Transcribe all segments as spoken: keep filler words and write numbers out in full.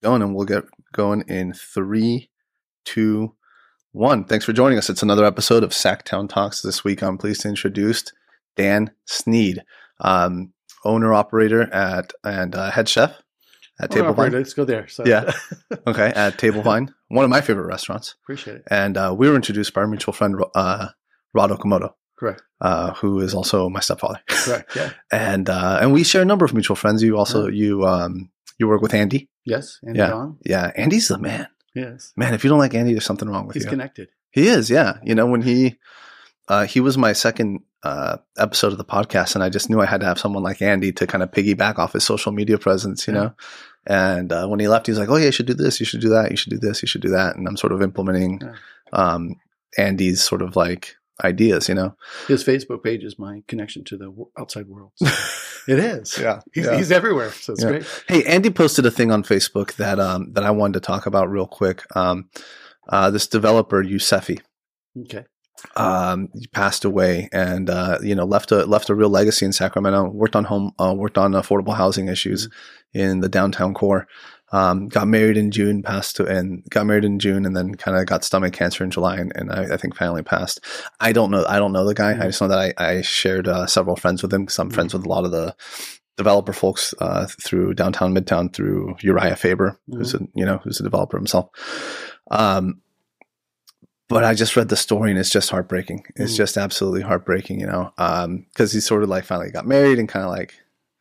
Going, and we'll get going in three, two, one. Thanks for joining us. It's another episode of Sacktown Talks. This week, I'm pleased to introduce Dan Sneed, um, owner operator at and uh, head chef at Table Vine. Let's go there. So. Yeah. Okay. At Table Vine, one of my favorite restaurants. Appreciate it. And uh, we were introduced by our mutual friend, uh, Rod Okamoto. Correct. Uh, who is also my stepfather. Correct. Yeah. and uh, and we share a number of mutual friends. You also yeah. you um you work with Andy. Yes. Andy yeah. Dong. Yeah. Andy's the man. Yes. Man, if you don't like Andy, there's something wrong with He's you. He's connected. He is. Yeah. You know, when he uh, he was my second uh, episode of the podcast, and I just knew I had to have someone like Andy to kind of piggyback off his social media presence. You yeah. know. And uh, when he left, he's like, "Oh yeah, you should do this. You should do that. You should do this. You should do that." And I'm sort of implementing yeah. um, Andy's sort of like ideas, you know. His Facebook page is my connection to the outside world. So it is. Yeah. He's, yeah. he's everywhere. So it's yeah. great. Hey, Andy posted a thing on Facebook that um, that I wanted to talk about real quick. Um, uh, this developer, Yousefi, okay, um, he passed away, and uh, you know, left a left a real legacy in Sacramento. Worked on home, uh, worked on affordable housing issues mm-hmm. in the downtown core. Um, got married in June, passed to, and got married in June, and then kind of got stomach cancer in July, and, and I, I think finally passed. I don't know. I don't know the guy. Mm-hmm. I just know that I, I shared uh, several friends with him because I'm mm-hmm. friends with a lot of the developer folks uh, through downtown, midtown, through Uriah Faber, mm-hmm. who's a you know who's a developer himself. Um, but I just read the story, and it's just heartbreaking. It's mm-hmm. just absolutely heartbreaking, you know, um, because he sort of like finally got married and kind of like.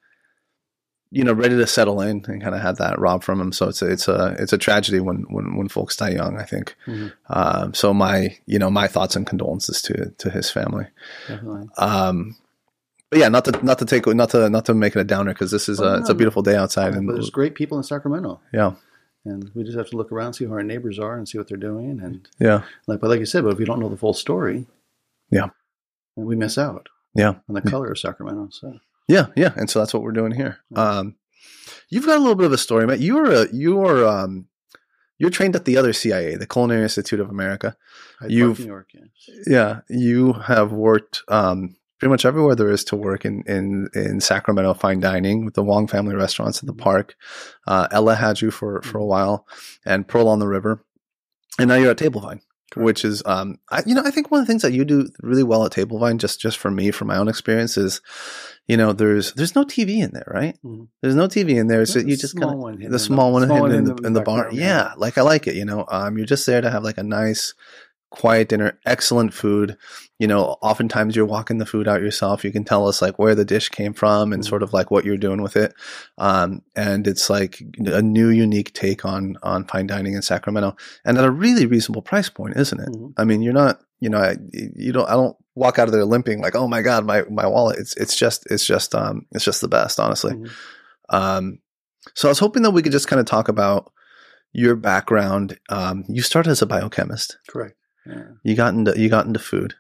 You know, ready to settle in, and kind of had that robbed from him. So it's a, it's a, it's a tragedy when, when, when folks die young, I think. Mm-hmm. Um, so my, you know, my thoughts and condolences to, to his family. Definitely. Um, but yeah, not to, not to take, not to, not to make it a downer, because this is oh, a, no, it's a beautiful day outside. Yeah, and but there's great people in Sacramento. Yeah. And we just have to look around, see who our neighbors are, and see what they're doing. And yeah, like, but like you said, but if you don't know the full story, yeah, then we miss out. Yeah. On the color of Sacramento. So. Yeah, yeah, and so that's what we're doing here. Um, you've got a little bit of a story, Matt. You were a, you were um, you're trained at the other C I A, the Culinary Institute of America. New York, yes. Yeah, you have worked um, pretty much everywhere there is to work in in in Sacramento, fine dining with the Wong family restaurants at the Park. Uh, Ella had you for for a while, and Pearl on the River, and now you're at Table Vine. Correct. Which is, um, I, you know, I think one of the things that you do really well at Table Vine, just, just for me, from my own experience, is, you know, there's there's no T V in there, right? Mm-hmm. There's no T V in there, so you just kind of the small one hidden in the in the bar. Yeah, like I like it. You know, um, you're just there to have like a nice, quiet dinner, excellent food. You know, oftentimes you're walking the food out yourself. You can tell us like where the dish came from and mm-hmm. sort of like what you're doing with it. Um, and it's like a new, unique take on, on fine dining in Sacramento, and at a really reasonable price point, isn't it? Mm-hmm. I mean, you're not, you know, you don't, I don't walk out of there limping like, oh my God, my, my wallet. It's, it's just, it's just, um, it's just the best, honestly. Mm-hmm. Um, so I was hoping that we could just kind of talk about your background. Um, you started as a biochemist. Correct. Yeah. You got into, you got into food.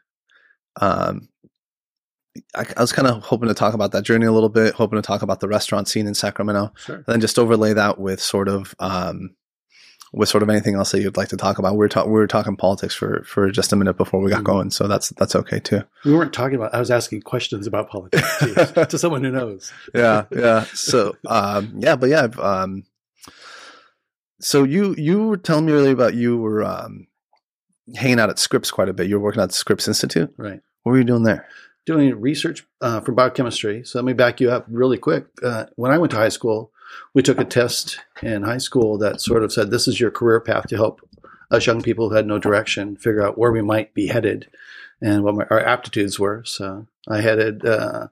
Um, I, I was kind of hoping to talk about that journey a little bit, hoping to talk about the restaurant scene in Sacramento, sure. and then just overlay that with sort of, um, with sort of anything else that you'd like to talk about. We were talking, we were talking politics for, for just a minute before we got mm-hmm. going. So that's, that's okay too. We weren't talking about, I was asking questions about politics to, to someone who knows. yeah. Yeah. So, um, yeah, but yeah, um, so you, you were telling me earlier about you were, um, hanging out at Scripps quite a bit. You were working at the Scripps Institute. Right. What were you doing there? Doing research uh, for biochemistry. So let me back you up really quick. Uh, when I went to high school, we took a test in high school that sort of said, this is your career path to help us young people who had no direction figure out where we might be headed and what my, our aptitudes were. So I headed uh,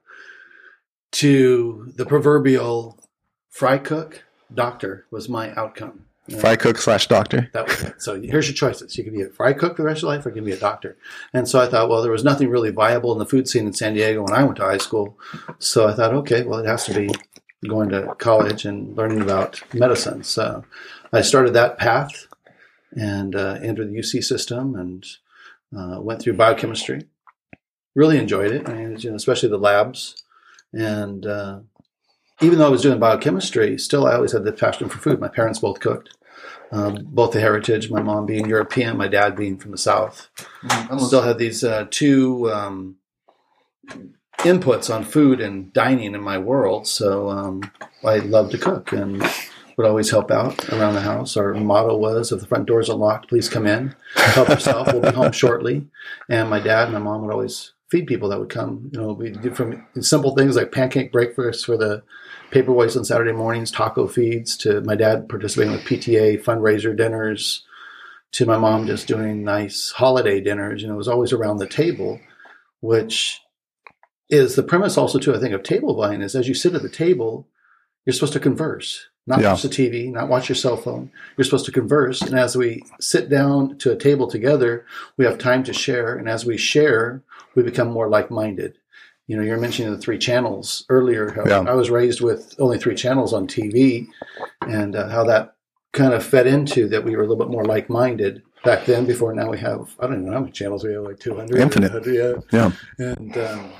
to the proverbial fry cook doctor was my outcome. Fry cook slash doctor. That was it. So here's your choices. You can be a fry cook for the rest of your life, or you can be a doctor. And so I thought, well, there was nothing really viable in the food scene in San Diego when I went to high school. So I thought, okay, well, it has to be going to college and learning about medicine. So I started that path and uh, entered the U C system and uh, went through biochemistry. Really enjoyed it, I mean, you know, especially the labs. And uh, even though I was doing biochemistry, still I always had the passion for food. My parents both cooked. Um, both the heritage, my mom being European, my dad being from the South. Mm-hmm. Still had these uh, two um, inputs on food and dining in my world. So um, I love to cook. And would always help out around the house. Our motto was, if the front door is unlocked, please come in. Help yourself. We'll be home shortly. And my dad and my mom would always feed people that would come. You know, we did from simple things like pancake breakfast for the paperboys on Saturday mornings, taco feeds, to my dad participating with P T A fundraiser dinners, to my mom just doing nice holiday dinners. You know, it was always around the table, which is the premise also, too, I think, of table vine is as you sit at the table, you're supposed to converse, not Yeah. watch the T V, not watch your cell phone. You're supposed to converse. And as we sit down to a table together, we have time to share. And as we share, we become more like-minded. You know, you're mentioning the three channels earlier. How Yeah. I was raised with only three channels on T V, and uh, how that kind of fed into that we were a little bit more like-minded back then. Before now, we have, I don't even know how many channels we have, like two hundred. Infinite. Yeah. Yeah. And um,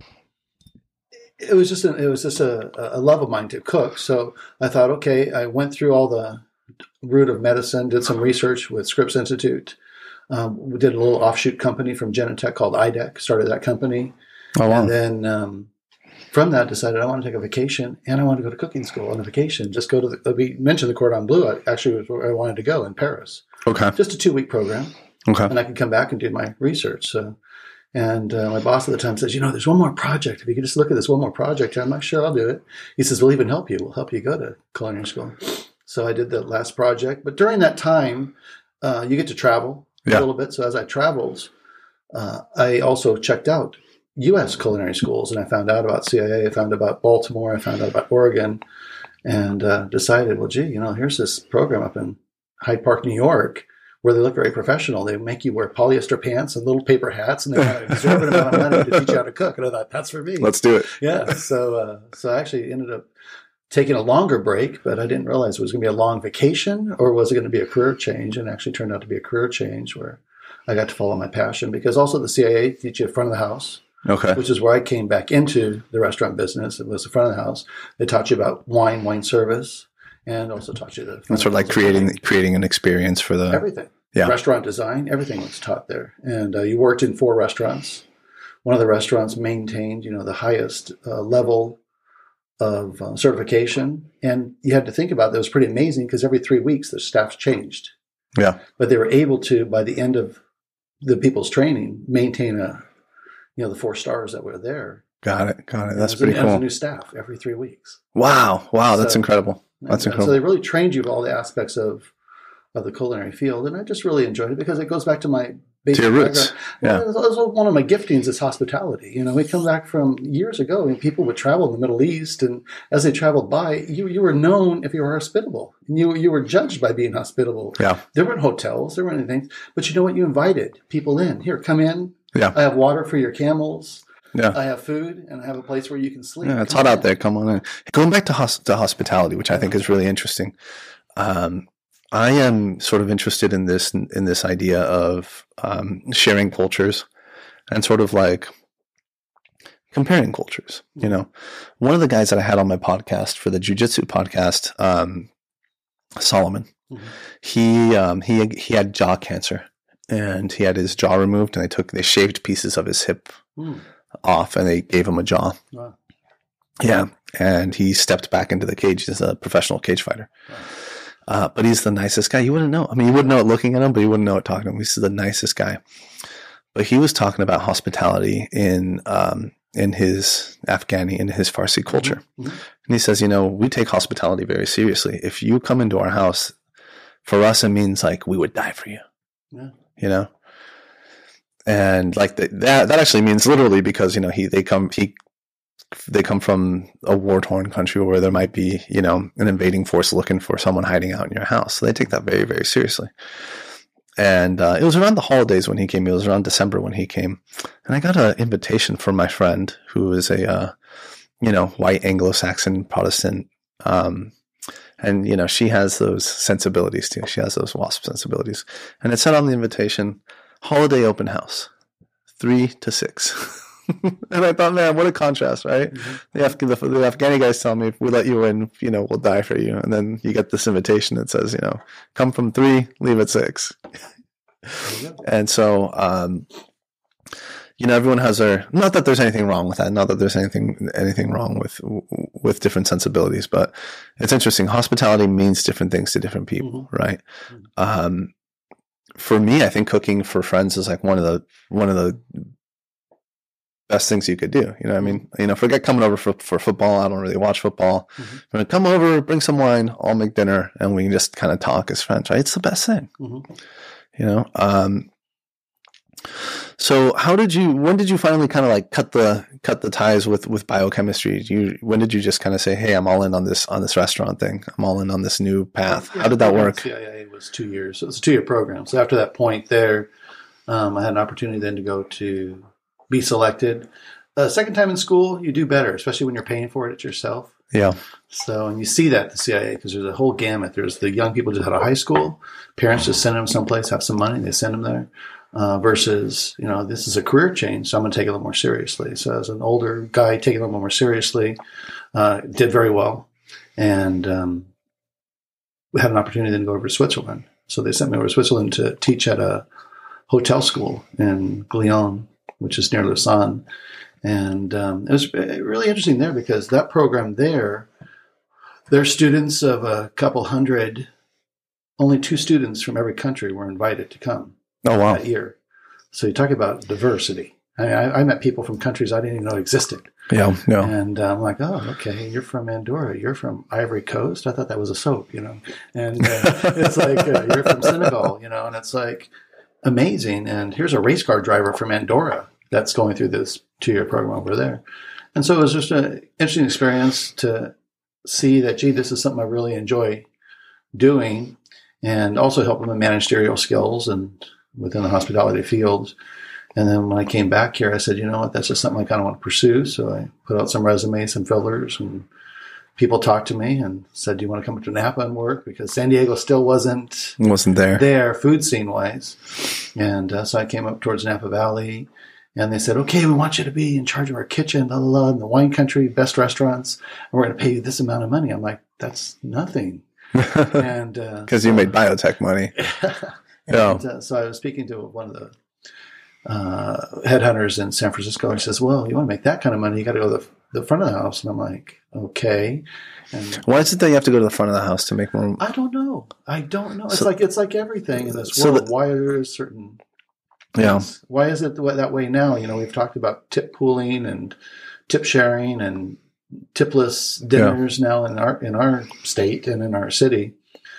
it was just a, it was just a, a love of mine to cook. So I thought, okay, I went through all the root of medicine, did some research with Scripps Institute. Um, we did a little offshoot company from Genentech called I D E C, started that company. Oh, wow. And then um, from that, decided I want to take a vacation and I want to go to cooking school on a vacation. Just go to the, we mentioned the Cordon Bleu, I, actually was where I wanted to go in Paris. Okay. Just a two week program. Okay. And I could come back and do my research. So, and uh, my boss at the time says, you know, there's one more project. If you could just look at this one more project, I'm like, sure, I'll do it. He says, we'll even help you. We'll help you go to culinary school. So I did the last project. But during that time, uh, you get to travel Yeah. a little bit. So as I traveled, uh, I also checked out U S culinary schools, and I found out about C I A. I found out about Baltimore. I found out about Oregon, and uh, decided, well, gee, you know, here's this program up in Hyde Park, New York, where they look very professional. They make you wear polyester pants and little paper hats, and they want an exorbitant amount of money to teach you how to cook. And I thought, that's for me. Let's do it. Yeah. So, uh, so I actually ended up taking a longer break, but I didn't realize it was going to be a long vacation, or was it going to be a career change? And it actually turned out to be a career change where I got to follow my passion, because also the C I A teach you front of the house. Okay. Which is where I came back into the restaurant business. It was the front of the house. They taught you about wine, wine service, and also taught you the That's sort of like creating creating an experience for the everything. Yeah. Restaurant design, everything was taught there. And uh, you worked in four restaurants. One of the restaurants maintained, you know, the highest uh, level of uh, certification, and you had to think about that. It was pretty amazing because every three weeks the staff changed. Yeah. But they were able to, by the end of the people's training, maintain a you know, the four stars that were there. Got it. Got it. That's It was pretty a, it was cool. a new staff every three weeks. Wow. Wow. That's So- incredible. That's And, uh, incredible. So they really trained you all the aspects of of the culinary field, and I just really enjoyed it because it goes back to my basic To your roots. background. Yeah. Well, it's one of my giftings is hospitality. You know, we come back from years ago, and people would travel in the Middle East, and as they traveled by, you you were known if you were hospitable, and you you were judged by being hospitable. Yeah. There weren't hotels, there weren't anything, but you know what? You invited people in. Here, come in. Yeah. I have water for your camels. Yeah. I have food, and I have a place where you can sleep. Yeah, it's Come hot out in. there. Come on in. Going back to, hos- to hospitality, which I think is really interesting. Um, I am sort of interested in this in this idea of um, sharing cultures and sort of like comparing cultures. You know, one of the guys that I had on my podcast for the Jiu-Jitsu podcast, um, Solomon, Mhm. he um, he he had jaw cancer, and he had his jaw removed, and they took they shaved pieces of his hip Mm. off, and they gave him a jaw. Wow. Yeah, and he stepped back into the cage as a professional cage fighter. Wow. Uh, but he's the nicest guy. You wouldn't know. I mean, you wouldn't know it looking at him, but you wouldn't know it talking to him. He's the nicest guy. But he was talking about hospitality in um, in his Afghani, in his Farsi culture. Mhm. And he says, you know, we take hospitality very seriously. If you come into our house, for us, it means like we would die for you. Yeah. You know? And like the, that, that actually means literally because, you know, he, they come, he, they come from a war-torn country where there might be, you know, an invading force looking for someone hiding out in your house. So they take that very, very seriously. And uh, it was around the holidays when he came. It was around December when he came. And I got an invitation from my friend who is a, uh, you know, white Anglo-Saxon Protestant. Um, and, you know, she has those sensibilities too. She has those WASP sensibilities. And it said on the invitation, holiday open house, three to six. And I thought, man, what a contrast, right? Mm-hmm. The, Af- the, the Afghani guys tell me, if we let you in, you know, we'll die for you. And then you get this invitation that says, you know, come from three, leave at six. There you go. And so, um, you know, everyone has their, not that there's anything wrong with that, not that there's anything, anything wrong with, with different sensibilities, but it's interesting. Hospitality means different things to different people, mm-hmm. right? Mm-hmm. Um, for me, I think cooking for friends is like one of the, one of the best things you could do. You know what I mean? You know, forget coming over for, for football. I don't really watch football. Mm-hmm. But come over, bring some wine, I'll make dinner, and we can just kind of talk as friends, right? It's the best thing. Mm-hmm. You know? Um, so how did you, when did you finally kind of like cut the, cut the ties with, with biochemistry? You, when did you just kind of say, hey, I'm all in on this, on this restaurant thing. I'm all in on this new path. Yeah, how did that work? Yeah, yeah, it was two years. So it was a two year program. So after that point there, um, I had an opportunity then to go to be selected. Uh, second time in school, you do better, especially when you're paying for it yourself. Yeah. So, and you see that at the C I A because there's a whole gamut. There's the young people just out of high school. Parents just send them someplace, have some money, they send them there. Uh, versus, you know, this is a career change, so I'm going to take it a little more seriously. So as an older guy, taking it a little more seriously, uh, did very well. And um, we had an opportunity then to go over to Switzerland. So they sent me over to Switzerland to teach at a hotel school in Glion, which is near Lausanne. And um, it was really interesting there because that program there, their students of a couple hundred, only two students from every country were invited to come. Oh, wow. That year. So you talk about diversity. I mean, I, I met people from countries I didn't even know existed. Yeah, yeah. And uh, I'm like, oh, okay, you're from Andorra. You're from Ivory Coast. I thought that was a soap, you know. And uh, it's like, uh, you're from Senegal, you know, and it's like amazing. And here's a race car driver from Andorra that's going through this two-year program over there. And so it was just an interesting experience to see that, gee, this is something I really enjoy doing, and also help with my managerial skills and within the hospitality field. And then when I came back here, I said, you know what, that's just something I kind of want to pursue. So I put out some resumes, some fillers, and people talked to me and said, do you want to come up to Napa and work? Because San Diego still wasn't wasn't there, there food scene wise. And uh, so I came up towards Napa Valley, and they said, okay, we want you to be in charge of our kitchen, blah, blah, blah, in the wine country, best restaurants, and we're going to pay you this amount of money. I'm like, that's nothing. And because uh, you so, made biotech money. Yeah. And, uh, so I was speaking to one of the uh, headhunters in San Francisco. And he says, well, you want to make that kind of money, you got to go to the, the front of the house. And I'm like, okay. And why is it that you have to go to the front of the house to make more? I don't know. I don't know. It's so, like it's like everything in this so world. the, why are there certain yeah. things? Why is it that way now? You know, we've talked about tip pooling and tip sharing and tipless dinners yeah. now in our in our state and in our city.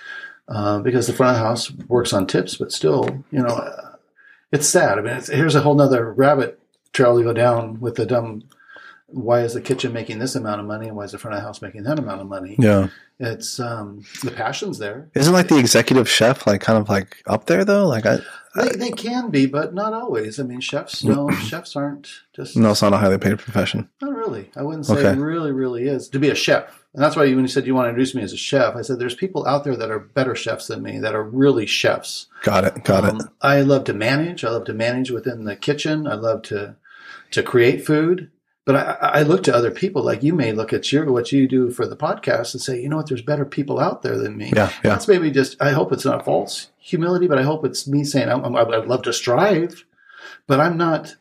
Uh, because the front of the house works on tips, but still, you know, uh, it's sad. I mean, it's, here's a whole nother rabbit trail to go down with the dumb, why is the kitchen making this amount of money and why is the front of the house making that amount of money? Yeah. It's, um, the passion's there. Isn't like the executive chef, like kind of like up there though? Like I, They, they can be, but not always. I mean, chefs, no, chefs aren't just. No, it's not a highly paid profession. Not really. I wouldn't say okay. it really, really is. To be a chef. And that's why when you said you want to introduce me as a chef, I said there's people out there that are better chefs than me, that are really chefs. Got it. Got um, it. I love to manage. I love to manage within the kitchen. I love to to create food. But I, I look to other people, like you may look at your what you do for the podcast and say, you know what, there's better people out there than me. Yeah, yeah. That's maybe just, I hope it's not false humility, but I hope it's me saying, I'm, I'm, I'd love to strive, but I'm not,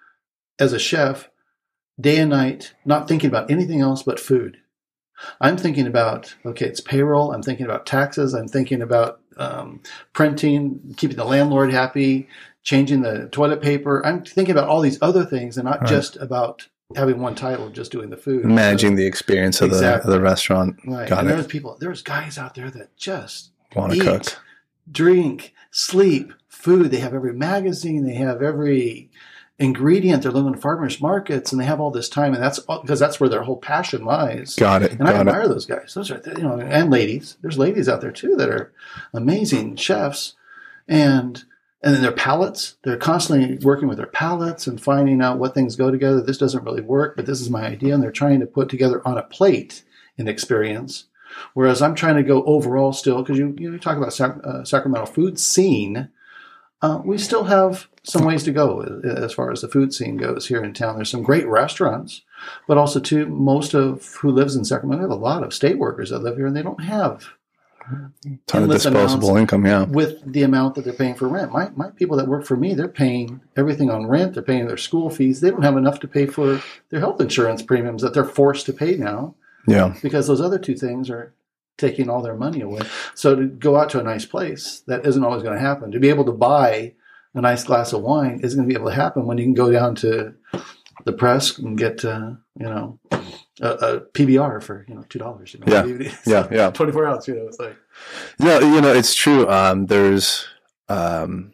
as a chef, day and night, not thinking about anything else but food. I'm thinking about, okay, it's payroll. I'm thinking about taxes. I'm thinking about um, printing, keeping the landlord happy, changing the toilet paper. I'm thinking about all these other things and not right. just about having one title, just doing the food. Managing so, the experience of, exactly. the, of the restaurant. Right. Got and it. there's people, there's guys out there that just want to eat, cook, drink, sleep, food. They have every magazine. They have every ingredient. They're living in farmers markets and they have all this time. And that's because that's where their whole passion lies. Got it. And got I admire it. those guys. Those are, you know, and ladies. There's ladies out there too that are amazing chefs. And And then their palates, they're constantly working with their palates and finding out what things go together. This doesn't really work, but this is my idea. And they're trying to put together on a plate an experience. Whereas I'm trying to go overall still, because you, you talk about Sac- uh, Sacramento food scene. Uh, we still have some ways to go as far as the food scene goes here in town. There's some great restaurants, but also too, most of who lives in Sacramento have a lot of state workers that live here and they don't have ton of endless disposable amounts income. Yeah. with the amount that they're paying for rent. My my people that work for me, they're paying everything on rent. They're paying their school fees. They don't have enough to pay for their health insurance premiums that they're forced to pay now Yeah. because those other two things are taking all their money away. So to go out to a nice place, that isn't always going to happen. To be able to buy a nice glass of wine isn't going to be able to happen when you can go down to the press and get, uh, you know, a, a P B R for, you know, two dollars. You know, Yeah. Yeah. Yeah. twenty-four ounce, you know, it's like. Yeah. You know, it's true. Um, there's, um,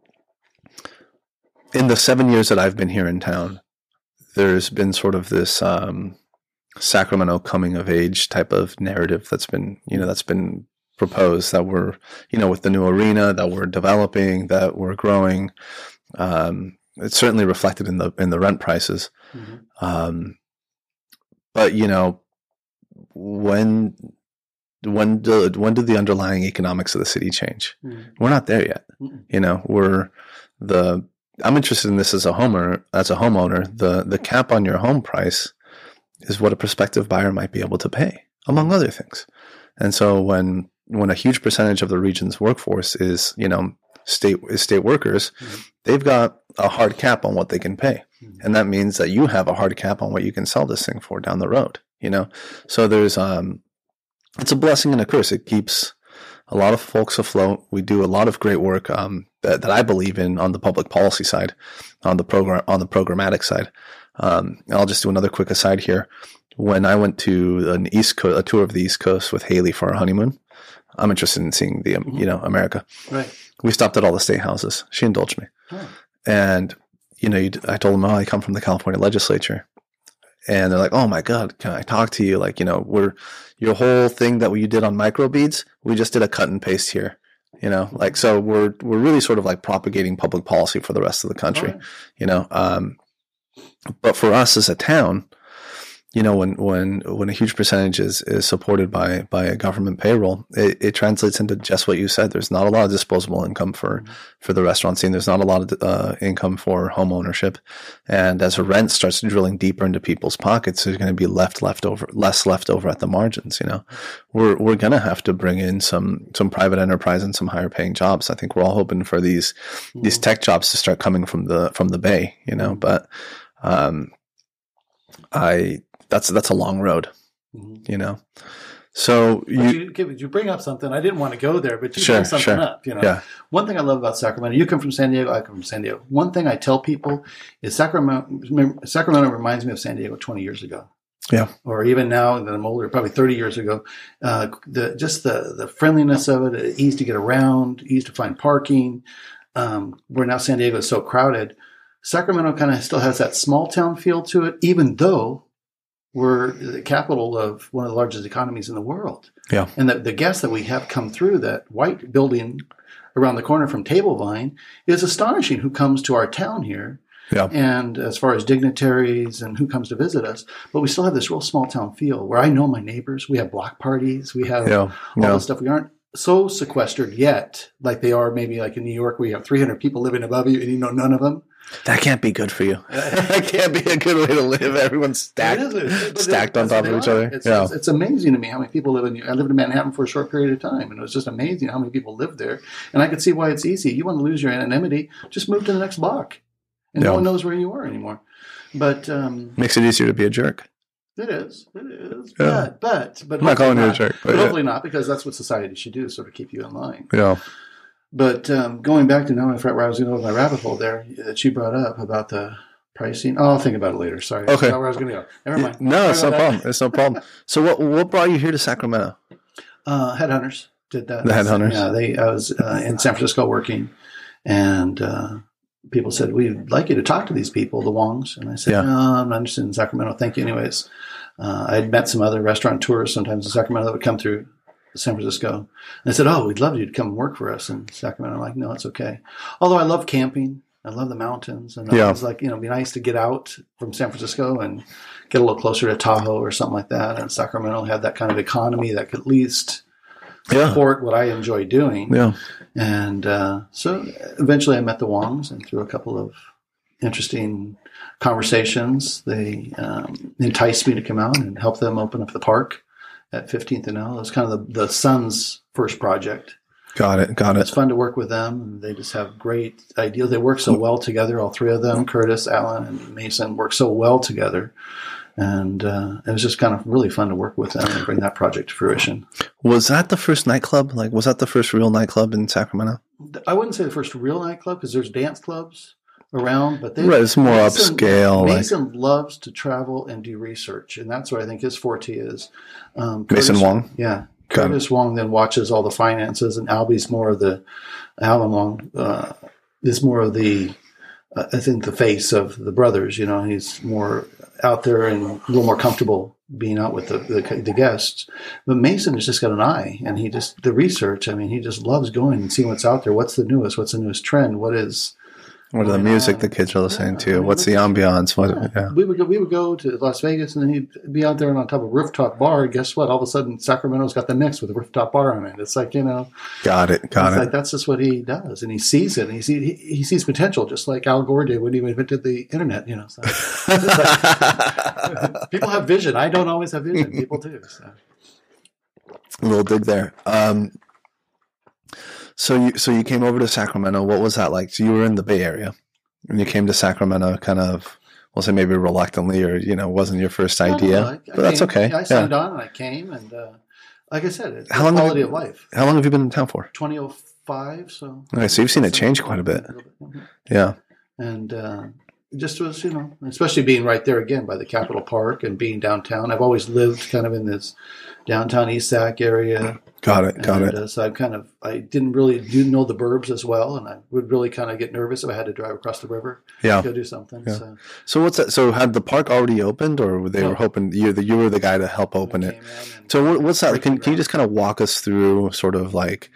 in the seven years that I've been here in town, there's been sort of this, um, Sacramento coming of age type of narrative that's been, you know, that's been proposed, that we're, you know, with the new arena that we're developing, that we're growing. Um, it's certainly reflected in the, in the rent prices. Mm-hmm. Um, but you know, when, when do, when did the underlying economics of the city change? Mm-hmm. We're not there yet. Mm-hmm. You know, we're the, I'm interested in this as a homeowner, as a homeowner, the, the cap on your home price is what a prospective buyer might be able to pay, among other things. And so when, when a huge percentage of the region's workforce is, you know, state, is state workers, mm-hmm. they've got a hard cap on what they can pay. Mm-hmm. And that means that you have a hard cap on what you can sell this thing for down the road, you know? So there's, um, it's a blessing and a curse. It keeps a lot of folks afloat. We do a lot of great work, um, that, that I believe in on the public policy side, on the program, on the programmatic side. Um, I'll just do another quick aside here. When I went to an East Coast, a tour of the East Coast with Haley for our honeymoon, I'm interested in seeing the, um, you know, America. Right. We stopped at all the state houses. She indulged me. Oh. And, you know, you, I told them, oh, I come from the California legislature. And they're like, oh my God, can I talk to you? Like, you know, we're, your whole thing that you did on microbeads, we just did a cut and paste here. You know, like, so we're, we're really sort of like propagating public policy for the rest of the country, right. you know, um, but for us as a town, you know, when, when, when a huge percentage is, is supported by, by a government payroll, it, it translates into just what you said. There's not a lot of disposable income for, mm-hmm. for the restaurant scene. There's not a lot of, uh, income for home ownership. And as a rent starts drilling deeper into people's pockets, there's going to be left, left over, less left over at the margins. You know, we're, we're going to have to bring in some, some private enterprise and some higher paying jobs. I think we're all hoping for these, mm-hmm. these tech jobs to start coming from the, from the Bay, you know, but, um, I, That's that's a long road, mm-hmm. you know. So you, you you bring up something. I didn't want to go there, but you sure, bring something sure. up. You know, yeah. One thing I love about Sacramento. You come from San Diego. I come from San Diego. One thing I tell people is Sacramento. Sacramento reminds me of San Diego twenty years ago. Yeah, or even now that I'm older, probably thirty years ago. Uh, the just the the friendliness of it, easy to get around, easy to find parking. Um, where now San Diego is so crowded, Sacramento kind of still has that small town feel to it, even though we're the capital of one of the largest economies in the world. Yeah. And the, the guests that we have come through that white building around the corner from Table Vine is astonishing who comes to our town here. Yeah. And as far as dignitaries and who comes to visit us, but we still have this real small town feel where I know my neighbors. We have block parties. We have yeah. all yeah. this stuff. We aren't so sequestered yet like they are maybe like in New York where you have three hundred people living above you and you know none of them. That can't be good for you. That can't be a good way to live. Everyone's stacked, it stacked on top of each other. It's, yeah. it's, it's amazing to me how many people live in. I lived in Manhattan for a short period of time, and it was just amazing how many people live there. And I could see why it's easy. You want to lose your anonymity, just move to the next block, and yeah. no one knows where you are anymore. But um, makes it easier to be a jerk. It is. It is. Yeah. But but but I'm not calling not, you a jerk, but, but hopefully yeah. not, because that's what society should do, sort of keep you in line. Yeah. But um, going back to now, I forgot where I was going to go with my rabbit hole there that you brought up about the pricing. Oh, I'll think about it later. Sorry. Okay. That's not where I was going to go. Never mind. No, it's no that. problem. It's no problem. So what what brought you here to Sacramento? Uh, Headhunters did that. The Headhunters? Yeah, they. I was uh, in San Francisco working, and uh, people said, we'd like you to talk to these people, the Wongs. And I said, yeah. no, I'm not interested in Sacramento. Thank you anyways. Uh, I had met some other restaurateurs sometimes in Sacramento that would come through San Francisco. And I said, oh, we'd love you to come and work for us in Sacramento. I'm like, no, it's okay. Although I love camping. I love the mountains. And yeah. I was like, you know, it'd be nice to get out from San Francisco and get a little closer to Tahoe or something like that. And Sacramento had that kind of economy that could at least yeah. support what I enjoy doing. Yeah. And uh, so eventually I met the Wongs, and through a couple of interesting conversations, they um, enticed me to come out and help them open up the park at fifteenth and L. It was kind of the, the son's first project. Got it. Got It's it. fun to work with them. They just have great ideas. They work so well together. All three of them, Curtis, Alan, and Mason, work so well together. And uh, it was just kind of really fun to work with them and bring that project to fruition. Was that the first nightclub? Like, was that the first real nightclub in Sacramento? I wouldn't say the first real nightclub because there's dance clubs around, but they, Right, it's more Mason, upscale. Mason Like, loves to travel and do research, and that's what I think his forte is. Um, Mason Curtis, Wong? Yeah. Got Curtis Wong then watches all the finances, and Albie's more of the, Alan Wong uh, is more of the, uh, I think, the face of the brothers. You know, he's more out there and a little more comfortable being out with the, the, the guests. But Mason has just got an eye, and he just, the research, I mean, he just loves going and seeing what's out there. What's the newest? What's the newest trend? What is, what are the going music on? the kids are listening Yeah, to? I mean, What's the look- ambiance? What, Yeah. yeah. We would go. We would go to Las Vegas, and then he'd be out there on top of a rooftop bar. And guess what? All of a sudden, Sacramento's got the mix with a rooftop bar on it. It's like, you know, Got it. Got it's it. like that's just what he does, and he sees it. And he sees he, he sees potential, just like Al Gore did when he invented the internet. You know, so people have vision. I don't always have vision. People do. So. A little dig there. Um, so you so you came over to Sacramento. What was that like? So you were in the Bay Area, and you came to Sacramento, kind of, we'll say maybe reluctantly, or you know, wasn't your first No, no, idea, I- I but that's came. okay. I Yeah. signed on, and I came, and uh, like I said, it's How the long have quality you- of life. How long have you been in town for? twenty oh five. So Okay, so you've seen it change quite a bit. Mhm. Yeah. And uh, it just was, you know, especially being right there again by the Capitol Park and being downtown. I've always lived kind of in this downtown East Sac area. Got it. Got and, it. Uh, so I kind of, I didn't really do know the burbs as well. And I would really kind of get nervous if I had to drive across the river Yeah. to go do something. Yeah. So So what's that? So had the park already opened, or they No. were hoping you the you were the guy to help open I it? came in and- So what, what's that? Breaking Can, can you just kind of walk us through sort of like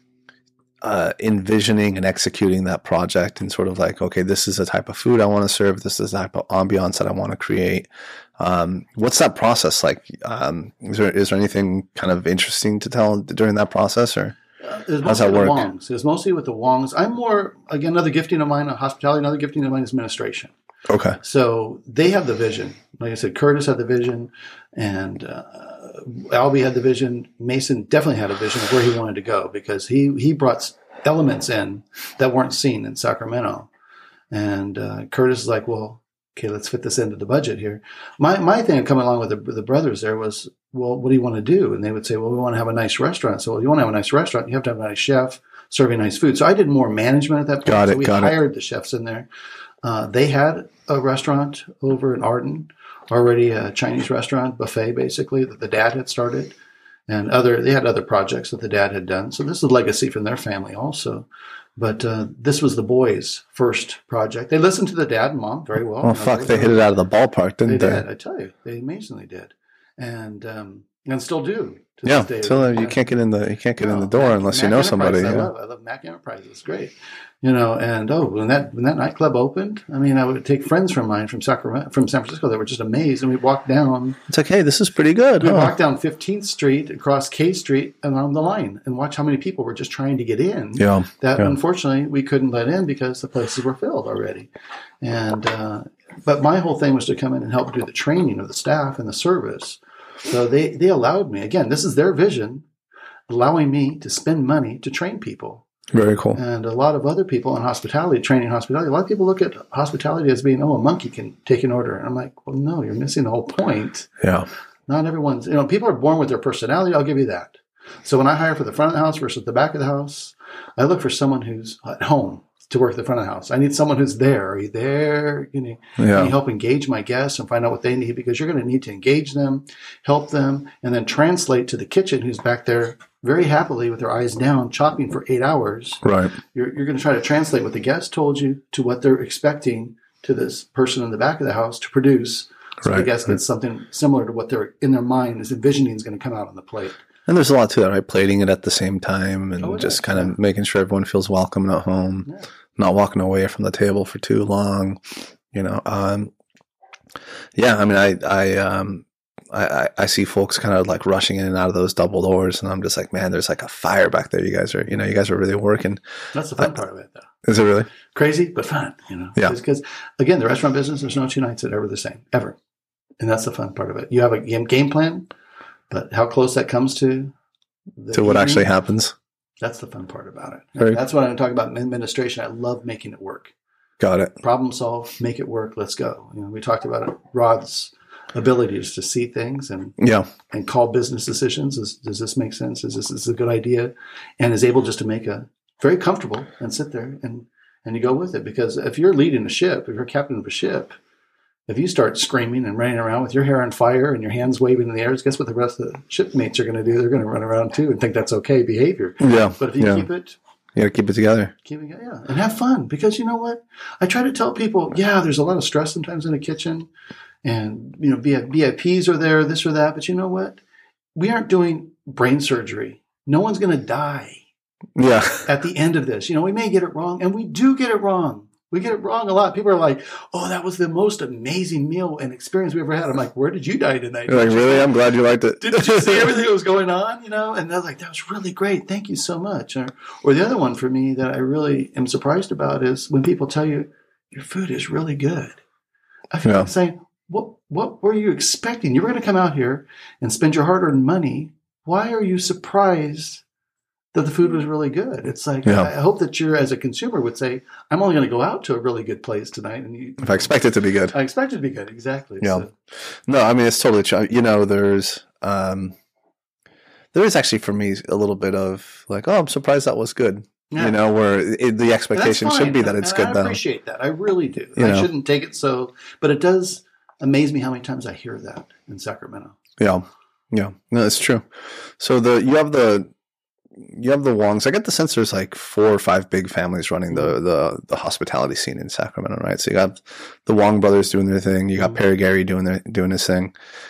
uh, envisioning and executing that project, and sort of like, okay, this is the type of food I want to serve. This is the type of ambiance that I want to create. Um, what's that process like? Um, is there is there anything kind of interesting to tell during that process, or? Uh, it was How's that mostly the work? Wongs. It was mostly with the Wongs. I'm more, again, another gifting of mine, uh, hospitality, another gifting of mine is administration. Okay. So they have the vision. Like I said, Curtis had the vision, and uh, Albie had the vision. Mason definitely had a vision of where he wanted to go, because he, he brought elements in that weren't seen in Sacramento. And uh, Curtis is like, well, okay, let's fit this into the budget here. My my thing coming along with the, the brothers there was, well, what do you want to do? And they would say, well, we want to have a nice restaurant. So, well, you want to have a nice restaurant, you have to have a nice chef serving nice food. So I did more management at that point. Got it, So we got it. hired the chefs in there. Uh, they had a restaurant over in Arden, already a Chinese restaurant, buffet basically, that the dad had started. And other, they had other projects that the dad had done. So this is legacy from their family also. But uh, this was the boys' first project. They listened to the dad and mom very well. Well, fuck, they hit it out of the ballpark, They didn't they? did, I tell you. They amazingly did. And um, and still do. To Yeah. this day. So you Yeah. can't get in the you can't get in No, the door Mac- unless Mac you know Enterprises, somebody. I Yeah. love, I love Mac Enterprises. It's great, you know. And oh, when that when that nightclub opened, I mean, I would take friends from mine from Sacramento, from San Francisco, that were just amazed, and we'd walk down, It's like, hey, this is pretty good. we'd Huh? walk down fifteenth Street across K Street and on the line, and watch how many people were just trying to get in. Yeah. That yeah. unfortunately we couldn't let in because the places were filled already. And uh, but my whole thing was to come in and help do the training of the staff and the service. So they they allowed me, again, this is their vision, allowing me to spend money to train people. Very cool. And a lot of other people in hospitality, training hospitality, a lot of people look at hospitality as being, oh, a monkey can take an order. And I'm like, well, no, you're missing the whole point. Yeah. Not everyone's, you know, people are born with their personality. I'll give you that. So when I hire for the front of the house versus the back of the house, I look for someone who's at home to work at the front of the house. I need someone who's there. Are you there? You know, Yeah. can you help engage my guests and find out what they need? Because you're going to need to engage them, help them, and then translate to the kitchen who's back there very happily with their eyes down, chopping for eight hours. Right. You're, you're going to try to translate what the guest told you to what they're expecting to this person in the back of the house to produce. So the Right. guest gets something similar to what they're in their mind is envisioning is going to come out on the plate. And there's a lot to that, right? Plating it at the same time and Oh, it just is, kind of yeah. making sure everyone feels welcome and at home, Yeah. not walking away from the table for too long. You know, um, yeah, I mean, I, I, um, I, I- I see folks kind of like rushing in and out of those double doors, and I'm just like, man, there's like a fire back there. You guys are, you know, you guys are really working. That's the fun I- part of it, though. Is it really? Crazy, but fun, you know. Yeah. Because, again, the restaurant business, there's no two nights that are ever the same, ever. And that's the fun part of it. You have a game game plan, But how close that comes to the To what evening, actually happens. that's the fun part about it. Very- That's what I'm talking about administration. I love making it work. Got it. Problem solve, make it work. Let's go. You know, we talked about it. Rod's abilities to see things and Yeah. and call business decisions. Is, does this make sense? Is this, is this a good idea? And is able just to make a very comfortable and sit there and, and you go with it. Because if you're leading a ship, if you're captain of a ship, if you start screaming and running around with your hair on fire and your hands waving in the air, guess what the rest of the shipmates are going to do? They're going to run around too and think that's okay behavior. Yeah. But if you yeah. keep it, You got to keep it together. keep it, yeah, and have fun. Because you know what? I try to tell people, yeah, there's a lot of stress sometimes in the kitchen. And, you know, B I Ps are there, this or that. But you know what? We aren't doing brain surgery. No one's going to die Yeah. at the end of this. You know, we may get it wrong, and we do get it wrong. We get it wrong a lot. People are like, oh, that was the most amazing meal and experience we ever had. I'm like, where did you die tonight? You're like, really? I'm glad you liked it. Didn't you see everything that was going on? You know, and they're like, that was really great. Thank you so much. Or, or the other one for me that I really am surprised about is when people tell you your food is really good. I feel Yeah. like saying, what, what were you expecting? You were going to come out here and spend your hard-earned money. Why are you surprised that the food was really good? It's like, Yeah. I hope that you're, as a consumer, would say, I'm only going to go out to a really good place tonight. And you, If I expect it to be good. I expect it to be good. Exactly. Yeah. So, No, I mean, it's totally true. You know, there's, um, there is actually for me a little bit of like, oh, I'm surprised that was good. yeah. You know, where it, the expectation That's should be fine. that it's And good I though. appreciate that. I really do. You I know. shouldn't take it so, but it does amaze me how many times I hear that in Sacramento. Yeah. Yeah. No, it's true. So the, you have the, you have the Wongs. I get the sense there's like four or five big families running the, the, the hospitality scene in Sacramento, right? So you got the Wong brothers doing their thing. You got Mhm. Perry Gary doing their, doing his thing.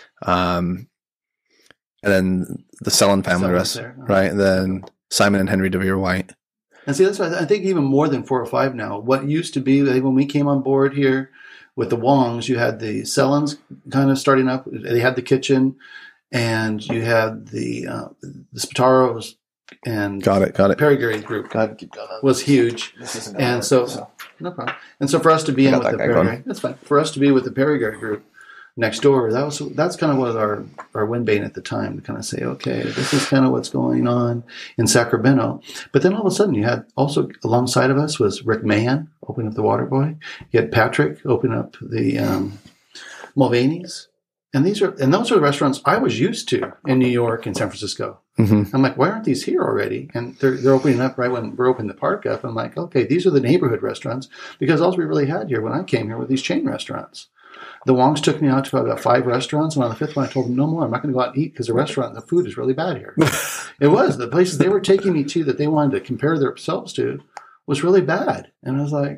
Um, and then the Sellon family Sellon's rest, there. right? And then Simon and Henry DeVere White. And see, that's why I think even more than four or five now. What used to be, like when we came on board here with the Wongs, you had the Sellons kind of starting up. They had the kitchen, and you had the uh, the Spataros and Got it. Got it. Perry Gary group God, keep going. was huge. This isn't And so, no problem. And so for us to be I in got with that the guy Perry going. Gary, that's fine. For us to be with the Perry Gary group next door, that was that's kind of what our our wind bane at the time to kind of say, okay, this is kind of what's going on in Sacramento. But then all of a sudden, you had also alongside of us was Rick Mahan opening up the Water Boy. You had Patrick open up the um, Mulvaney's. And these are and those are the restaurants I was used to in New York and San Francisco. Mm-hmm. I'm like, why aren't these here already? And they're they're opening up right when we're opening the park up. I'm like, okay, these are the neighborhood restaurants because all we really had here when I came here were these chain restaurants. The Wongs took me out to about five restaurants, and on the fifth one, I told them no more. I'm not going to go out and eat because the restaurant, the food is really bad here. It was the places they were taking me to that they wanted to compare themselves to was really bad, and I was like,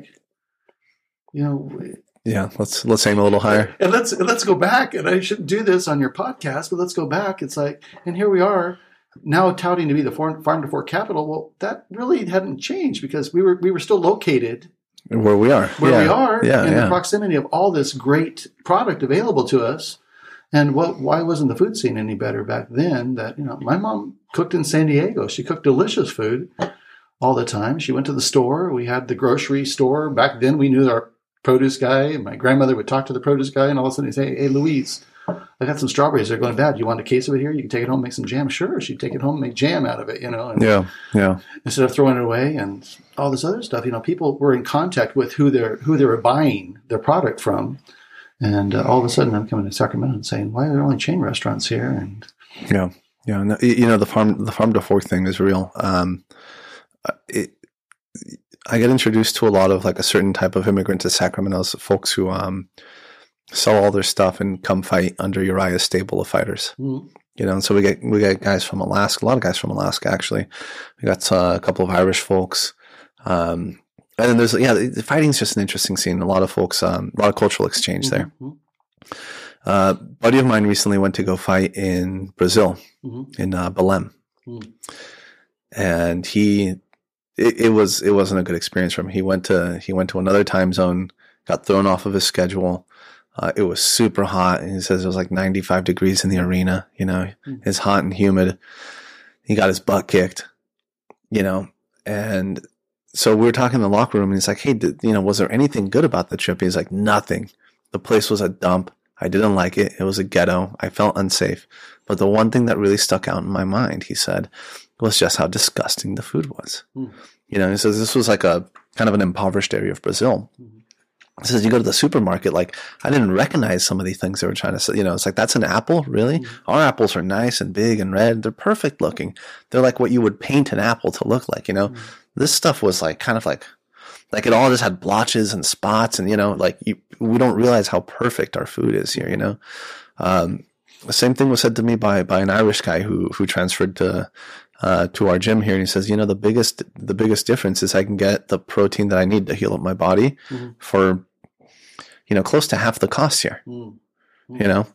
you know. Yeah. Let's let's aim a little higher. And let's and let's go back. And I shouldn't do this on your podcast, but let's go back. It's like, and here we are now touting to be the farm, farm to fork capital. Well, that really hadn't changed because we were we were still located Where we are. where yeah. we are Yeah. in yeah. the proximity of all this great product available to us. And what? Why wasn't the food scene any better back then? That you know, my mom cooked in San Diego. She cooked delicious food all the time. She went to the store. We had the grocery store back then. We knew our produce guy. My grandmother would talk to the produce guy, and all of a sudden he'd say, "Hey, Louise, I got some strawberries. They're going bad. You want a case of it here? You can take it home, make some jam." Sure, she'd take it home, and make jam out of it. You know, and Yeah. Yeah. instead of throwing it away and all this other stuff. You know, people were in contact with who they're who they were buying their product from, and uh, all of a sudden I'm coming to Sacramento and saying, "Why are there only chain restaurants here?" And Yeah. Yeah. No, you know, the farm, the farm to fork thing is real. Um, it, I get introduced to a lot of like a certain type of immigrant to Sacramento, folks who, um, sell all their stuff and come fight under Uriah's stable of fighters. mm, You know, and so we get, we get guys from Alaska, a lot of guys from Alaska, actually. We got uh, a couple of Irish folks. Um, and then there's, yeah, the fighting's just an interesting scene. A lot of folks, um, a lot of cultural exchange there. mhm, Uh, buddy of mine recently went to go fight in Brazil, mhm, in uh, Belém, mm. and he, it, it was it wasn't a good experience for him. He went to he went to another time zone, got thrown off of his schedule. Uh, it was super hot, and he says it was like ninety-five degrees in the arena. You know, Mm. it's hot and humid. He got his butt kicked, you know, and so we were talking in the locker room, and he's like, "Hey, did, you know, was there anything good about the trip?" He's like, "Nothing. The place was a dump. I didn't like it. It was a ghetto. I felt unsafe. But the one thing that really stuck out in my mind, he said, was just how disgusting the food was. Mm. You know, he says this was like a kind of an impoverished area of Brazil. Mm. He says, you go to the supermarket, like, I didn't recognize some of these things they were trying to say. You know, it's like, that's an apple? Really? Mm. Our apples are nice and big and red. They're perfect looking. They're like what you would paint an apple to look like, you know? Mm. This stuff was like, kind of like, like it all just had blotches and spots and, you know, like you, we don't realize how perfect our food is here, you know? Um, the same thing was said to me by, by an Irish guy who, who transferred to, uh, to our gym here. And he says, you know, the biggest, the biggest difference is I can get the protein that I need to heal up my body mm-hmm. for, you know, close to half the cost here, mm-hmm. you know?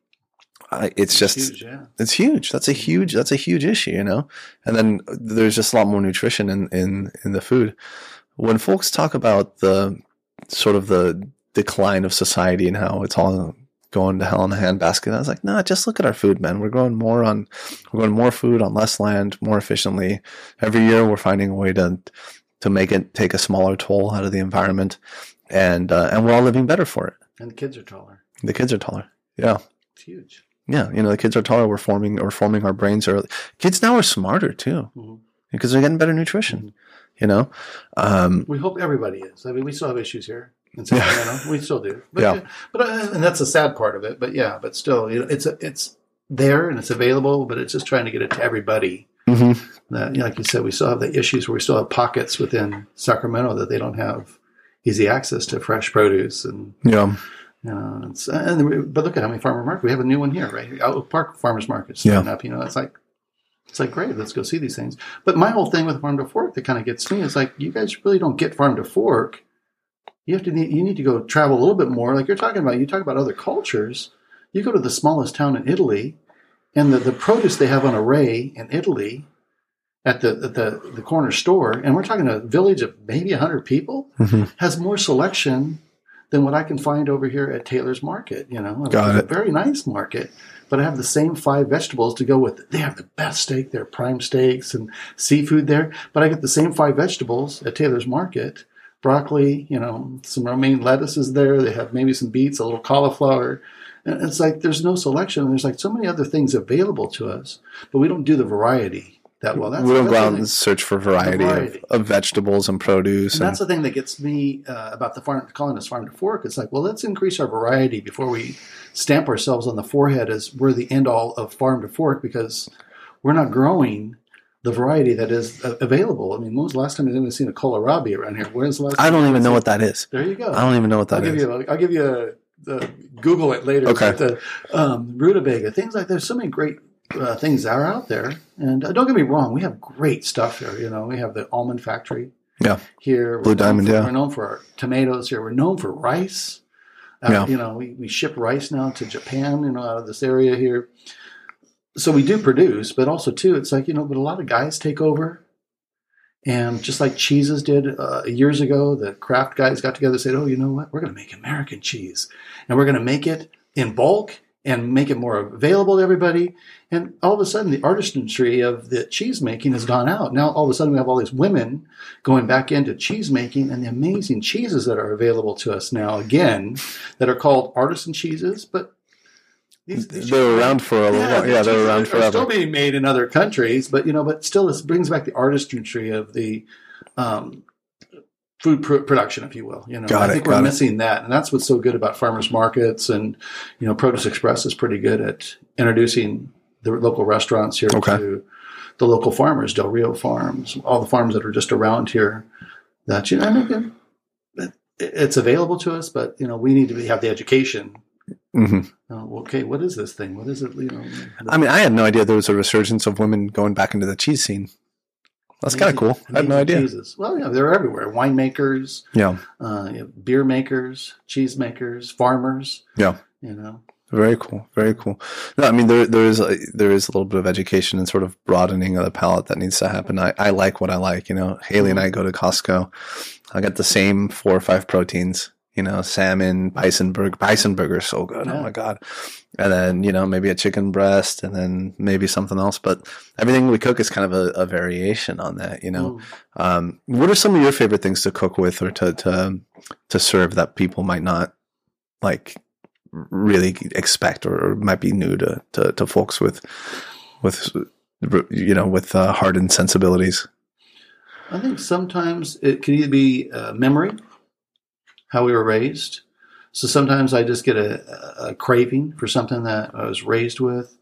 I, it's, it's just, huge, yeah. it's huge. That's a huge, that's a huge issue, you know? And then there's just a lot more nutrition in, in, in the food. When folks talk about the sort of the decline of society and how it's all going to hell in a handbasket, I was like, nah, just look at our food, man. We're growing more on, we're growing more food on less land, more efficiently. Every year we're finding a way to, to make it take a smaller toll out of the environment. And, uh, and we're all living better for it. And the kids are taller. The kids are taller. Yeah. It's huge. Yeah. You know, the kids are taller. We're forming, we're forming our brains early. Kids now are smarter too mm-hmm. because they're getting better nutrition. Mm-hmm. You know, um, we hope everybody is. I mean, we still have issues here in Sacramento. Yeah. We still do. But, yeah. But uh, and that's the sad part of it. But yeah, but still, you know, it's a, it's there and it's available. But it's just trying to get it to everybody. Mm-hmm. That, you know, like you said, we still have the issues where we still have pockets within Sacramento that they don't have easy access to fresh produce and yeah. You know, it's, and but look at how many farmer market we have. A new one here, right here, Outlook Park Farmers Market starting yeah. up. You know, it's like. It's like, great, let's go see these things. But my whole thing with Farm to Fork that kind of gets me is like, you guys really don't get Farm to Fork. You have to need, you need to go travel a little bit more. Like you're talking about, you talk about other cultures. You go to the smallest town in Italy, and the, the produce they have on array in Italy at the at the, the corner store, and we're talking a village of maybe one hundred people, mm-hmm. has more selection than what I can find over here at Taylor's Market. You know, Got it's it. a very nice market. But I have the same five vegetables to go with it. They have the best steak, their prime steaks and seafood there. But I get the same five vegetables at Taylor's Market. Broccoli, you know, some romaine lettuce is there. They have maybe some beets, a little cauliflower. And it's like there's no selection. There's like so many other things available to us. But we don't do the variety that well. That's, we don't that's go out and search for variety, variety. Of, of vegetables and produce. And, and that's the thing that gets me uh, about the farm, calling us Farm to Fork. It's like, well, let's increase our variety before we stamp ourselves on the forehead as we're the end all of Farm to Fork, because we're not growing the variety that is uh, available. I mean, when was the last time you've seen a kohlrabi around here? When's the last time I don't even know what that is. There you go. I don't even know what that I'll is. Give you a, I'll give you a, a Google it later. Okay. The um, rutabaga, things like there's so many great uh, things that are out there. And uh, don't get me wrong, we have great stuff here. You know, we have the almond factory. Yeah. Here, Blue Diamond. For, yeah. We're known for our tomatoes here. We're known for rice. Uh, yeah. You know, we, we ship rice now to Japan, you know, out of this area here. So we do produce, but also, too, it's like, you know, but a lot of guys take over. And just like cheeses did uh, years ago, the Kraft guys got together and said, oh, you know what? We're going to make American cheese. And we're going to make it in bulk and make it more available to everybody. And all of a sudden, the artistry of the cheese making has gone out. Now, all of a sudden, we have all these women going back into cheese making and the amazing cheeses that are available to us now, again, that are called artisan cheeses. But these, these they were around for a little while. Yeah, they were around forever. Still being made in other countries, but you know, but still, this brings back the artistry of the um, food pr- production, if you will. You know, got I think it, we're it. missing that, and that's what's so good about farmers markets. And you know, Produce Express is pretty good at introducing the local restaurants here okay. to the local farmers, Del Rio Farms, all the farms that are just around here. That you know, and again, it, it's available to us, but you know, we need to be, have the education. Mm-hmm. Uh, okay, what is this thing? What is it? You know, I mean, I had no idea there was a resurgence of women going back into the cheese scene. That's kind of cool. I had no idea. Cheeses. Well, yeah, they're everywhere. Winemakers, yeah, uh, you know, beer makers, cheese makers, farmers. Yeah, you know, very cool, very cool. No, I mean there there is a, there is a little bit of education and sort of broadening of the palate that needs to happen. I, I like what I like. You know, Haley and I go to Costco. I get the same four or five proteins. You know, salmon, bison burger. Bison burger is so good. Yeah. Oh my God. And then, you know, maybe a chicken breast and then maybe something else. But everything we cook is kind of a, a variation on that, you know. Mm. Um, what are some of your favorite things to cook with or to, to, to serve that people might not like really expect or, or might be new to, to, to folks with with you know with uh, hardened sensibilities? I think sometimes it can either be uh, memory, how we were raised. So sometimes I just get a, a craving for something that I was raised with,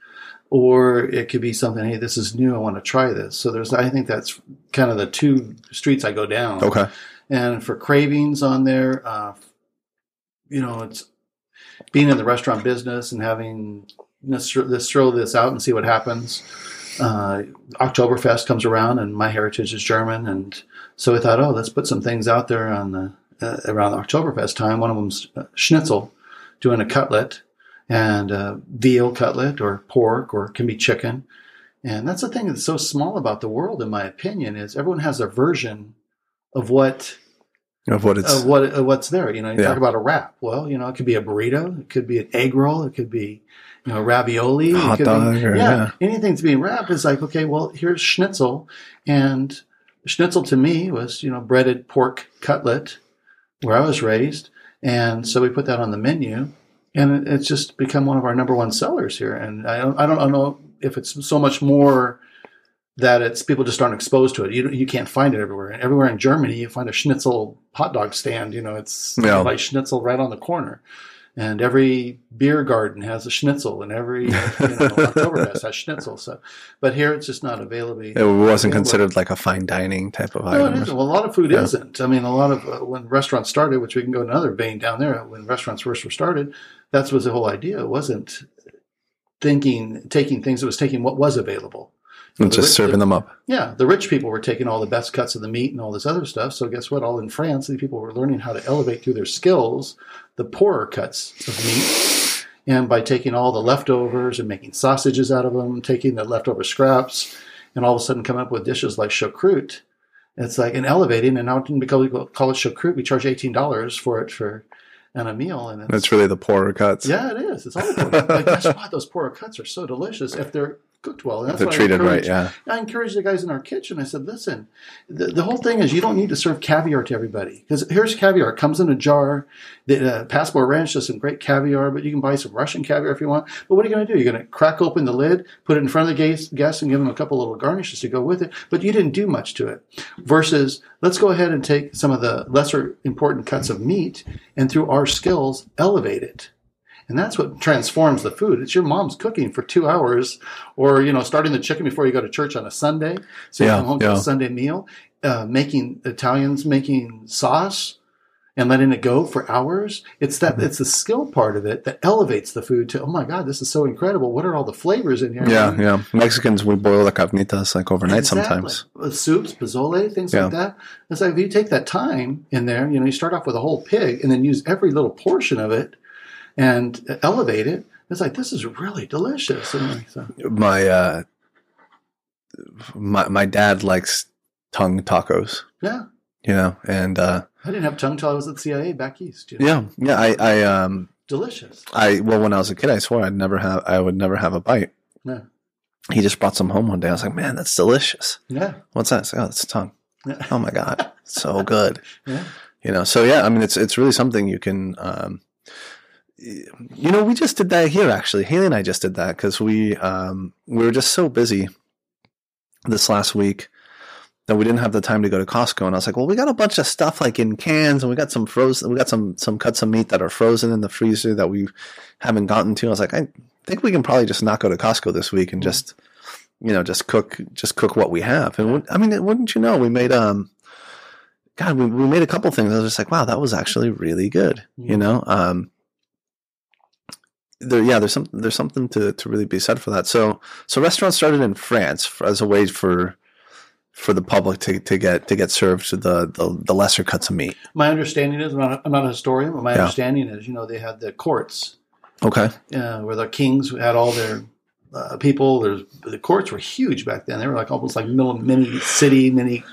or it could be something, hey, this is new, I want to try this. So there's, I think that's kind of the two streets I go down. Okay. And for cravings on there, uh, you know, it's being in the restaurant business and having let's, let's throw this out and see what happens. Uh, Oktoberfest comes around, and my heritage is German, and so we thought, oh, let's put some things out there on the uh, around the Oktoberfest time. One of them's uh, schnitzel, doing a cutlet, and uh, veal cutlet or pork, or it can be chicken. And that's the thing that's so small about the world, in my opinion, is everyone has a version of what of what it's of what of what's there. You know, you yeah. talk about a wrap. Well, you know, it could be a burrito, it could be an egg roll, it could be, you know, ravioli, hot it could dog, be, or, yeah, yeah, anything's being wrapped is like, okay, well, here's schnitzel, and schnitzel to me was, you know, breaded pork cutlet where I was raised, and so we put that on the menu, and it's just become one of our number one sellers here. And I don't, I don't know if it's so much more that it's people just aren't exposed to it. You you can't find it everywhere. Everywhere in Germany, you find a schnitzel hot dog stand. You know, it's yeah. like schnitzel right on the corner. And every beer garden has a schnitzel, and every you know, Oktoberfest has schnitzel. So, but here it's just not available. It wasn't considered like a fine dining type of no, item. it isn't. Well, a lot of food yeah. isn't. I mean, a lot of uh, when restaurants started, which we can go to another vein down there. When restaurants first were started, that was the whole idea. It wasn't thinking, taking things. It was taking what was available. And just rich, serving the, them up. Yeah. The rich people were taking all the best cuts of the meat and all this other stuff. So guess what? All in France, the people were learning how to elevate through their skills the poorer cuts of meat. And by taking all the leftovers and making sausages out of them, taking the leftover scraps, and all of a sudden coming up with dishes like choucroute. It's like an elevating. And now because we call it choucroute, we charge eighteen dollars for it for and a meal. And it's, it's really the poorer cuts. Yeah, it is. It's all the poorer cuts. Like, guess what? Those poorer cuts are so delicious if they're cooked well. And that's they're what treated I right, yeah. I encourage the guys in our kitchen. I said, listen, the, the whole thing is you don't need to serve caviar to everybody. Because here's caviar. It comes in a jar. The uh, Passport Ranch does some great caviar, but you can buy some Russian caviar if you want. But what are you going to do? You're going to crack open the lid, put it in front of the guests, guests and give them a couple little garnishes to go with it. But you didn't do much to it. Versus, let's go ahead and take some of the lesser important cuts of meat and through our skills, elevate it. And that's what transforms the food. It's your mom's cooking for two hours or, you know, starting the chicken before you go to church on a Sunday. So you yeah, come home yeah. to a Sunday meal, uh, making Italians making sauce and letting it go for hours. It's that, mm-hmm. it's the skill part of it that elevates the food to, oh my God, this is so incredible. What are all the flavors in here? Yeah, yeah. Mexicans, we boil the carnitas like overnight exactly. sometimes. With soups, pozole, things yeah. like that. It's like if you take that time in there, you know, you start off with a whole pig and then use every little portion of it and elevate it. It's like, this is really delicious. And so. My, uh, my, my dad likes tongue tacos. Yeah. You know, and, uh, I didn't have tongue till I was at the C I A back east. You know? Yeah. Yeah. I, I, um, delicious. I, well, when I was a kid, I swore I'd never have, I would never have a bite. Yeah. He just brought some home one day. I was like, man, that's delicious. Yeah. What's that? I said, oh, it's tongue. Yeah. Oh my God. So good. Yeah. You know, so yeah, I mean, it's, it's really something you can, um, you know, we just did that here, actually. Haley and I just did that because we um, we were just so busy this last week that we didn't have the time to go to Costco. And I was like, well, we got a bunch of stuff like in cans and we got some frozen, we got some some cuts of meat that are frozen in the freezer that we haven't gotten to. I was like, I think we can probably just not go to Costco this week and just, you know, just cook just cook what we have. And I mean, wouldn't you know, we made um, God, we we made a couple things. I was just like, wow, that was actually really good. You know, um. There, yeah, there's some, there's something to, to really be said for that. So, so restaurants started in France for, as a way for, for the public to, to get, to get served to the, the, the lesser cuts of meat. My understanding is, I'm not, I'm not a historian, but my yeah. understanding is, you know, they had the courts. Okay. Uh, where the kings had all their uh, people. There's the courts were huge back then. They were like almost like little mini city, mini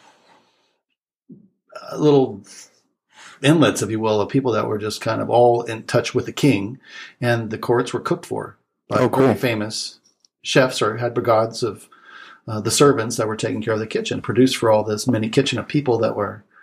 uh, little inlets, if you will, of people that were just kind of all in touch with the king, and the courts were cooked for by oh, cool. very famous chefs or had brigades of uh, the servants that were taking care of the kitchen, produced for all this mini kitchen of people that were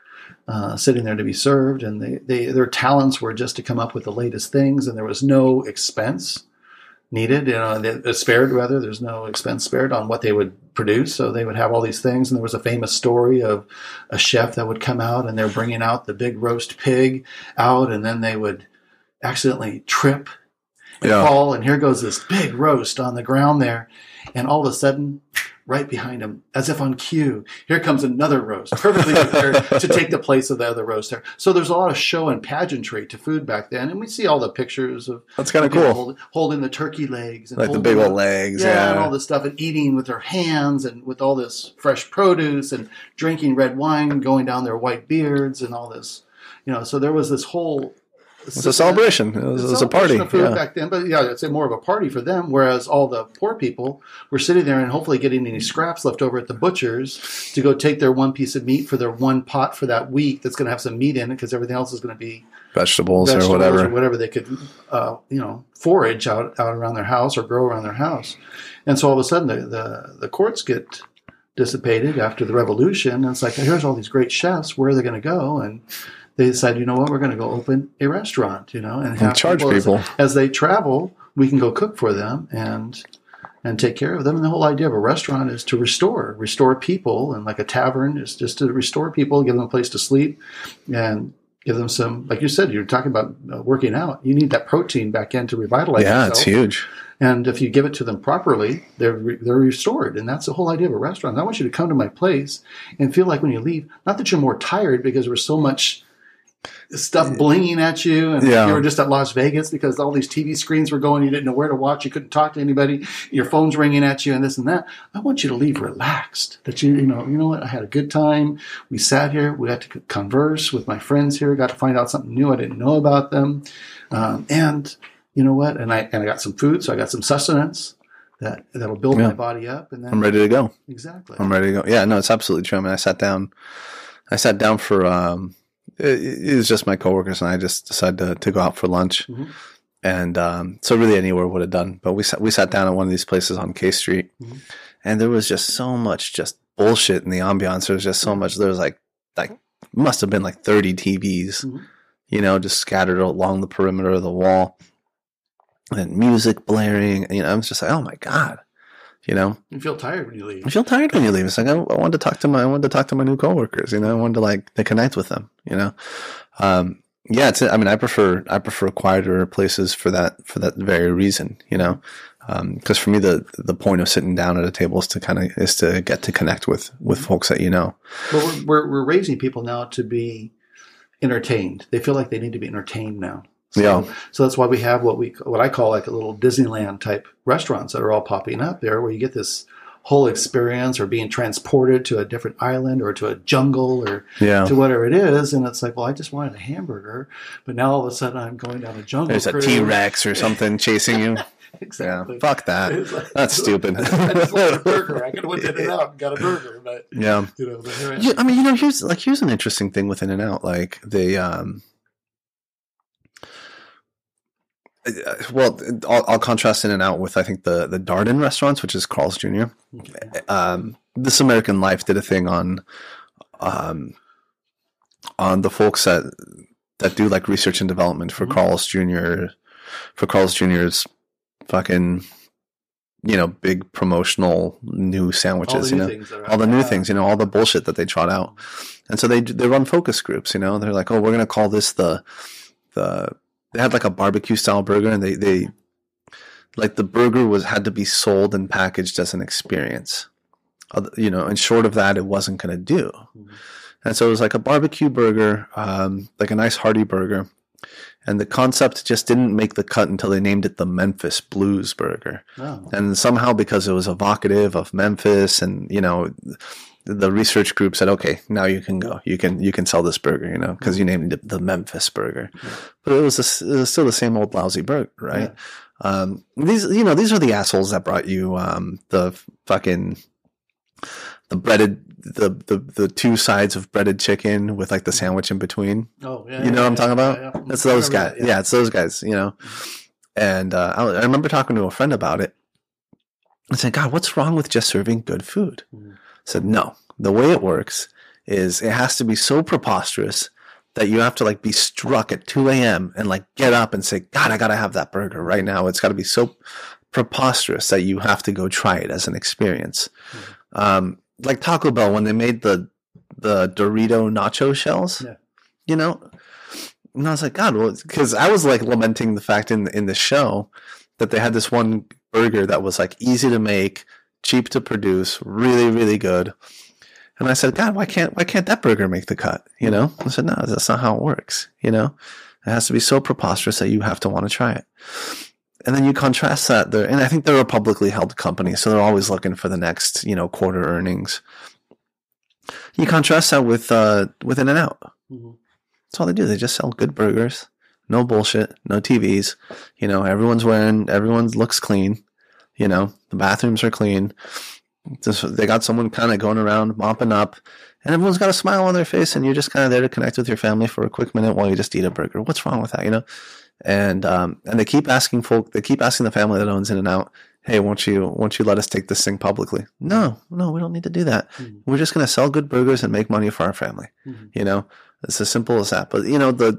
uh, sitting there to be served, and they, they their talents were just to come up with the latest things, and there was no expense needed, you know, they, spared rather. There's no expense spared on what they would produce. So they would have all these things, and there was a famous story of a chef that would come out, and they're bringing out the big roast pig out, and then they would accidentally trip and yeah. fall, and here goes this big roast on the ground there, and all of a sudden, right behind him, as if on cue, here comes another roast, perfectly prepared to take the place of the other roast there. So there's a lot of show and pageantry to food back then, and we see all the pictures of that's kind of cool, hold, holding the turkey legs, and like the big old legs, yeah, yeah, and all this stuff, and eating with their hands, and with all this fresh produce, and drinking red wine, going down their white beards, and all this, you know. So there was this whole. It was a celebration. It was, it was a party. Of food yeah. back then, but yeah, I'd say more of a party for them. Whereas all the poor people were sitting there and hopefully getting any scraps left over at the butcher's to go take their one piece of meat for their one pot for that week that's going to have some meat in it, because everything else is going to be vegetables, vegetables or whatever, or whatever they could, uh, you know, forage out out around their house or grow around their house. And so all of a sudden, the the, the courts get dissipated after the revolution. And it's like, here's all these great chefs. Where are they going to go? And they decide, you know what, we're going to go open a restaurant, you know, and, have and charge people, people. As, as they travel, we can go cook for them and and take care of them. And the whole idea of a restaurant is to restore, restore people. And like a tavern is just to restore people, give them a place to sleep, and give them some, like you said, you're talking about uh, working out. You need that protein back in to revitalize Yeah, yourself. It's huge. And if you give it to them properly, they're re- they're restored. And that's the whole idea of a restaurant. I want you to come to my place and feel like when you leave, not that you're more tired because there was so much stuff blinging at you, and yeah. you were just at Las Vegas because all these T V screens were going, you didn't know where to watch, you couldn't talk to anybody, your phone's ringing at you, and this and that. I want you to leave relaxed, that you, you know, you know what, I had a good time, we sat here, we got to converse with my friends here, got to find out something new I didn't know about them, um, and you know what, and I and I got some food, so I got some sustenance that that'll build yeah. my body up, and then I'm ready to go. Exactly. I'm ready to go. Yeah, no, it's absolutely true. I mean, I sat down, I sat down for, um, It, it was just my coworkers and I just decided to, to go out for lunch. Mm-hmm. And um, so really anywhere would have done. But we sat, we sat down at one of these places on K Street, mm-hmm. and there was just so much just bullshit in the ambiance. There was just so much. There was like, like must have been like thirty T Vs, mm-hmm. you know, just scattered along the perimeter of the wall. And music blaring. You know, I was just like, oh my God. You know, you feel tired when you leave. You feel tired when you leave. It's like I, I wanted to talk to my, I wanted to talk to my new coworkers. You know, I wanted to like to connect with them. You know, um, yeah. It's. I mean, I prefer I prefer quieter places for that for that very reason. You know, because um, for me the the point of sitting down at a table is to kind of is to get to connect with with folks that you know. Well, we're, we're we're raising people now to be entertained. They feel like they need to be entertained now. So, yeah. So that's why we have what we what I call like a little Disneyland type restaurants that are all popping up there, where you get this whole experience, or being transported to a different island or to a jungle or yeah. to whatever it is. And it's like, well, I just wanted a hamburger, but now all of a sudden I'm going down a jungle. There's cruise. a T-Rex or something chasing you. Exactly. Yeah, fuck that. Like, That's stupid. I just wanted a burger. I could have went in and out and got a burger, but yeah. You know, but here I, yeah, I mean, you know, here's like here's an interesting thing with In and Out. Like they, um, well, I'll, I'll contrast In and Out with I think the the Darden restaurants, which is Carl's Junior Okay. Um, This American Life did a thing on, um, on the folks that that do like research and development for mm-hmm. Carl's Junior for Carl's Junior's fucking, you know, big promotional new sandwiches, you know, all the new out. things, you know, all the bullshit that they trot out. And so they, they run focus groups, you know, they're like, oh, we're going to call this the, the, they had like a barbecue style burger, and they, they, like the burger was, had to be sold and packaged as an experience, you know, and short of that, it wasn't going to do. Mm-hmm. And so it was like a barbecue burger, um, like a nice hearty burger. And the concept just didn't make the cut until they named it the Memphis Blues Burger. Oh. And somehow, because it was evocative of Memphis, and, you know, the research group said, okay, now you can go. You can you can sell this burger, you know, because you named it the Memphis Burger. Yeah. But it was, a, it was still the same old lousy burger, right? Yeah. Um, these, you know, these are the assholes that brought you um, the fucking the breaded the, the the two sides of breaded chicken with like the sandwich in between. Oh, yeah. You know yeah, what I'm talking about? Yeah, yeah. It's those guys. That, yeah. yeah, it's those guys, you know. And uh, I, I remember talking to a friend about it. I said, God, what's wrong with just serving good food? Mm. I said, no. The way it works is it has to be so preposterous that you have to like be struck at two a.m. and like get up and say, God, I got to have that burger right now. It's got to be so preposterous that you have to go try it as an experience. Mm-hmm. Um, like Taco Bell, when they made the, the Dorito nacho shells, yeah. you know, and I was like, God, well, because I was like lamenting the fact in, in the show that they had this one burger that was like easy to make, cheap to produce, really, really good. And I said, God, why can't, why can't that burger make the cut? You know, I said, no, that's not how it works. You know, it has to be so preposterous that you have to want to try it. And then you contrast that there, and I think they're a publicly held company, so they're always looking for the next, you know, quarter earnings. You contrast that with, uh, with In-N-Out. Mm-hmm. That's all they do. They just sell good burgers, no bullshit, no T Vs. You know, everyone's wearing, everyone looks clean. You know, the bathrooms are clean. Just, they got someone kind of going around mopping up, and everyone's got a smile on their face, and you're just kind of there to connect with your family for a quick minute while you just eat a burger. What's wrong with that? You know, and um, and they keep asking folk, they keep asking the family that owns In-N-Out, hey, won't you won't you let us take this thing publicly? No, no, we don't need to do that. Mm-hmm. We're just going to sell good burgers and make money for our family. Mm-hmm. You know, it's as simple as that. But you know, the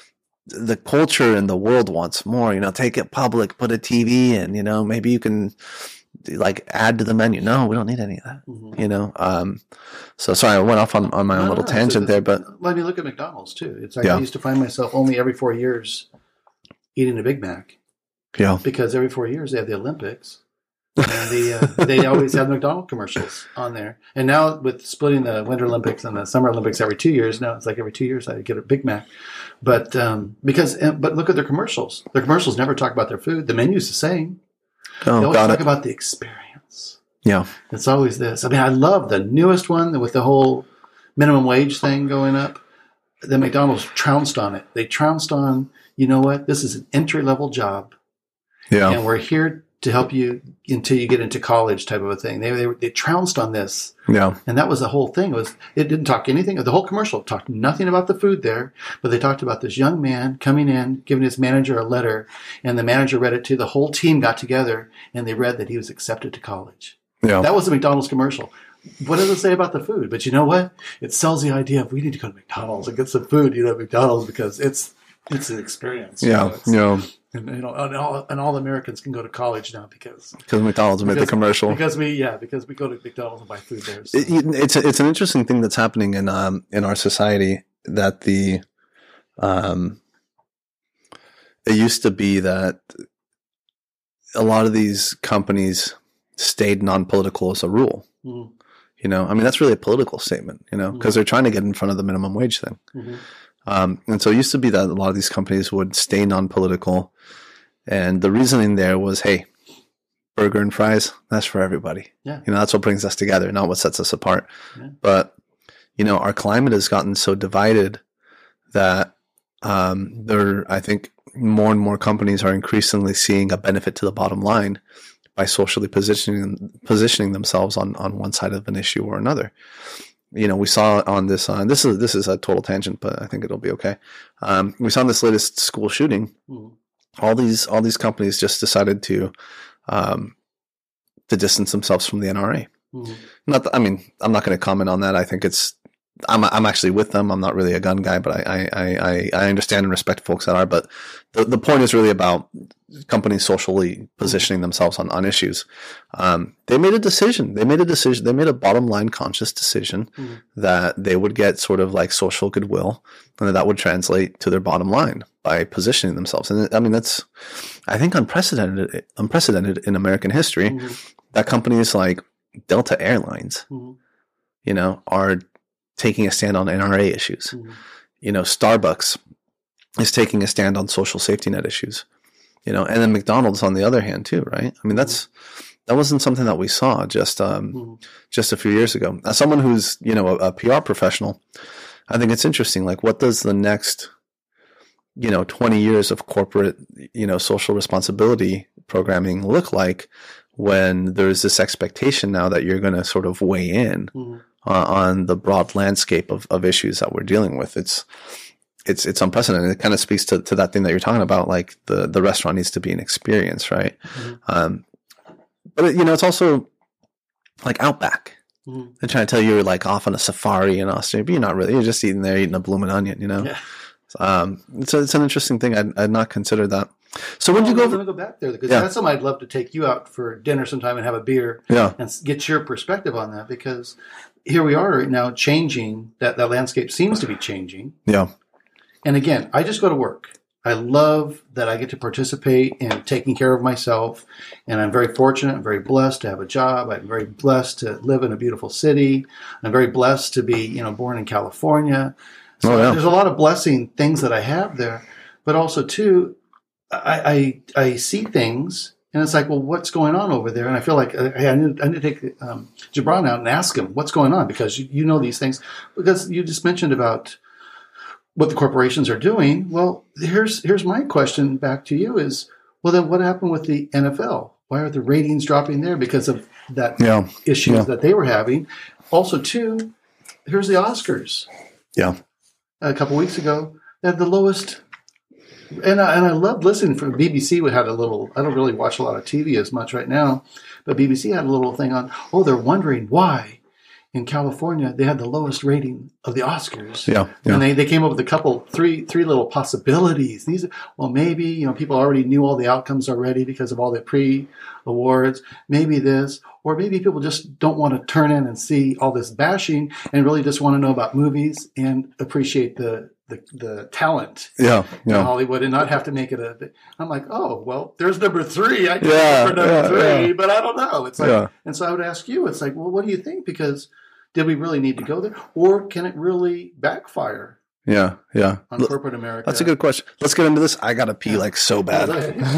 the culture in the world wants more. You know, take it public, put a T V in. You know, maybe you can like add to the menu. No, we don't need any of that. Mm-hmm. You know, um, so sorry, I went off on, on my own no, little no, tangent so there. But when you look at McDonald's too, it's like yeah. I used to find myself only every four years eating a Big Mac. Yeah, because every four years they have the Olympics, and the, uh, they always have McDonald's commercials on there. And now with splitting the Winter Olympics and the Summer Olympics every two years, now it's like every two years I get a Big Mac. But um, because but look at their commercials. Their commercials never talk about their food. The menu's the same. Oh, they always got talk it. about the experience. Yeah, it's always this. I mean, I love the newest one with the whole minimum wage thing going up. The McDonald's trounced on it. They trounced on, you know what? This is an entry level job. Yeah. And we're here to help you until you get into college type of a thing. They, they, they trounced on this. Yeah. And that was the whole thing. It was, it didn't talk anything. The whole commercial talked nothing about the food there, but they talked about this young man coming in, giving his manager a letter, and the manager read it to the whole team got together and they read that he was accepted to college. Yeah. That was the McDonald's commercial. What does it say about the food? But you know what? It sells the idea of we need to go to McDonald's and get some food, you know, at McDonald's because it's, it's an experience. Yeah. You know, yeah. And, you know, and all, and all Americans can go to college now because because McDonald's made the commercial. Because we, yeah, because we go to McDonald's and buy food there. So. It, it's a, it's an interesting thing that's happening in um in our society that the um it used to be that a lot of these companies stayed non-political as a rule. Mm-hmm. You know, I mean that's really a political statement. You know, because mm-hmm. they're trying to get in front of the minimum wage thing. Mm-hmm. Um, and so it used to be that a lot of these companies would stay non-political. And the reasoning there was, hey, burger and fries, that's for everybody. Yeah. You know, that's what brings us together, not what sets us apart. Yeah. But, you know, our climate has gotten so divided that um, there, I think more and more companies are increasingly seeing a benefit to the bottom line by socially positioning positioning themselves on, on one side of an issue or another. You know, we saw on this, uh, this is, this is a total tangent, but I think it'll be okay. Um, we saw in this latest school shooting, mm-hmm. all these, all these companies just decided to, um, to distance themselves from the N R A. Mm-hmm. Not, that, I mean, I'm not going to comment on that. I think it's, I'm, I'm actually with them. I'm not really a gun guy, but I, I, I, I understand and respect folks that are, but the, the point is really about companies socially positioning themselves on, on issues. Um, they made a decision. They made a decision. They made a bottom line conscious decision mm-hmm. that they would get sort of like social goodwill and that, that would translate to their bottom line by positioning themselves. And I mean, that's, I think unprecedented, unprecedented in American history mm-hmm. that companies like Delta Airlines, mm-hmm. you know, are taking a stand on N R A issues. Mm-hmm. You know, Starbucks is taking a stand on social safety net issues. You know, and then McDonald's on the other hand too, right? I mean, that's that wasn't something that we saw just um, mm-hmm. just a few years ago. As someone who's you know a, a P R professional, I think it's interesting. Like, what does the next you know twenty years of corporate you know social responsibility programming look like when there's this expectation now that you're going to sort of weigh in mm-hmm. uh, on the broad landscape of, of issues that we're dealing with? It's It's it's unprecedented. It kind of speaks to, to that thing that you're talking about, like the, the restaurant needs to be an experience, right? Mm-hmm. Um, but, it, you know, it's also like Outback. Mm-hmm. They're trying to tell you you're like off on a safari in Australia, but you're not really. You're just eating there, eating a blooming onion, you know? Yeah. Um, it's, a, it's an interesting thing. I'd, I'd not considered that. So when well, did you go? Let me go back there because Yeah. that's something I'd love to take you out for dinner sometime and have a beer Yeah. and get your perspective on that, because here we are right now changing, that, that landscape seems to be changing. Yeah. And again, I just go to work. I love that I get to participate in taking care of myself. And I'm very fortunate. I'm very blessed to have a job. I'm very blessed to live in a beautiful city. I'm very blessed to be, you know, born in California. So Oh, yeah. there's a lot of blessing things that I have there. But also, too, I, I, I see things and it's like, well, what's going on over there? And I feel like, hey, I need, I need to take um, Gibran out and ask him what's going on, because you, you know these things. Because you just mentioned about what the corporations are doing. Well, here's here's my question back to you is, well, then what happened with the N F L? Why are the ratings dropping there? Because of that Yeah. issues Yeah. that they were having. Also, too, here's the Oscars. Yeah. A couple weeks ago, they had the lowest. And I, and I love listening from B B C. We had a little, I don't really watch a lot of T V as much right now, but B B C had a little thing on, oh, they're wondering why in California they had the lowest rating of the Oscars. Yeah. Yeah. And they, they came up with a couple, three, three little possibilities. These, well, maybe, you know, people already knew all the outcomes already because of all the pre-awards. Maybe this, or maybe people just don't want to turn in and see all this bashing and really just want to know about movies and appreciate the, the, the talent Yeah. in Yeah. Hollywood and not have to make it a. I'm like, oh, well, there's number three. I can Yeah, for number yeah, three, yeah. but I don't know. It's like, Yeah. and so I would ask you, it's like, well, what do you think? Because did we really need to go there, or can it really backfire Yeah. Yeah. on Look, corporate America? that's a good question. Let's get into this. I gotta pee like so bad.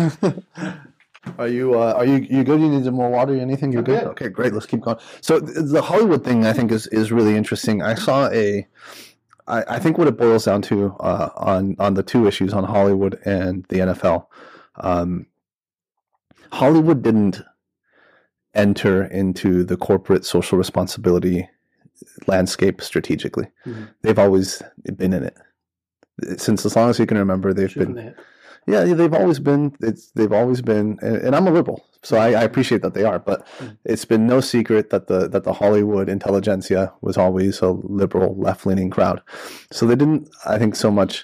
Are you uh, are you you good? You need some more water? Anything? You're I'm good? good. Okay, great. Let's keep going. So th- the Hollywood thing, I think, is is really interesting. I saw a. I, I think what it boils down to uh, on on the two issues on Hollywood and the N F L, um, Hollywood didn't enter into the corporate social responsibility landscape strategically. Mhm. They've always been in it since as long as you can remember. They've Shoot from been. the hip. Yeah, yeah, they've always been. It's they've always been, and, and I'm a liberal, so I, I appreciate that they are. But Mm. it's been no secret that the that the Hollywood intelligentsia was always a liberal, left leaning crowd. So they didn't, I think, so much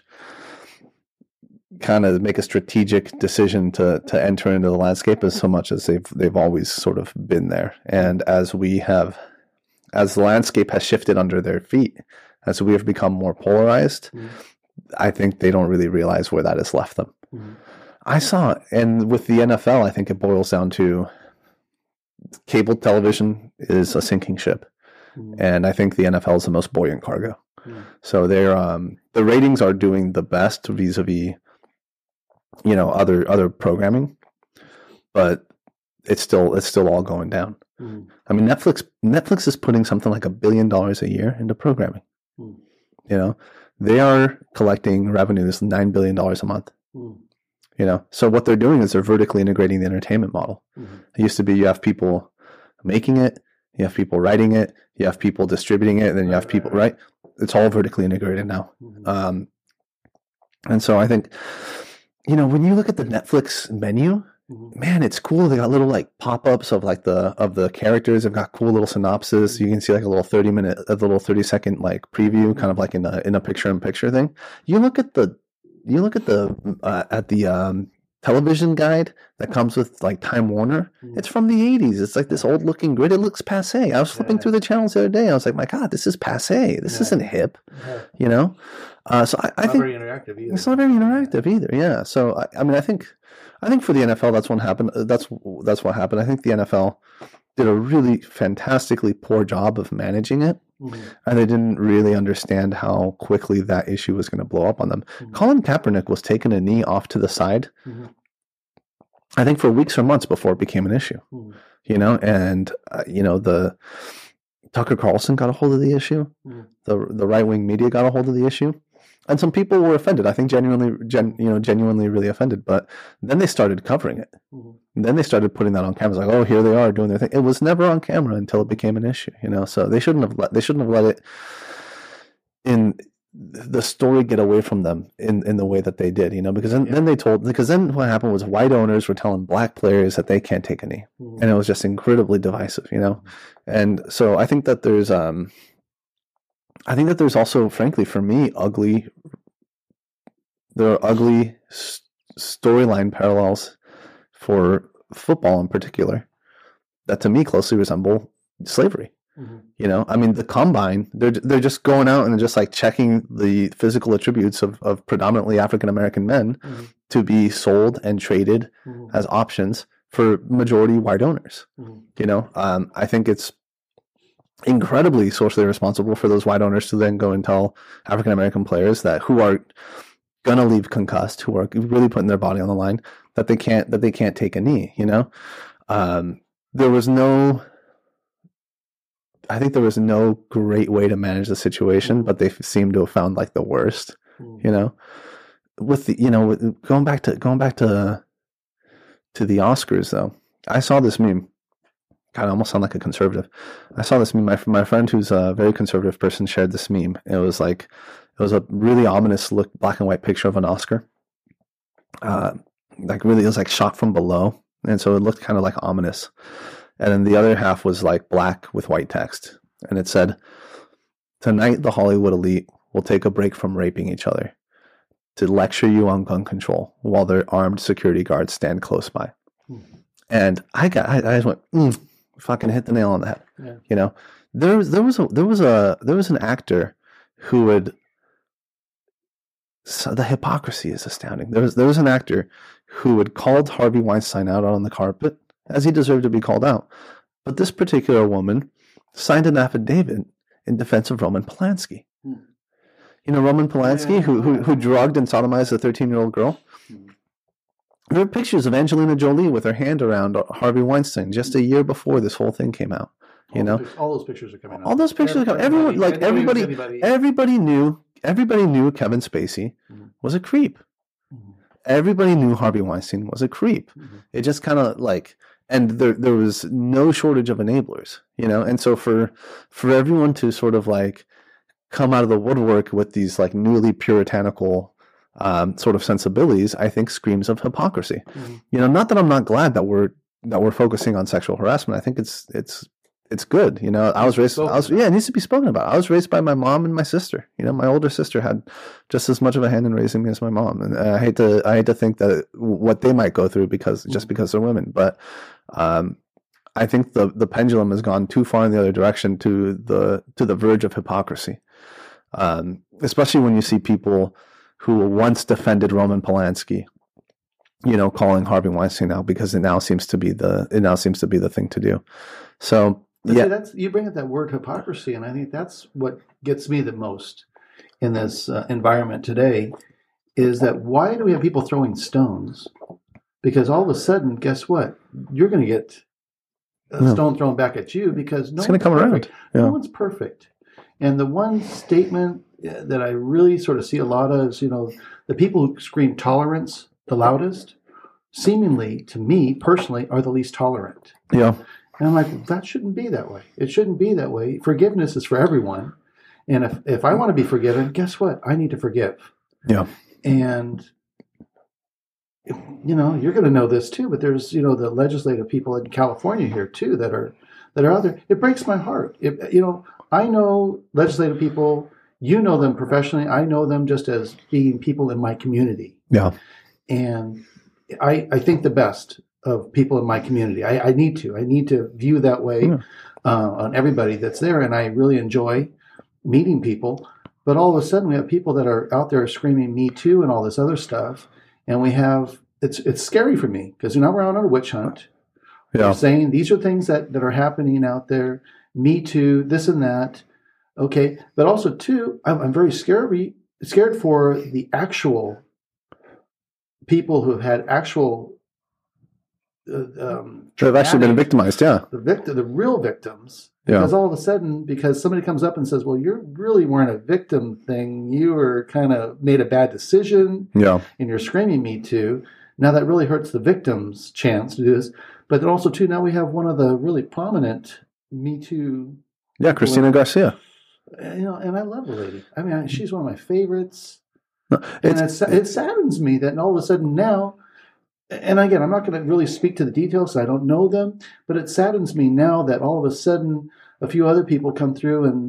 kind of make a strategic decision to to enter into the landscape as so much as they've they've always sort of been there. And as we have, as the landscape has shifted under their feet, as we have become more polarized, Mm. I think they don't really realize where that has left them. Mhm. I saw, and with the N F L, I think it boils down to cable television is a sinking ship, Mhm. and I think the N F L is the most buoyant cargo. Mhm. So they're um, the ratings are doing the best vis-a-vis, you know, other other programming, but it's still it's still all going down. Mhm. I mean, Netflix Netflix is putting something like a billion dollars a year into programming. Mhm. You know, they are collecting revenues nine billion dollars a month. Mhm. You know, so what they're doing is they're vertically integrating the entertainment model. Mhm. It used to be you have people making it, you have people writing it, you have people distributing it, and then you have Right, people, right, right? It's all vertically integrated now. Mhm. Um, and so I think, you know, when you look at the Netflix menu, Mhm. man, it's cool. They got little like pop-ups of like the of the characters. They've got cool little synopsis. You can see like a little thirty minute, a little thirty second like preview, kind of like in a in a picture in picture thing. You look at the you look at the uh, at the um, television guide that comes with like Time Warner. Mhm. It's from the eighties. It's like this old looking grid. It looks passe. I was flipping Yeah. through the channels the other day. I was like, my God, this is passe. This Yeah. isn't hip, Yeah. you know. Uh, so I, I Not think very interactive either. it's not very interactive either. Yeah. So I, I mean, I think, I think for the N F L, that's what happened. That's that's what happened. I think the N F L did a really fantastically poor job of managing it, Mhm. and they didn't really understand how quickly that issue was going to blow up on them. Mhm. Colin Kaepernick was taking a knee off to the side, Mhm. I think, for weeks or months before it became an issue. Mhm. You know, and uh, you know the Tucker Carlson got a hold of the issue. Mhm. The the right wing media got a hold of the issue. And some people were offended. I think genuinely, gen, you know, genuinely really offended. But then they started covering it. Mhm. And then they started putting that on camera. Like, oh, here they are doing their thing. It was never on camera until it became an issue. You know, so they shouldn't have let they shouldn't have let it in. the story get away from them in, in the way that they did, you know, because then, Yeah. then they told, because then what happened was white owners were telling black players that they can't take a knee. Mhm. And it was just incredibly divisive, you know? And so I think that there's, um, I think that there's also, frankly, for me, ugly, there are ugly s- storyline parallels for football in particular that to me closely resemble slavery. Mhm. You know, I mean, the combine, they're, they're just going out and just like checking the physical attributes of, of predominantly African American men Mhm. to be sold and traded Mhm. as options for majority white owners. Mhm. You know, um, I think it's incredibly socially responsible for those white owners to then go and tell African American players that who are going to leave concussed, who are really putting their body on the line, that they can't, that they can't take a knee, you know? Um, there was no, I think there was no great way to manage the situation, but they seem to have found like the worst, Mhm. you know, with the, you know, with, going back to, going back to, to the Oscars though, I saw this meme. God, I almost sound like a conservative. I saw this meme. My, my friend who's a very conservative person shared this meme. It was like, it was a really ominous look, black and white picture of an Oscar. Uh, like really, it was like shot from below. And so it looked kind of like ominous. And then the other half was like black with white text. And it said, "Tonight, the Hollywood elite will take a break from raping each other to lecture you on gun control while their armed security guards stand close by." Hmm. And I got, I, I just went, mm, fucking hit the nail on the head. Yeah. You know, there was, there was a, there was a, there was an actor who would, so the hypocrisy is astounding. There was, there was an actor who had called Harvey Weinstein out on the carpet as he deserved to be called out. But this particular woman signed an affidavit in defense of Roman Polanski. Hmm. You know, Roman Polanski, Yeah. who, who who drugged and sodomized a thirteen-year-old girl. Hmm. There are pictures of Angelina Jolie with her hand around Harvey Weinstein just a year before this whole thing came out. You all know, those, all those pictures are coming out. all those pictures are coming. Everyone, like everybody, anybody. everybody knew, everybody knew Kevin Spacey Mhm. was a creep. Mhm. Everybody knew Harvey Weinstein was a creep. Mhm. It just kind of like, and there there was no shortage of enablers, you know. And so for for everyone to sort of like come out of the woodwork with these like newly puritanical um, sort of sensibilities, I think screams of hypocrisy. Mhm. You know, not that I'm not glad that we're that we're focusing on sexual harassment. I think it's it's it's good. You know, I was raised. I was yeah, it needs to be spoken about. I was raised by my mom and my sister. You know, my older sister had just as much of a hand in raising me as my mom, and I hate to I hate to think that what they might go through because just because they're women, but um, I think the the pendulum has gone too far in the other direction to the to the verge of hypocrisy, um, especially when you see people who once defended Roman Polanski, you know, calling Harvey Weinstein out because it now seems to be the it now seems to be the thing to do. So. But Yeah, see, that's you bring up that word hypocrisy, and I think that's what gets me the most in this uh, environment today. Is that why do we have people throwing stones? Because all of a sudden, guess what? You're going to get a Yeah. stone thrown back at you because no it's going to one's come perfect. around. No Yeah. one's perfect. And the one statement uh, that I really sort of see a lot of is, you know, the people who scream tolerance the loudest, seemingly to me personally, are the least tolerant. Yeah. And I'm like, that shouldn't be that way. It shouldn't be that way. Forgiveness is for everyone. And if, if I want to be forgiven, guess what? I need to forgive. Yeah. And, you know, you're going to know this too, but there's, you know, the legislative people in California here too that are, that are out there. It breaks my heart. It, you know, I know legislative people, you know them professionally. I know them just as being people in my community. Yeah. And I, I think the best of people in my community. I, I need to. I need to view that way Yeah. uh, on everybody that's there. And I really enjoy meeting people. But all of a sudden, we have people that are out there screaming "Me Too" and all this other stuff. And we have it's it's scary for me because you know we're out on a witch hunt. Yeah. We're saying these are things that, that are happening out there. Me Too, this and that. Okay, but also too, I'm, I'm very scared scared for the actual people who have had actual. Uh, um, They've actually been victimized. Yeah. the victim, the real victims, Yeah. because all of a sudden, because somebody comes up and says, "Well, you really weren't a victim thing. You were kind of made a bad decision, Yeah. and you're screaming Me Too." Now that really hurts the victim's chance to do this. But then also too, now we have one of the really prominent Me Too. Yeah. Christina Garcia. You know, and I love the lady. I mean, she's one of my favorites. No, and it's, it saddens me that all of a sudden now, and again, I'm not going to really speak to the details. I don't know them, but it saddens me now that all of a sudden a few other people come through and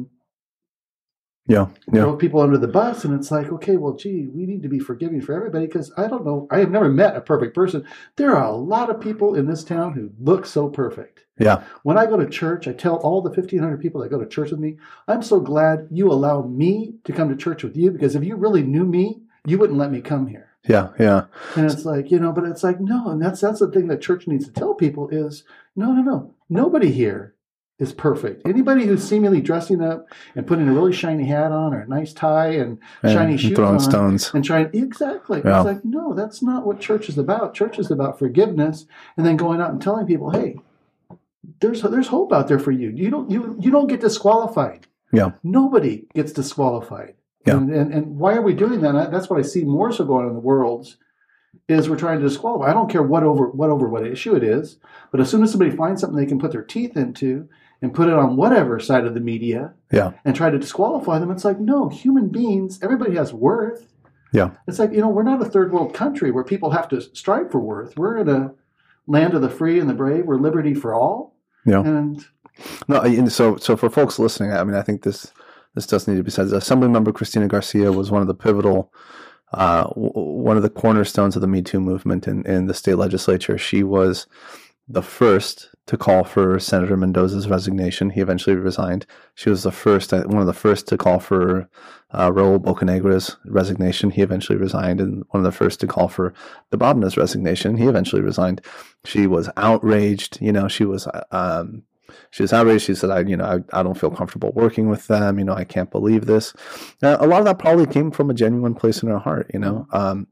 yeah, yeah. throw people under the bus. And it's like, okay, well, gee, we need to be forgiving for everybody because I don't know. I have never met a perfect person. There are a lot of people in this town who look so perfect. Yeah. When I go to church, I tell all the fifteen hundred people that go to church with me, I'm so glad you allow me to come to church with you because if you really knew me, you wouldn't let me come here. Yeah, yeah. And it's like, you know, but it's like, no, and that's that's the thing that church needs to tell people is, no, no, no. Nobody here is perfect. Anybody who's seemingly dressing up and putting a really shiny hat on or a nice tie and, and shiny shoes throwing on stones. and trying, exactly. Yeah. It's like, no, that's not what church is about. Church is about forgiveness and then going out and telling people, hey, there's there's hope out there for you. You don't you you don't get disqualified. Yeah. Nobody gets disqualified. Yeah. And, and and why are we doing that? That's what I see more so going on in the world is we're trying to disqualify. I don't care what over what over what issue it is, but as soon as somebody finds something they can put their teeth into and put it on whatever side of the media yeah. and try to disqualify them, it's like, no, human beings, everybody has worth. Yeah. It's like, you know, we're not a third world country where people have to strive for worth. We're in a land of the free and the brave. We're liberty for all. Yeah. And no, and so so for folks listening, I mean, I think this this does need to be said. Assemblymember Cristina Garcia was one of the pivotal, uh, w- one of the cornerstones of the Me Too movement in, in the state legislature. She was the first to call for Senator Mendoza's resignation. He eventually resigned. She was the first, one of the first to call for uh, Raul Bocanegra's resignation. He eventually resigned, and one of the first to call for Dababna's resignation. He eventually resigned. She was outraged. You know, she was um, she was outraged. She said, "I, you know, I, I don't feel comfortable working with them. You know, I can't believe this." Now, a lot of that probably came from a genuine place in her heart. You know, um,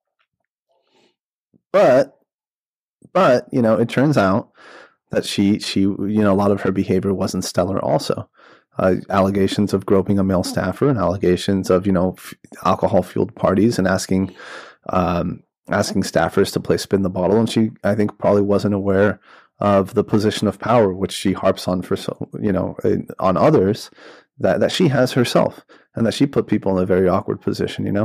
but but you know, it turns out that she, she, you know, a lot of her behavior wasn't stellar also. Uh, allegations of groping a male staffer and allegations of, you know, f- alcohol-fueled parties and asking um, asking staffers to play spin the bottle. And she, I think, probably wasn't aware of the position of power, which she harps on for, so, you know, on others, that, that she has herself and that she put people in a very awkward position, you know.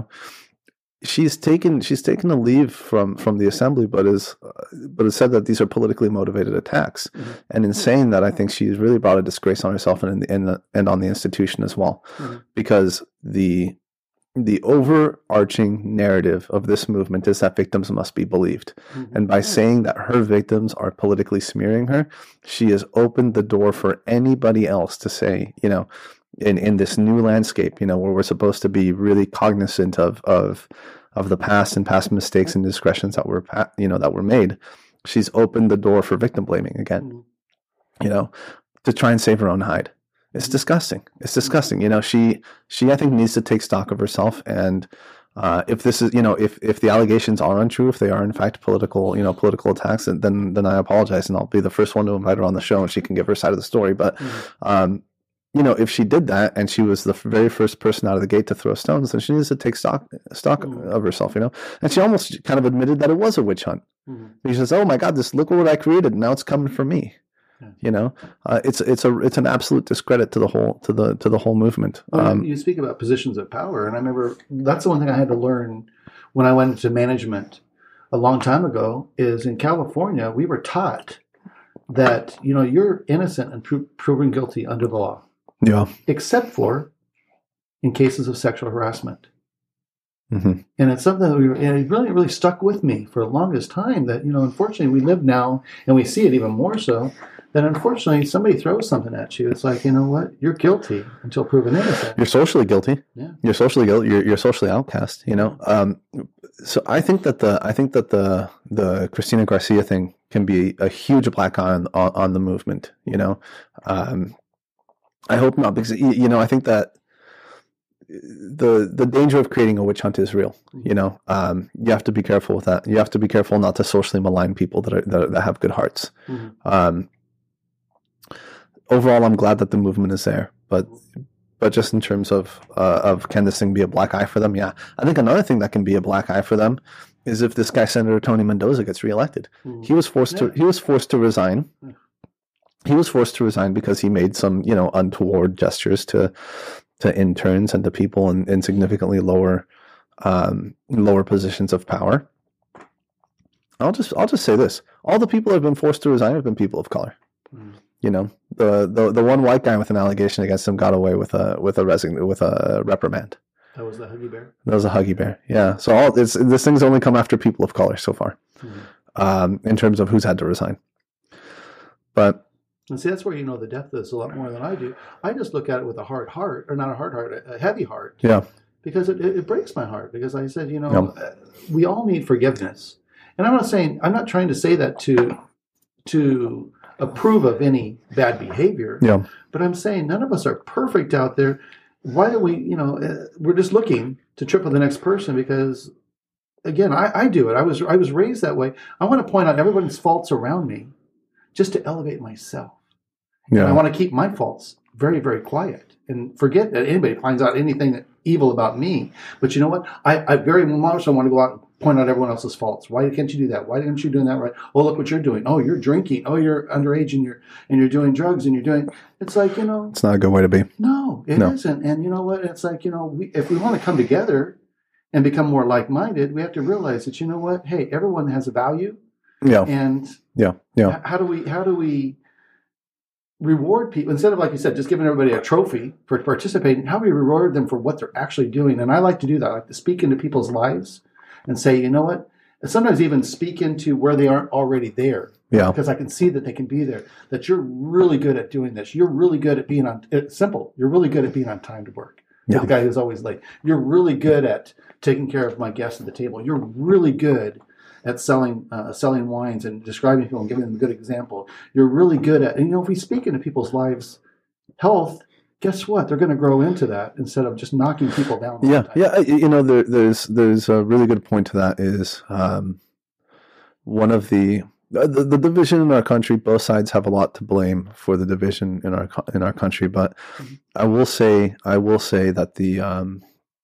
She's taken she's taken a leave from, from the assembly, but is uh, but has said that these are politically motivated attacks. Mm-hmm. And in saying that, I think she's really brought a disgrace on herself and in the, and on the institution as well, mm-hmm. because the the overarching narrative of this movement is that victims must be believed, mm-hmm. and by saying that her victims are politically smearing her, she has opened the door for anybody else to say, you know, in, in this new landscape, you know, where we're supposed to be really cognizant of, of, of the past and past mistakes and discretions that were, you know, that were made. She's opened the door for victim blaming again, you know, to try and save her own hide. It's disgusting. It's disgusting. You know, she, she, I think needs to take stock of herself. And, uh, if this is, you know, if, if the allegations are untrue, if they are in fact political, you know, political attacks, then, then I apologize. And I'll be the first one to invite her on the show and she can give her side of the story. But, mm-hmm. um, you know, if she did that and she was the very first person out of the gate to throw stones, then she needs to take stock stock mm-hmm. of herself, you know. And she almost kind of admitted that it was a witch hunt. Mm-hmm. She says, "Oh my God, this look what I created. Now it's coming for me." Yeah. You know, uh, it's it's a it's an absolute discredit to the whole to the to the whole movement. Well, um, you speak about positions of power, and I remember that's the one thing I had to learn when I went into management a long time ago. Is in California we were taught that, you know, you're innocent and pro- proven guilty under the law. Yeah. Except for in cases of sexual harassment. Mm-hmm. And it's something that we, and it really, really stuck with me for the longest time that, you know, unfortunately we live now and we see it even more so that unfortunately somebody throws something at you. It's like, you know what? You're guilty until proven innocent. You're socially guilty. Yeah. You're socially guilty. You're, you're socially outcast, you know? Um, so I think that the, I think that the, the Cristina Garcia thing can be a huge black eye on, on, on the movement, you know? Um, I hope not, because, you know, I think that the the danger of creating a witch hunt is real. You know, um, you have to be careful with that. You have to be careful not to socially malign people that are that, that have good hearts. Mm-hmm. Um, overall, I'm glad that the movement is there, but but just in terms of uh, of can this thing be a black eye for them? Yeah, I think another thing that can be a black eye for them is if this guy Senator Tony Mendoza gets reelected. Mm-hmm. He was forced yeah. to he was forced to resign. Yeah. he was forced to resign because he made some, you know, untoward gestures to to interns and to people in, in significantly lower um, lower positions of power. I'll just I'll just say this: all the people who have been forced to resign have been people of color. Mm. You know, the, the the one white guy with an allegation against him got away with a with a resign with a reprimand. That was the Huggy Bear. That was a Huggy Bear. Yeah. So all it's, this thing's only come after people of color so far, mm-hmm. um, in terms of who's had to resign. But and see, that's where you know the depth is a lot more than I do. I just look at it with a hard heart, or not a hard heart, a heavy heart. Yeah. Because it, it breaks my heart. Because I said, you know, yep. we all need forgiveness, and I'm not saying I'm not trying to say that to to approve of any bad behavior. Yeah. But I'm saying none of us are perfect out there. Why do we, you know, we're just looking to trip on the next person because, again, I, I do it. I was I was raised that way. I want to point out everyone's faults around me just to elevate myself. Yeah. And I want to keep my faults very, very quiet and forget that anybody finds out anything that evil about me. But you know what? I, I very much want to go out and point out everyone else's faults. Why can't you do that? Why aren't you doing that right? Oh, look what you're doing. Oh, you're drinking. Oh, you're underage and you're and you're doing drugs and you're doing. It's like, you know. It's not a good way to be. No, it no. isn't. And you know what? It's like, you know, we, if we want to come together and become more like-minded, we have to realize that, you know what? Hey, everyone has a value. Yeah. And yeah, yeah. How do we? How do we? Reward people instead of, like you said, just giving everybody a trophy for participating. How do we reward them for what they're actually doing? And I like to do that. I like to speak into people's lives and say, you know what? And sometimes even speak into where they aren't already there. Yeah. Because I can see that they can be there. That you're really good at doing this. You're really good at being on. It's simple. You're really good at being on time to work. Yeah. You're the guy who's always late. You're really good at taking care of my guests at the table. You're really good at selling uh, selling wines and describing people and giving them a good example. You're really good at, and you know, if we speak into people's lives, health, guess what? They're going to grow into that instead of just knocking people down. Yeah, yeah. You know, there, there's there's a really good point to that. Is um, one of the, the the division in our country. Both sides have a lot to blame for the division in our in our country, but mm-hmm. I will say I will say that the um,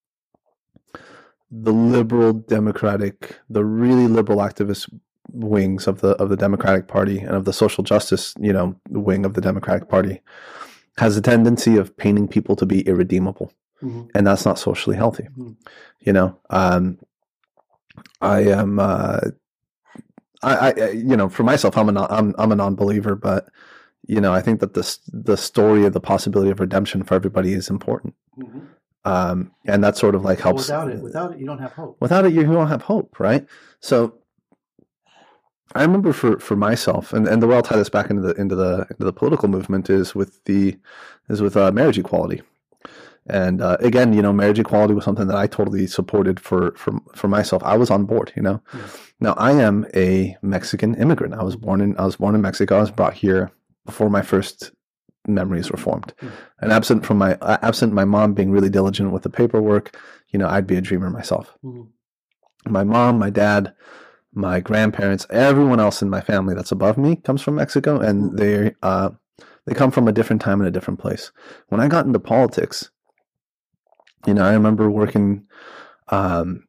the liberal democratic, the really liberal activist wings of the of the Democratic Party and of the social justice, you know, wing of the Democratic Party has a tendency of painting people to be irredeemable, mm-hmm. and that's not socially healthy. Mm-hmm. You know, um, I am, uh, I, I, you know, for myself, I'm a non, I'm I'm a non-believer, but you know, I think that the the story of the possibility of redemption for everybody is important. Mm-hmm. Um, and that sort of like helps. Well, without it, without it, you don't have hope. Without it, you don't have hope, right? So, I remember for, for myself, and, and the way I'll tie this back into the into the into the political movement is with the is with uh, marriage equality. And uh, again, you know, marriage equality was something that I totally supported for for for myself. I was on board, you know. Yes. Now I am a Mexican immigrant. I was born in I was born in Mexico. I was brought here before my first memories were formed. Mm-hmm. And absent from my uh, absent my mom being really diligent with the paperwork, you know, I'd be a dreamer myself. Mm-hmm. My mom, my dad, my grandparents, everyone else in my family that's above me comes from Mexico, and mm-hmm. they uh, they come from a different time and a different place. When I got into politics, you know, I remember working. Um,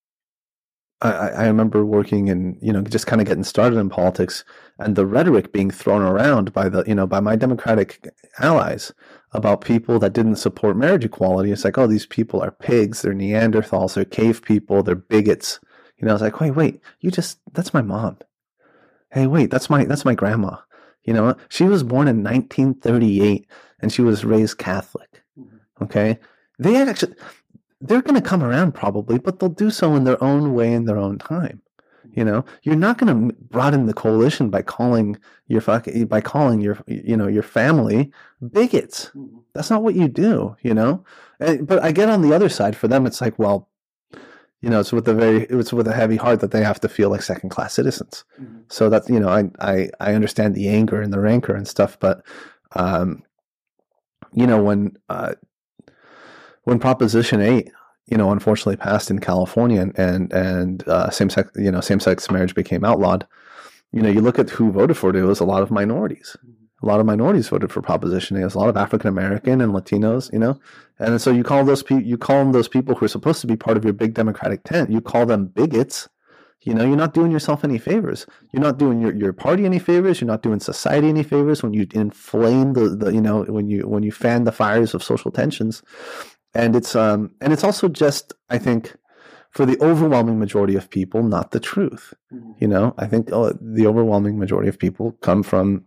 I, I remember working and, you know, just kind of getting started in politics, and the rhetoric being thrown around by the, you know, by my Democratic allies about people that didn't support marriage equality. It's like, oh, these people are pigs, they're Neanderthals, they're cave people, they're bigots. You know, I was like, wait, wait, you just, that's my mom. Hey, wait, that's my, that's my grandma. You know, she was born in nineteen thirty-eight and she was raised Catholic. Okay. They actually, they're going to come around probably, but they'll do so in their own way, in their own time. You know, you're not going to broaden the coalition by calling your fucking, by calling your, you know, your family bigots. That's not what you do, you know? And, but I get on the other side for them. It's like, well, you know, it's with a very, it's with a heavy heart that they have to feel like second class citizens. Mm-hmm. So that, you know, I, I, I understand the anger and the rancor and stuff, but, um, you know, when, uh, when Proposition eight, you know, unfortunately passed in California, and and, and uh, same sex, you know, same sex marriage became outlawed. You know, you look at who voted for it; it was a lot of minorities. A lot of minorities voted for Proposition eight. It was a lot of African American and Latinos. You know, and so you call those people, you call them those people who are supposed to be part of your big Democratic tent. You call them bigots. You know, you're not doing yourself any favors. You're not doing your, your party any favors. You're not doing society any favors when you inflame the, the you know when you when you fan the fires of social tensions. And it's um and it's also just, I think, for the overwhelming majority of people, not the truth. Mm-hmm. You know, I think uh, the overwhelming majority of people come from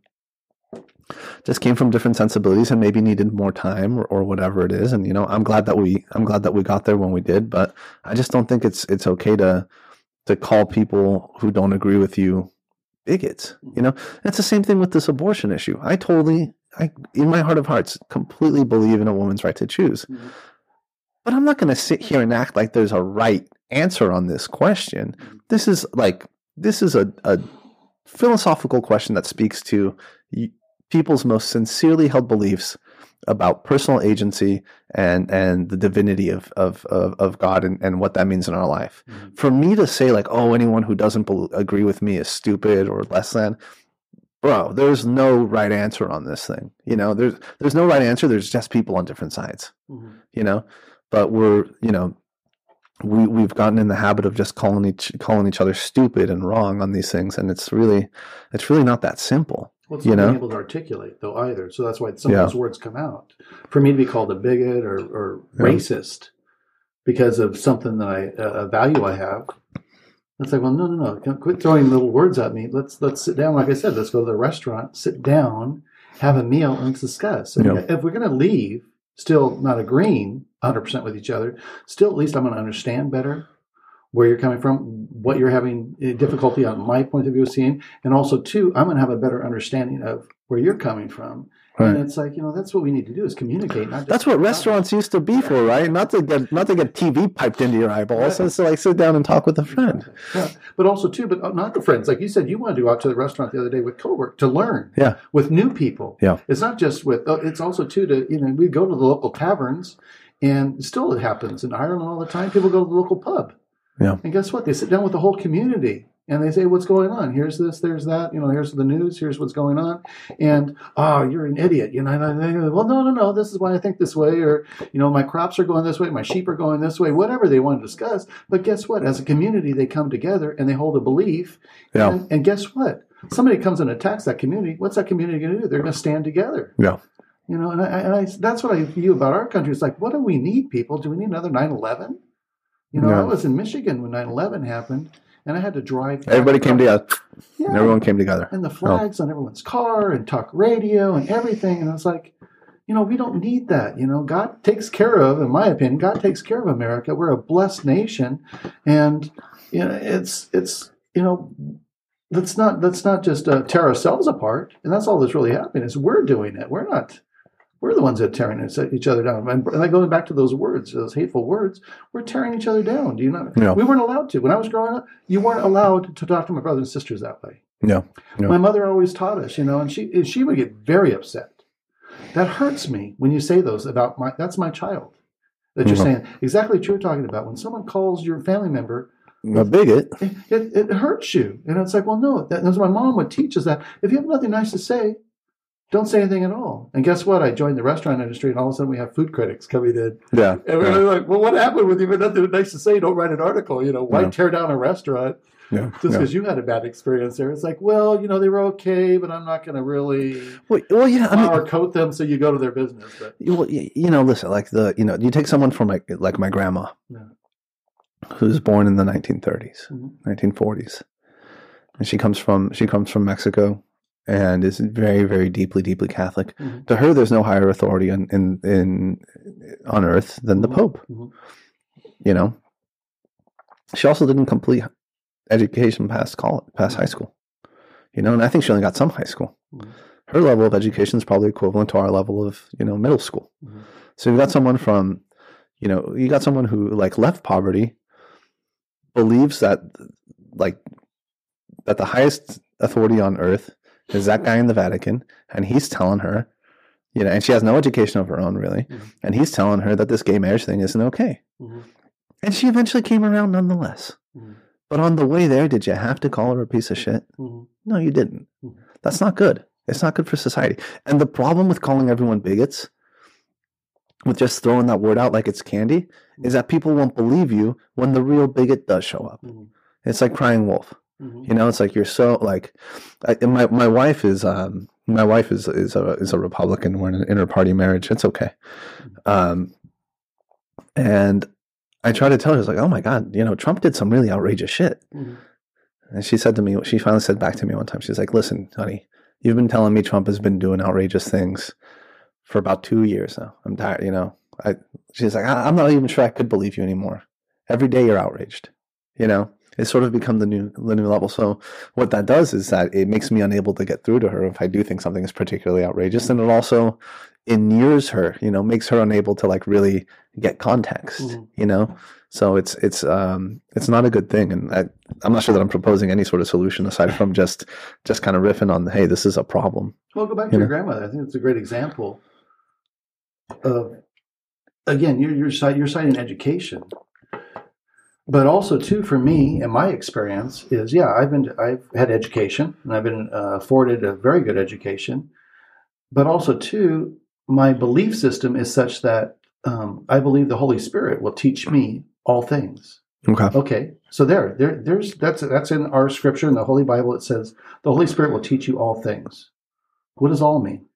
just came from different sensibilities and maybe needed more time or, or whatever it is. And you know, I'm glad that we I'm glad that we got there when we did. But I just don't think it's it's okay to. to call people who don't agree with you bigots, you know? And it's the same thing with this abortion issue. I totally, I in my heart of hearts, completely believe in a woman's right to choose. Mm-hmm. But I'm not going to sit here and act like there's a right answer on this question. Mm-hmm. This is like, this is a, a philosophical question that speaks to people's most sincerely held beliefs about personal agency and and the divinity of of of, of God and, and what that means in our life. Mm-hmm. For me to say like, oh, anyone who doesn't be- agree with me is stupid or less than, bro, there's no right answer on this thing. You know, there's there's no right answer. There's just people on different sides. Mm-hmm. You know, but we're you know we we've gotten in the habit of just calling each calling each other stupid and wrong on these things, and it's really it's really not that simple. Well, it's not being able to articulate, though, either. So that's why some yeah. of those words come out. For me to be called a bigot or, or yeah. racist because of something that I, uh, a value I have, it's like, well, no, no, no. Quit throwing little words at me. Let's let's sit down. Like I said, let's go to the restaurant, sit down, have a meal, and let's discuss. And yeah. if we're going to leave still not agreeing one hundred percent with each other, still at least I'm going to understand better where you're coming from, what you're having difficulty on my point of view of seeing, and also, too, I'm going to have a better understanding of where you're coming from. Right. And it's like, you know, that's what we need to do is communicate. Not just that's what restaurants used to be for, right? Not to get not to get T V piped into your eyeballs. Right. It's like sit down and talk with a friend. Yeah. But also, too, but not the friends. Like you said, you wanted to go out to the restaurant the other day with coworkers to learn. Yeah. With new people. Yeah. It's not just with, it's also, too, to, you know, we go to the local taverns, and still it happens in Ireland all the time. People go to the local pub. Yeah. And guess what? They sit down with the whole community and they say, what's going on? Here's this, there's that, you know, here's the news, here's what's going on. And, oh, you're an idiot. You know, and they go, well, no, no, no, this is why I think this way. Or, you know, my crops are going this way, my sheep are going this way, whatever they want to discuss. But guess what? As a community, they come together and they hold a belief. Yeah. And, and guess what? Somebody comes and attacks that community. What's that community going to do? They're going to stand together. Yeah. You know, and, I, and I, that's what I view about our country. It's like, what do we need, people? Do we need another nine eleven? You know, yeah. I was in Michigan when nine eleven happened, and I had to drive. Everybody came together. Yeah. Everyone came together. And the flags oh. on everyone's car and talk radio and everything. And I was like, you know, we don't need that. You know, God takes care of, in my opinion, God takes care of America. We're a blessed nation. And, you know, it's, it's you know, let's not, let's not just uh, tear ourselves apart. And that's all that's really happening is we're doing it. We're not. We're the ones that are tearing each other down. And like going back to those words, those hateful words, we're tearing each other down. Do you know? No. We weren't allowed to. When I was growing up, you weren't allowed to talk to my brothers and sisters that way. No. no. My mother always taught us, you know, and she she would get very upset. That hurts me when you say those about my, that's my child. That you're mm-hmm. saying exactly what you're talking about. When someone calls your family member a bigot, it, it, it hurts you. And it's like, well, no, that, that's what my mom would teach us that if you have nothing nice to say, don't say anything at all. And guess what? I joined the restaurant industry, and all of a sudden we have food critics coming in. Yeah. And we're yeah. like, well, what happened with you? But nothing nice to say. Don't write an article. You know, why yeah. tear down a restaurant yeah. just because yeah. you had a bad experience there? It's like, well, you know, they were okay, but I'm not going to really well, well yeah, flower I mean, coat them so you go to their business. But well, you know, listen, like the you know, you take someone from like like my grandma, yeah. who was born in the nineteen thirties, mm-hmm. nineteen forties, and she comes from she comes from Mexico. And is very, very deeply, deeply Catholic. Mm-hmm. To her, there's no higher authority in, in, in on earth than the Pope. Mm-hmm. You know, she also didn't complete education past college, past mm-hmm. high school. You know, and I think she only got some high school. Mm-hmm. Her level of education is probably equivalent to our level of you know middle school. Mm-hmm. So you got someone from, you know, you got someone who like left poverty, believes that like that the highest authority on earth is that guy in the Vatican, and he's telling her, you know, and she has no education of her own, really, mm-hmm. and he's telling her that this gay marriage thing isn't okay. Mm-hmm. And she eventually came around nonetheless. Mm-hmm. But on the way there, did you have to call her a piece of shit? Mm-hmm. No, you didn't. Mm-hmm. That's not good. It's not good for society. And the problem with calling everyone bigots, with just throwing that word out like it's candy, mm-hmm. is that people won't believe you when the real bigot does show up. Mm-hmm. It's like crying wolf. Mm-hmm. You know, it's like you're so like, I, my my wife is um my wife is is a is a Republican. We're in an inter-party marriage. It's okay. Um, and I try to tell her, it's like, oh my God, you know, Trump did some really outrageous shit. Mm-hmm. And she said to me, she finally said back to me one time, she's like, listen, honey, you've been telling me Trump has been doing outrageous things for about two years now. I'm tired, you know. I she's like, I, I'm not even sure I could believe you anymore. Every day you're outraged, you know. It's sort of become the new the new level. So what that does is that it makes me unable to get through to her if I do think something is particularly outrageous, and it also inures her, you know, makes her unable to like really get context, mm-hmm. you know. So it's it's um it's not a good thing, and I, I'm not sure that I'm proposing any sort of solution aside from just just kind of riffing on, hey, this is a problem. Well, go back to you your know? grandmother. I think it's a great example of, again, you're you're, you're citing education. But also, too, for me, and my experience is, yeah, I've been, I've had education, and I've been uh, afforded a very good education. But also, too, my belief system is such that um, I believe the Holy Spirit will teach me all things. Okay. Okay. So there, there, there's that's that's in our scripture in the Holy Bible. It says the Holy Spirit will teach you all things. What does all mean?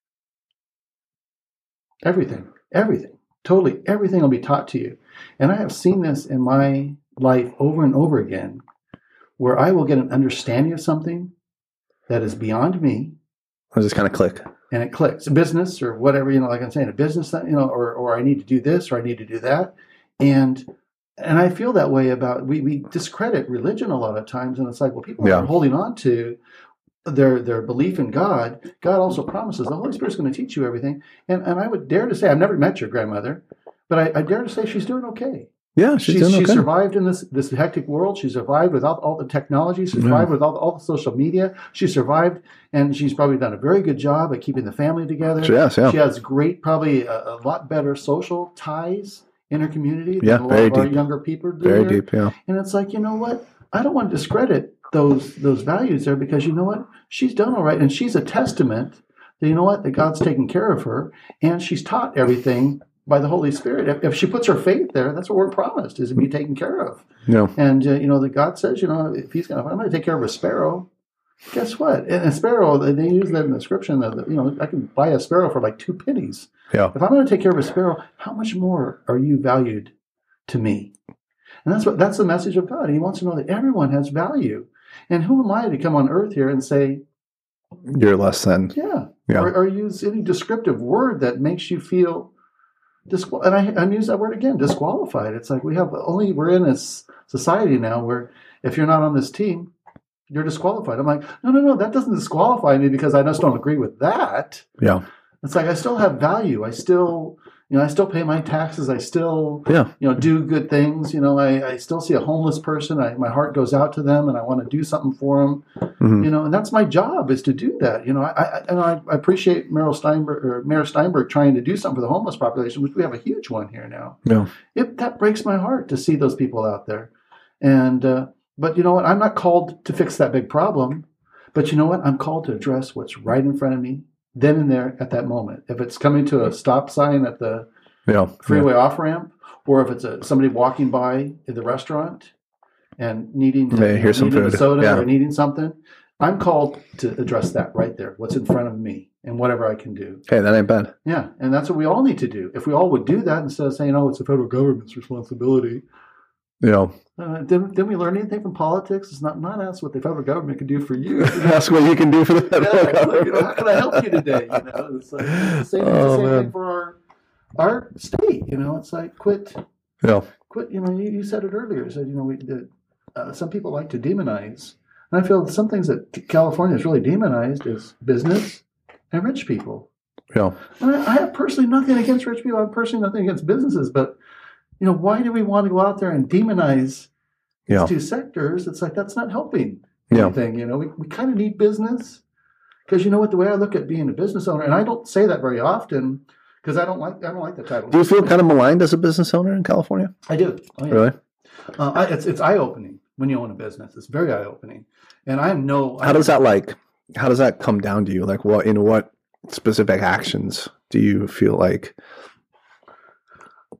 Everything, everything, totally, everything will be taught to you. And I have seen this in my life over and over again, where I will get an understanding of something that is beyond me. I'll just kind of click. And it clicks. A business or whatever, you know, like I'm saying, a business, you know, or or I need to do this or I need to do that. And and I feel that way about, we, we discredit religion a lot of times. And it's like, well, people yeah. are holding on to their their belief in God. God also promises the Holy Spirit's going to teach you everything. And and I would dare to say, I've never met your grandmother, but I, I dare to say she's doing okay. Yeah, she's, she's, doing okay. She survived in this this hectic world. She survived without all the technology. She survived yeah. without all the social media. She survived, and she's probably done a very good job at keeping the family together. Yes, yeah. She has great, probably a, a lot better social ties in her community than yeah, a lot very of our deep. younger people do. Very here. deep, yeah. And it's like, you know what? I don't want to discredit those those values there, because you know what? She's done all right, and she's a testament that, you know what, that God's taken care of her, and she's taught everything by the Holy Spirit. If, if she puts her faith there, that's what we're promised, is to be taken care of. Yeah. And, uh, you know, that God says, you know, if he's going to, I'm going to take care of a sparrow, guess what? And a sparrow, they use that in the description that, you know, I can buy a sparrow for like two pennies. Yeah. If I'm going to take care of a sparrow, how much more are you valued to me? And that's what, that's the message of God. He wants to know that everyone has value. And who am I to come on earth here and say, you're less than. Yeah. yeah. Or, or use any descriptive word that makes you feel Disqual- and I, I use that word again, disqualified. It's like we have only, we're in this society now where if you're not on this team, you're disqualified. I'm like, no, no, no, that doesn't disqualify me because I just don't agree with that. Yeah. It's like I still have value. I still, you know, I still pay my taxes. I still, yeah. you know, do good things. You know, I, I still see a homeless person. I, my heart goes out to them, and I want to do something for them. Mm-hmm. You know, and that's my job, is to do that. You know, I, I and I appreciate Meryl Steinberg or Mayor Steinberg trying to do something for the homeless population, which we have a huge one here now. Yeah, it, that breaks my heart to see those people out there. And uh, but you know what? I'm not called to fix that big problem. But you know what? I'm called to address what's right in front of me, then and there at that moment. If it's coming to a stop sign at the yeah, freeway yeah. off ramp, or if it's a, somebody walking by in the restaurant and needing to yeah, here's some needing food. a soda yeah. or needing something, I'm called to address that right there. What's in front of me and whatever I can do. Hey, that ain't bad. Yeah, and that's what we all need to do. If we all would do that instead of saying, "Oh, it's the federal government's responsibility," yeah. Uh, didn't, didn't we learn anything from politics? It's not not ask what the federal government can do for you. Ask what you can do for the federal yeah, government. Like, you know, how can I help you today? You know, it's like it's the same, it's the same oh, thing for our our state. You know, it's like quit, yeah, quit. You know, you, you said it earlier. You said, you know, we, the, uh, some people like to demonize, and I feel some things that California has really demonized is business and rich people. Yeah, I, I have personally nothing against rich people. I have personally nothing against businesses, but you know, why do we want to go out there and demonize these yeah. two sectors? It's like, that's not helping yeah. anything. You know, we, we kind of need business, because you know what, the way I look at being a business owner, and I don't say that very often because I don't like I don't like the title. Do you feel kind of maligned as a business owner in California? I do. Oh, yeah. Really? Uh, I, it's it's eye opening when you own a business. It's very eye opening, and I know. How does that like? How does that come down to you? Like, what in what specific actions do you feel like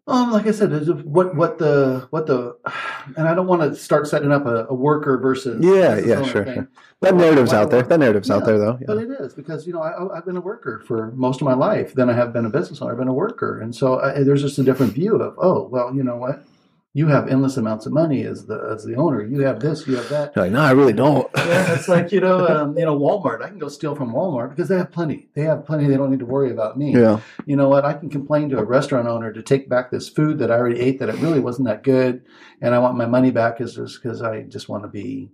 Um, like I said, is what what the what the, and I don't want to start setting up a, a worker versus Yeah, business yeah, owner sure, thing. sure. That narrative's Why- out there. why- That narrative's yeah, out there, though. But Yeah. it is because you know I, I've been a worker for most of my life. Then I have been a business owner. I've been a worker, and so I, there's just a different view of oh well, you know what, you have endless amounts of money as the as the owner. You have this, you have that. You're like, no, I really don't. Yeah, it's like you know, um, you know, Walmart. I can go steal from Walmart because they have plenty. They have plenty. They don't need to worry about me. Yeah. You know what? I can complain to a restaurant owner to take back this food that I already ate that it really wasn't that good, and I want my money back is just because I just want to be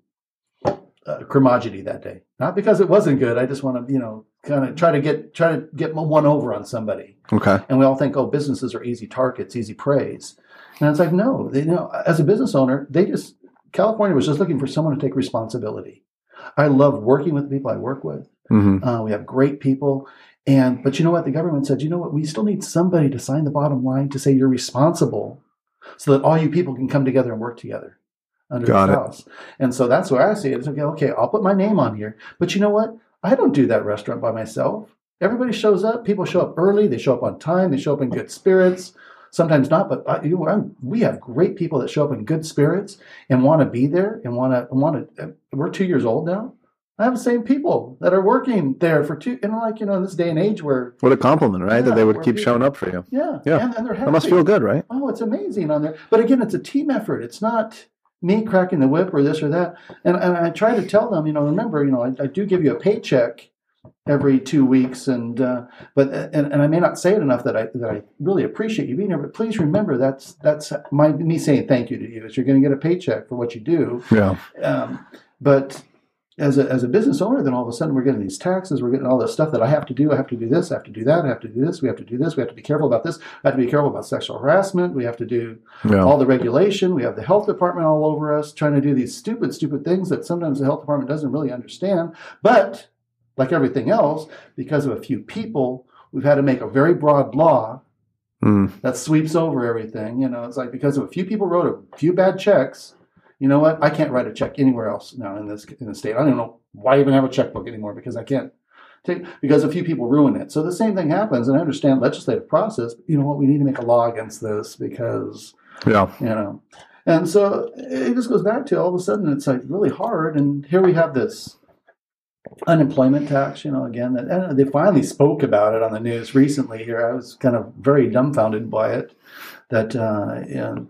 uh, curmudgeony that day, not because it wasn't good. I just want to, you know, kind of try to get try to get one over on somebody. Okay. And we all think, oh, businesses are easy targets, easy praise. And it's like, no, they, you know, as a business owner, they just, California was just looking for someone to take responsibility. I love working with the people I work with. Mm-hmm. Uh, we have great people. And, but you know what? The government said, you know what? We still need somebody to sign the bottom line to say you're responsible so that all you people can come together and work together under Got the it. house. And so that's where I see it. It's okay, okay, I'll put my name on here. But you know what? I don't do that restaurant by myself. Everybody shows up. People show up early. They show up on time. They show up in good spirits. Sometimes not, but I, you know, I'm, we have great people that show up in good spirits and want to be there and want to want to. We're two years old now. I have the same people that are working there for two, and like you know, in this day and age where What a compliment, right? Yeah, that they would where keep people- showing up for you. yeah, Yeah. and, and they're happy. That must feel good, right? Oh, it's amazing on there. But again, it's a team effort. It's not me cracking the whip or this or that. And, and I try to tell them, you know, remember, you know, I, I do give you a paycheck every two weeks, and uh, but and, and I may not say it enough that I that I really appreciate you being here. But please remember, that's that's my me saying thank you to you. Is you're going to get a paycheck for what you do. Yeah. Um, but as a as a business owner, then all of a sudden we're getting these taxes, we're getting all this stuff that I have to do. I have to do this, I have to do that, I have to do this, we have to do this, we have to be careful about this, I have to be careful about sexual harassment, we have to do Yeah. all the regulation, we have the health department all over us trying to do these stupid, stupid things that sometimes the health department doesn't really understand. But like everything else, because of a few people, we've had to make a very broad law Mm. that sweeps over everything. You know, it's like because of a few people wrote a few bad checks, you know what? I can't write a check anywhere else now in this in the state. I don't even know why I even have a checkbook anymore because I can't take because a few people ruin it. So the same thing happens, and I understand legislative process. But you know what? We need to make a law against this because Yeah. you know, and so it just goes back to all of a sudden it's like really hard. And here we have this unemployment tax, you know, again, that and they finally spoke about it on the news recently here. I was kind of very dumbfounded by it that, uh, you know,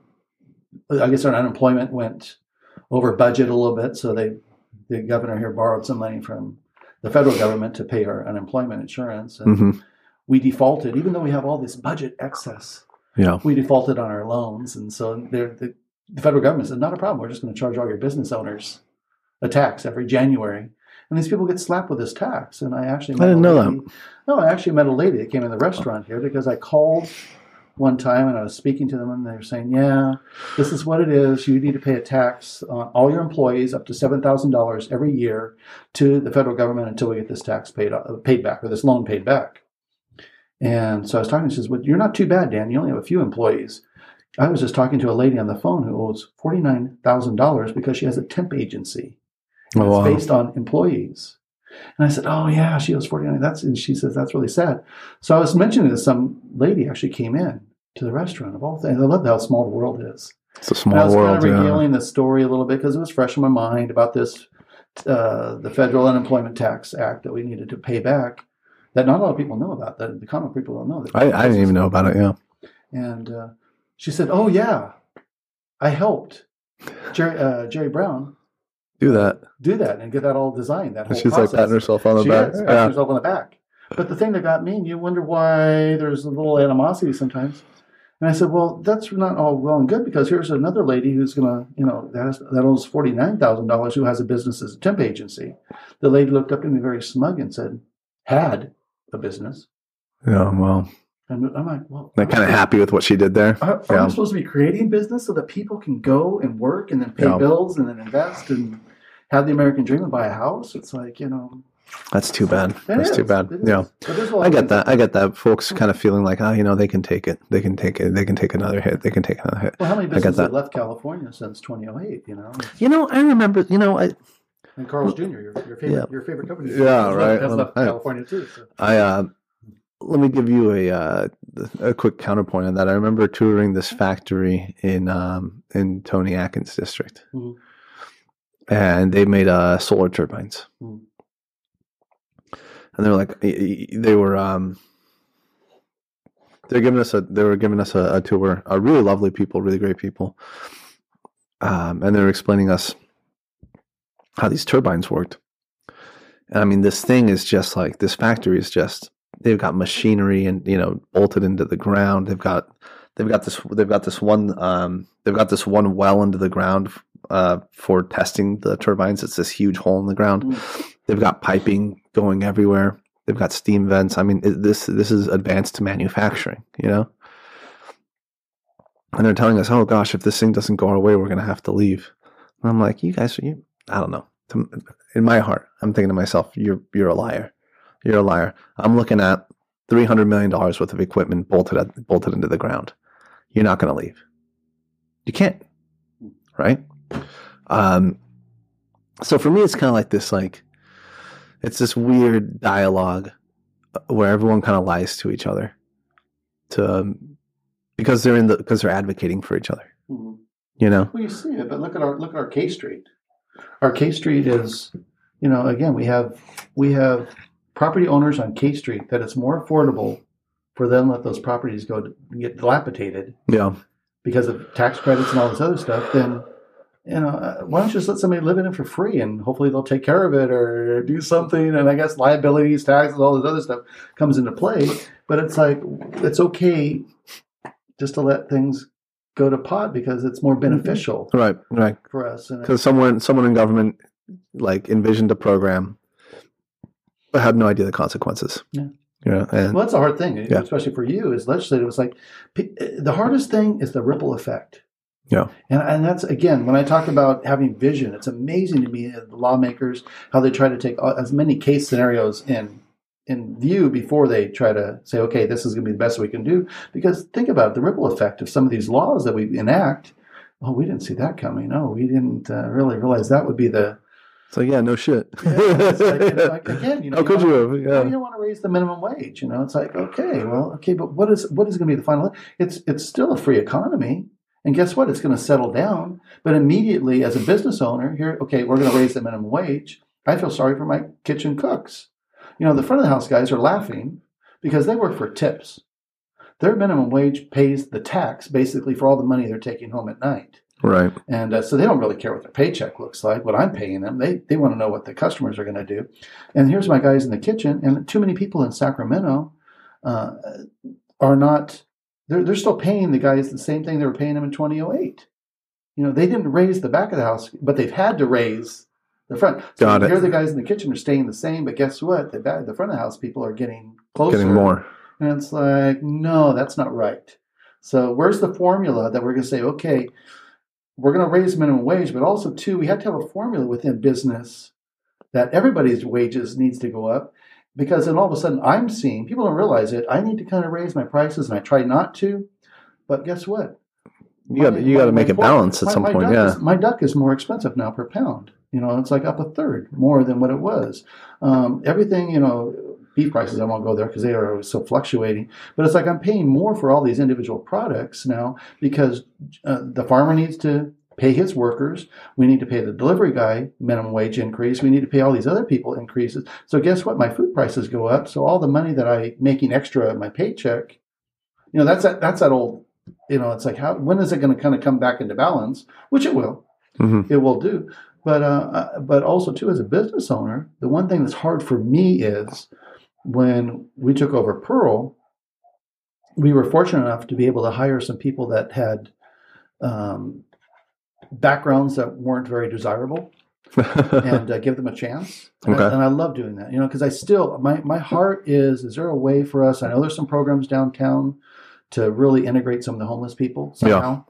I guess our unemployment went over budget a little bit. So they, the governor here borrowed some money from the federal government to pay our unemployment insurance. And hmm we defaulted, even though we have all this budget excess, Yeah. we defaulted on our loans. And so they're, the, the federal government said, not a problem. We're just going to charge all your business owners a tax every January. And these people get slapped with this tax. And I actually met I didn't a know lady, No, I actually met a lady that came in the restaurant here because I called one time and I was speaking to them and they were saying, yeah, this is what it is. You need to pay a tax on all your employees up to seven thousand dollars every year to the federal government until we get this tax paid uh, paid back or this loan paid back. And so I was talking, she says, well, you're not too bad, Dan. You only have a few employees. I was just talking to a lady on the phone who owes forty-nine thousand dollars because she has a temp agency. And Oh, wow. it's based on employees. And I said, oh, yeah, she owes forty-nine. That's, and she says, that's really sad. So I was mentioning that some lady actually came in to the restaurant of all things. I love how small the world is. It's a And I small was world. kind of Yeah. revealing the story a little bit because it was fresh in my mind about this, uh, the Federal Unemployment Tax Act that we needed to pay back that not a lot of people know about, that the common people don't know. That I, I didn't even know about it. Yeah. And uh, she said, oh, yeah, I helped Jerry, uh, Jerry Brown Do that. do that and get that all designed, that whole And she's process. like patting herself on the She back. is, patting Yeah. herself on the back. But the thing that got me, and you wonder why there's a little animosity sometimes. And I said, well, that's not all well and good because here's another lady who's going to, you know, that, has, that owes forty-nine thousand dollars who has a business as a temp agency. The lady looked up at me very smug and said, had a business. Yeah. Well, And I'm like, well, they're kind of happy with what she did there. Are, are Yeah. we supposed to be creating business so that people can go and work and then pay Yeah. bills and then invest and have the American dream and buy a house? It's like, you know. That's too bad. it That's is. too bad. It Yeah. is. But there's a lot I of get things that. I get that. Folks kind of feeling like, oh, you know, they can take it. They can take it. They can take another hit. They can take another hit. Well, how many I get businesses that. have left California since twenty oh eight, you know? You know, I remember, you know, I, And Carl's Junior, your, your favorite Yeah. your favorite company. Yeah, has right. Left, has left I- California too. So. I, uh, let me give you a uh, a quick counterpoint on that. I remember touring this factory in um, in Tony Atkins district, mm-hmm. and they made uh, solar turbines, mm-hmm. and they were like they were um, they're giving us a they were giving us a, a tour. Uh, really lovely people, really great people, um, and they were explaining us how these turbines worked. And I mean, this thing is just like this factory is just. They've got machinery and you know bolted into the ground. They've got they've got this they've got this one um, they've got this one well into the ground uh, for testing the turbines. It's this huge hole in the ground. Mm. They've got piping going everywhere. They've got steam vents. I mean, it, this this is advanced manufacturing, you know. And they're telling us, oh gosh, if this thing doesn't go our way, we're going to have to leave. And I'm like, you guys, you I don't know. In my heart, I'm thinking to myself, you're you're a liar. You're a liar. I'm looking at three hundred million dollars worth of equipment bolted at, bolted into the ground. You're not going to leave. You can't, right? Um, so for me, it's kind of like this, like, it's this weird dialogue where everyone kind of lies to each other to, um, because they're in the, because they're advocating for each other, mm-hmm. you know? Well, you see it, but look at our, look at our K Street. Our K Street is, you know, again, we have, we have, property owners on K Street that it's more affordable for them to let those properties go to get dilapidated, yeah, because of tax credits and all this other stuff. Then, you know, uh, why don't you just let somebody live in it for free and hopefully they'll take care of it or do something? And I guess liabilities, taxes, all this other stuff comes into play. But it's like it's okay just to let things go to pot because it's more beneficial, right? Right, for us. Because someone, someone in government like envisioned a program. I had no idea the consequences. Yeah. Yeah. And, well, that's a hard thing, yeah. especially for you as legislative. It's like the hardest thing is the ripple effect. Yeah. And and that's, again, when I talk about having vision, it's amazing to me, the lawmakers, how they try to take as many case scenarios in in view before they try to say, okay, this is going to be the best we can do. Because think about it, the ripple effect of some of these laws that we enact. Oh, we didn't see that coming. Oh, we didn't uh, really realize that would be the... So yeah, no shit. Yeah, it's like, it's like, again, you know, how you could you have? Yeah. You don't want to raise the minimum wage. You know, it's like, okay, well, okay, but what is what is going to be the final? It's it's still a free economy, and guess what? It's going to settle down. But immediately, as a business owner, here, okay, we're going to raise the minimum wage. I feel sorry for my kitchen cooks. You know, the front of the house guys are laughing because they work for tips. Their minimum wage pays the tax basically for all the money they're taking home at night. Right. And uh, so they don't really care what their paycheck looks like, what I'm paying them. They they want to know what the customers are going to do. And here's my guys in the kitchen, and too many people in Sacramento uh, are not, they're, they're still paying the guys the same thing they were paying them in two thousand eight. You know, they didn't raise the back of the house, but they've had to raise the front. So Got it. Here the guys in the kitchen are staying the same, but guess what? The, back, the front of the house people are getting closer. Getting more. And it's like, no, that's not right. So where's the formula that we're going to say, okay, we're going to raise minimum wage, but also, too, we have to have a formula within business that everybody's wages needs to go up, because then all of a sudden I'm seeing, people don't realize it, I need to kind of raise my prices, and I try not to, but guess what? You got you got to make it balance at some my point, yeah. Is, my duck is more expensive now per pound. You know, it's like up a third more than what it was. Um, everything, you know, beef prices, I won't go there because they are so fluctuating. But it's like I'm paying more for all these individual products now because uh, the farmer needs to pay his workers. We need to pay the delivery guy minimum wage increase. We need to pay all these other people increases. So guess what? My food prices go up. So all the money that I'm making extra at my paycheck, you know, that's that, that's that old, you know, it's like, how, when is it going to kind of come back into balance? Which it will. Mm-hmm. It will do. But, uh, but also, too, as a business owner, the one thing that's hard for me is when we took over Pearl, we were fortunate enough to be able to hire some people that had um, backgrounds that weren't very desirable and uh, give them a chance. And, okay. I, and I love doing that, you know, because I still, my, my heart is, is there a way for us? I know there's some programs downtown to really integrate some of the homeless people somehow. Yeah.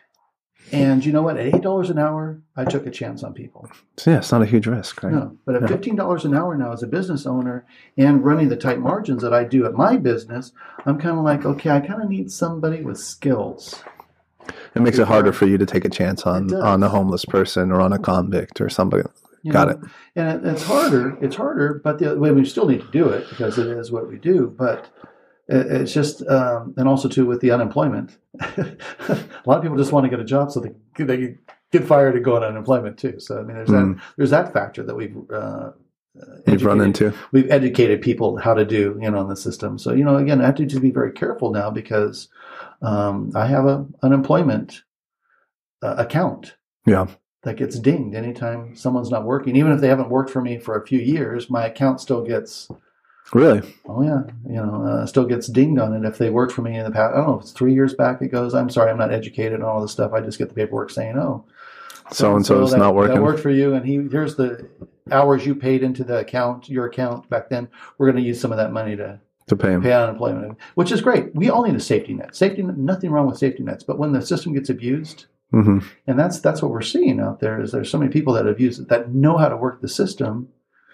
And you know what? At eight dollars an hour, I took a chance on people. So yeah, it's not a huge risk, right? No, but at yeah. fifteen dollars an hour now as a business owner and running the tight margins that I do at my business, I'm kind of like, okay, I kind of need somebody with skills. It makes it harder for you to take a chance on, on a homeless person or on a convict or somebody. You Got know? it. And it, it's harder. It's harder, but the, well, we still need to do it because it is what we do. But it, it's just, um, and also too with the unemployment, a lot of people just want to get a job so they they get fired and go on unemployment too. So I mean, there's Mm. that there's that factor that we've uh, You've run educated- into. We've educated people how to do, you know, in the system. So you know, again, I have to just be very careful now because um, I have a unemployment uh, account. Yeah. That gets dinged anytime someone's not working. Even if they haven't worked for me for a few years, my account still gets, Really? oh yeah, you know, uh, still gets dinged on it. If they worked for me in the past, I don't know, if it's three years back, it goes, I'm sorry, I'm not educated on all this stuff. I just get the paperwork saying, oh, So-and-so's that, not working. That worked for you. And he, here's the hours you paid into the account, your account back then. We're going to use some of that money to To pay him. pay out unemployment, which is great. We all need a safety net. Safety net, nothing wrong with safety nets. But when the system gets abused, hmm and that's that's what we're seeing out there is there's so many people that abuse it that know how to work the system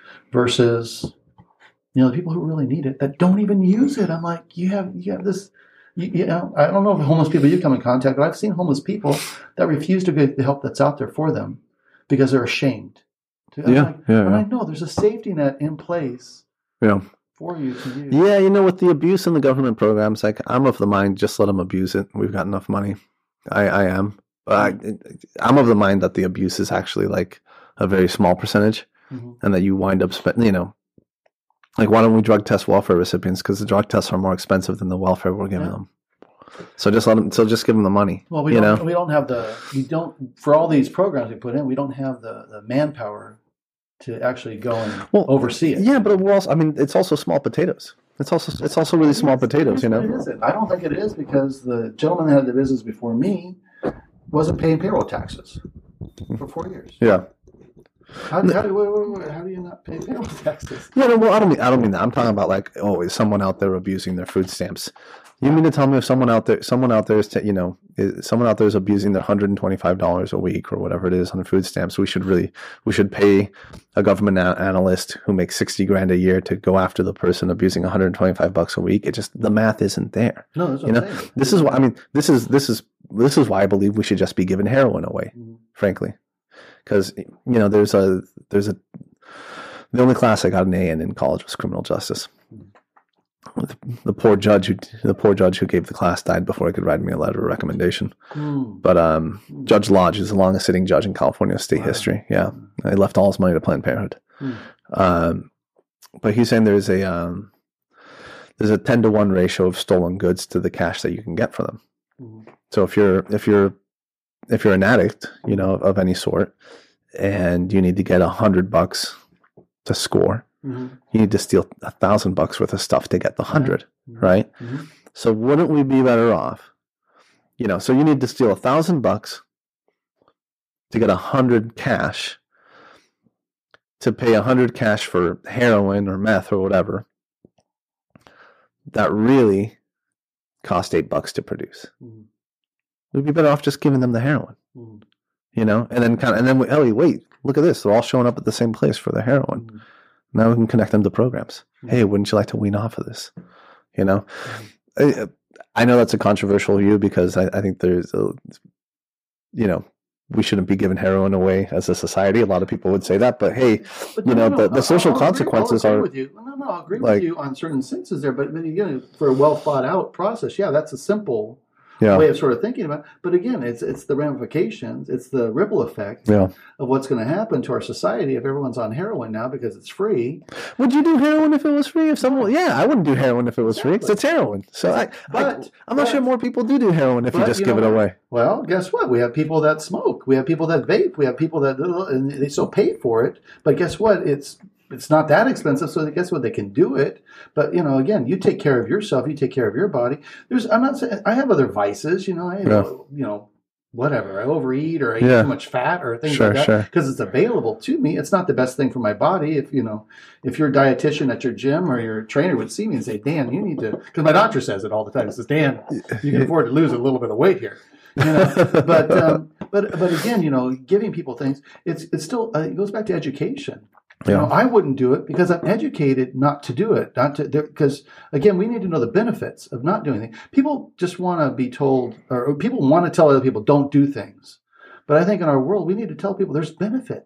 versus you know the people who really need it that don't even use it. I'm like, you have you have this you, you know, I don't know if homeless people you come in contact, but I've seen homeless people that refuse to get the help that's out there for them because they're ashamed. I'm Yeah, like, yeah, but yeah. I know there's a safety net in place Yeah. for you to use. Yeah, you know, with the abuse in the government programs, like I'm of the mind, just let them abuse it. We've got enough money. I, I am. But I, I'm of the mind that the abuse is actually like a very small percentage Mm-hmm. and that you wind up spending, you know, like why don't we drug test welfare recipients? Because the drug tests are more expensive than the welfare we're giving Yeah. them. So just let them, so just give them the money. Well, we you don't. know? We don't have the. We don't for all these programs we put in. We don't have the, the manpower to actually go and Well, oversee it. Yeah, but we're also, I mean, it's also small potatoes. It's also, it's also really small potatoes, you know? It isn't. I don't think it is because the gentleman that had the business before me wasn't paying payroll taxes for four years. Yeah. How, do- how, do, wait, wait, wait, how do you not pay payroll taxes? Yeah, no, well, I don't mean I don't mean that. I'm talking about like, oh, is someone out there abusing their food stamps? You mean to tell me if someone out there, someone out there is, t- you know, is, someone out there is abusing their one hundred twenty-five dollars a week or whatever it is on the food stamps? We should really, we should pay a government a- analyst who makes sixty grand a year to go after the person abusing one hundred twenty-five bucks a week. It just the math isn't there. No, that's what You I'm know, saying. this is why I mean, this is this is this is why I believe we should just be giving heroin away, Mhm. frankly, because you know, there's a there's a the only class I got an A in in college was criminal justice. The, the poor judge who the poor judge who gave the class died before I could write me a letter of recommendation. Mm. But um, Judge Lodge is the longest sitting judge in California state Wow. history. Yeah, he left all his money to Planned Parenthood. Mm. Um, but he's saying there's a um, there's a ten to one ratio of stolen goods to the cash that you can get for them. Mm. So if you're if you're if you're an addict, you know, of any sort, and you need to get a hundred bucks to score, Mhm. you need to steal a thousand bucks worth of stuff to get the hundred, Mhm. right? Mhm. So wouldn't we be better off? You know, so you need to steal a thousand bucks to get a hundred cash, to pay a hundred cash for heroin or meth or whatever. That really cost eight bucks to produce. Mhm. We'd be better off just giving them the heroin, Mhm. you know, and then kind of, and then we, oh wait, look at this, they're all showing up at the same place for the heroin. Mhm. Now we can connect them to programs. Mhm. Hey, wouldn't you like to wean off of this? You know, I, I know that's a controversial view because I, I think there's, a, you know, we shouldn't be giving heroin away as a society. A lot of people would say that, but hey, But you no, know, no, the, the I'll- social I'll agree- consequences I'll agree are with you. No, no, I'll agree like- with you on certain senses there. But, but again, for a well thought out process, yeah, that's a simple yeah, way of sort of thinking about it. But again, it's it's the ramifications, it's the ripple effect yeah. of what's going to happen to our society if everyone's on heroin now because it's free. Would you do heroin if it was free? If someone, yeah, I wouldn't do heroin if it was free because it's heroin. So I, But- I, I'm not but- sure more people do do heroin if you but just you give it know what? away. Well, guess what? We have people that smoke. We have people that vape. We have people that and they still pay for it. But guess what? It's it's not that expensive. So guess what? They can do it. But you know, again, you take care of yourself. You take care of your body. There's. I'm not saying I have other vices. You know, I have, Yeah. you know. Whatever, I overeat or I eat Yeah. too much fat or things Sure, like that sure. because it's available to me. It's not the best thing for my body. If you know, if your dietitian at your gym or your trainer would see me and say, "Dan, you need to," because my doctor says it all the time. He says, "Dan, you can afford to lose a little bit of weight here." You know, but um, but but again, you know, giving people things, it's it's still uh, it goes back to education. You Yeah. know, I wouldn't do it because I'm educated not to do it, not to because again, we need to know the benefits of not doing things. People just want to be told, or people want to tell other people don't do things. But I think in our world, we need to tell people there's benefits.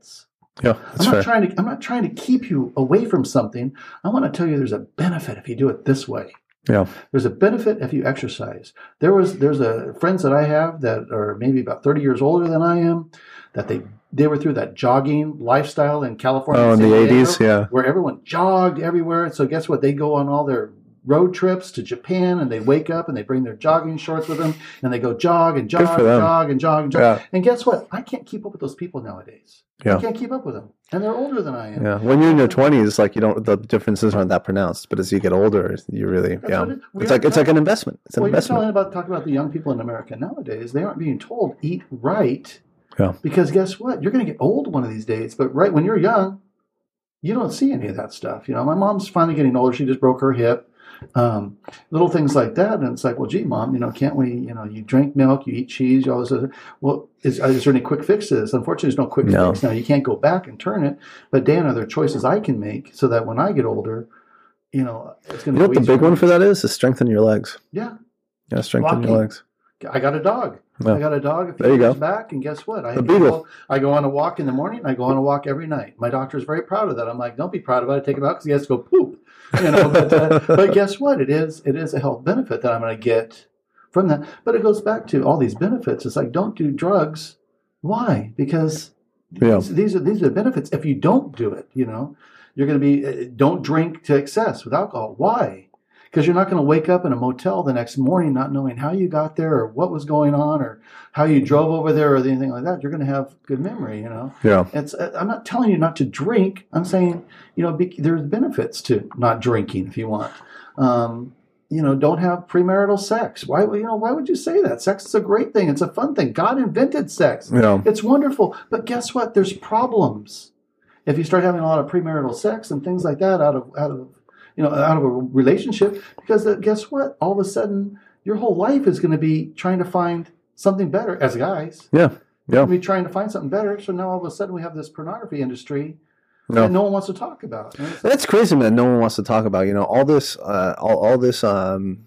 Yeah, that's I'm not fair. trying to I'm not trying to keep you away from something. I want to tell you there's a benefit if you do it this way. Yeah. There's a benefit if you exercise. There was there's a friends that I have that are maybe about thirty years older than I am, that they they were through that jogging lifestyle in California. Oh, in San the Diego, eighties, yeah. where everyone jogged everywhere. And so guess what? They go on all their road trips to Japan, and they wake up and they bring their jogging shorts with them, and they go jog and jog and jog and jog and jog. Yeah. And guess what? I can't keep up with those people nowadays. Yeah. I can't keep up with them, and they're older than I am. Yeah, when you're in your twenties, like you don't, the differences aren't that pronounced. But as you get older, you really, That's yeah, what it is. We it's like are it's like an investment. It's an Well, you're investment. talking about talking about the young people in America nowadays. They aren't being told eat right. Yeah. Because guess what? You're going to get old one of these days. But right when you're young, you don't see any of that stuff. You know, my mom's finally getting older. She just broke her hip. Um, little things like that. And it's like, well, gee, Mom, you know, can't we, you know, you drink milk, you eat cheese, you all this other. Well, is, is there any quick fixes? Unfortunately, there's no quick No. fix now. You can't go back and turn it. But Dan, are there choices I can make so that when I get older, you know, it's going to You know be what the big easier? one for that is? Is strengthen your legs. Yeah. Yeah, strengthen your Walking. legs. I got a dog. Yeah. I got a dog a few There you years go. back, and guess what? I, A beagle. I go on a walk in the morning. I go on a walk every night. My doctor is very proud of that. I'm like, don't be proud about it. Take him out because he has to go poop. You know, but, uh, but guess what? It is it is a health benefit that I'm going to get from that. But it goes back to all these benefits. It's like, don't do drugs. Why? Because Yeah. these, these are these are the benefits. If you don't do it, you know, you're going to be uh, don't drink to excess with alcohol. Why? Because you're not going to wake up in a motel the next morning not knowing how you got there or what was going on or how you drove over there or anything like that. You're going to have good memory, you know. Yeah. It's. I'm not telling you not to drink. I'm saying, you know, be, there's benefits to not drinking if you want. Um, you know, don't have premarital sex. Why? You know, why would you say that? Sex is a great thing. It's a fun thing. God invented sex. Yeah. It's wonderful. But guess what? There's problems if you start having a lot of premarital sex and things like that out of out of you know out of a relationship. Because uh, guess what? All of a sudden, your whole life is going to be trying to find something better as guys. Yeah. Yeah. We're trying to find something better. So now all of a sudden we have this pornography industry No. that no one wants to talk about. And it's- That's crazy, man. No one wants to talk about. You know, all this, uh, all, all this, um,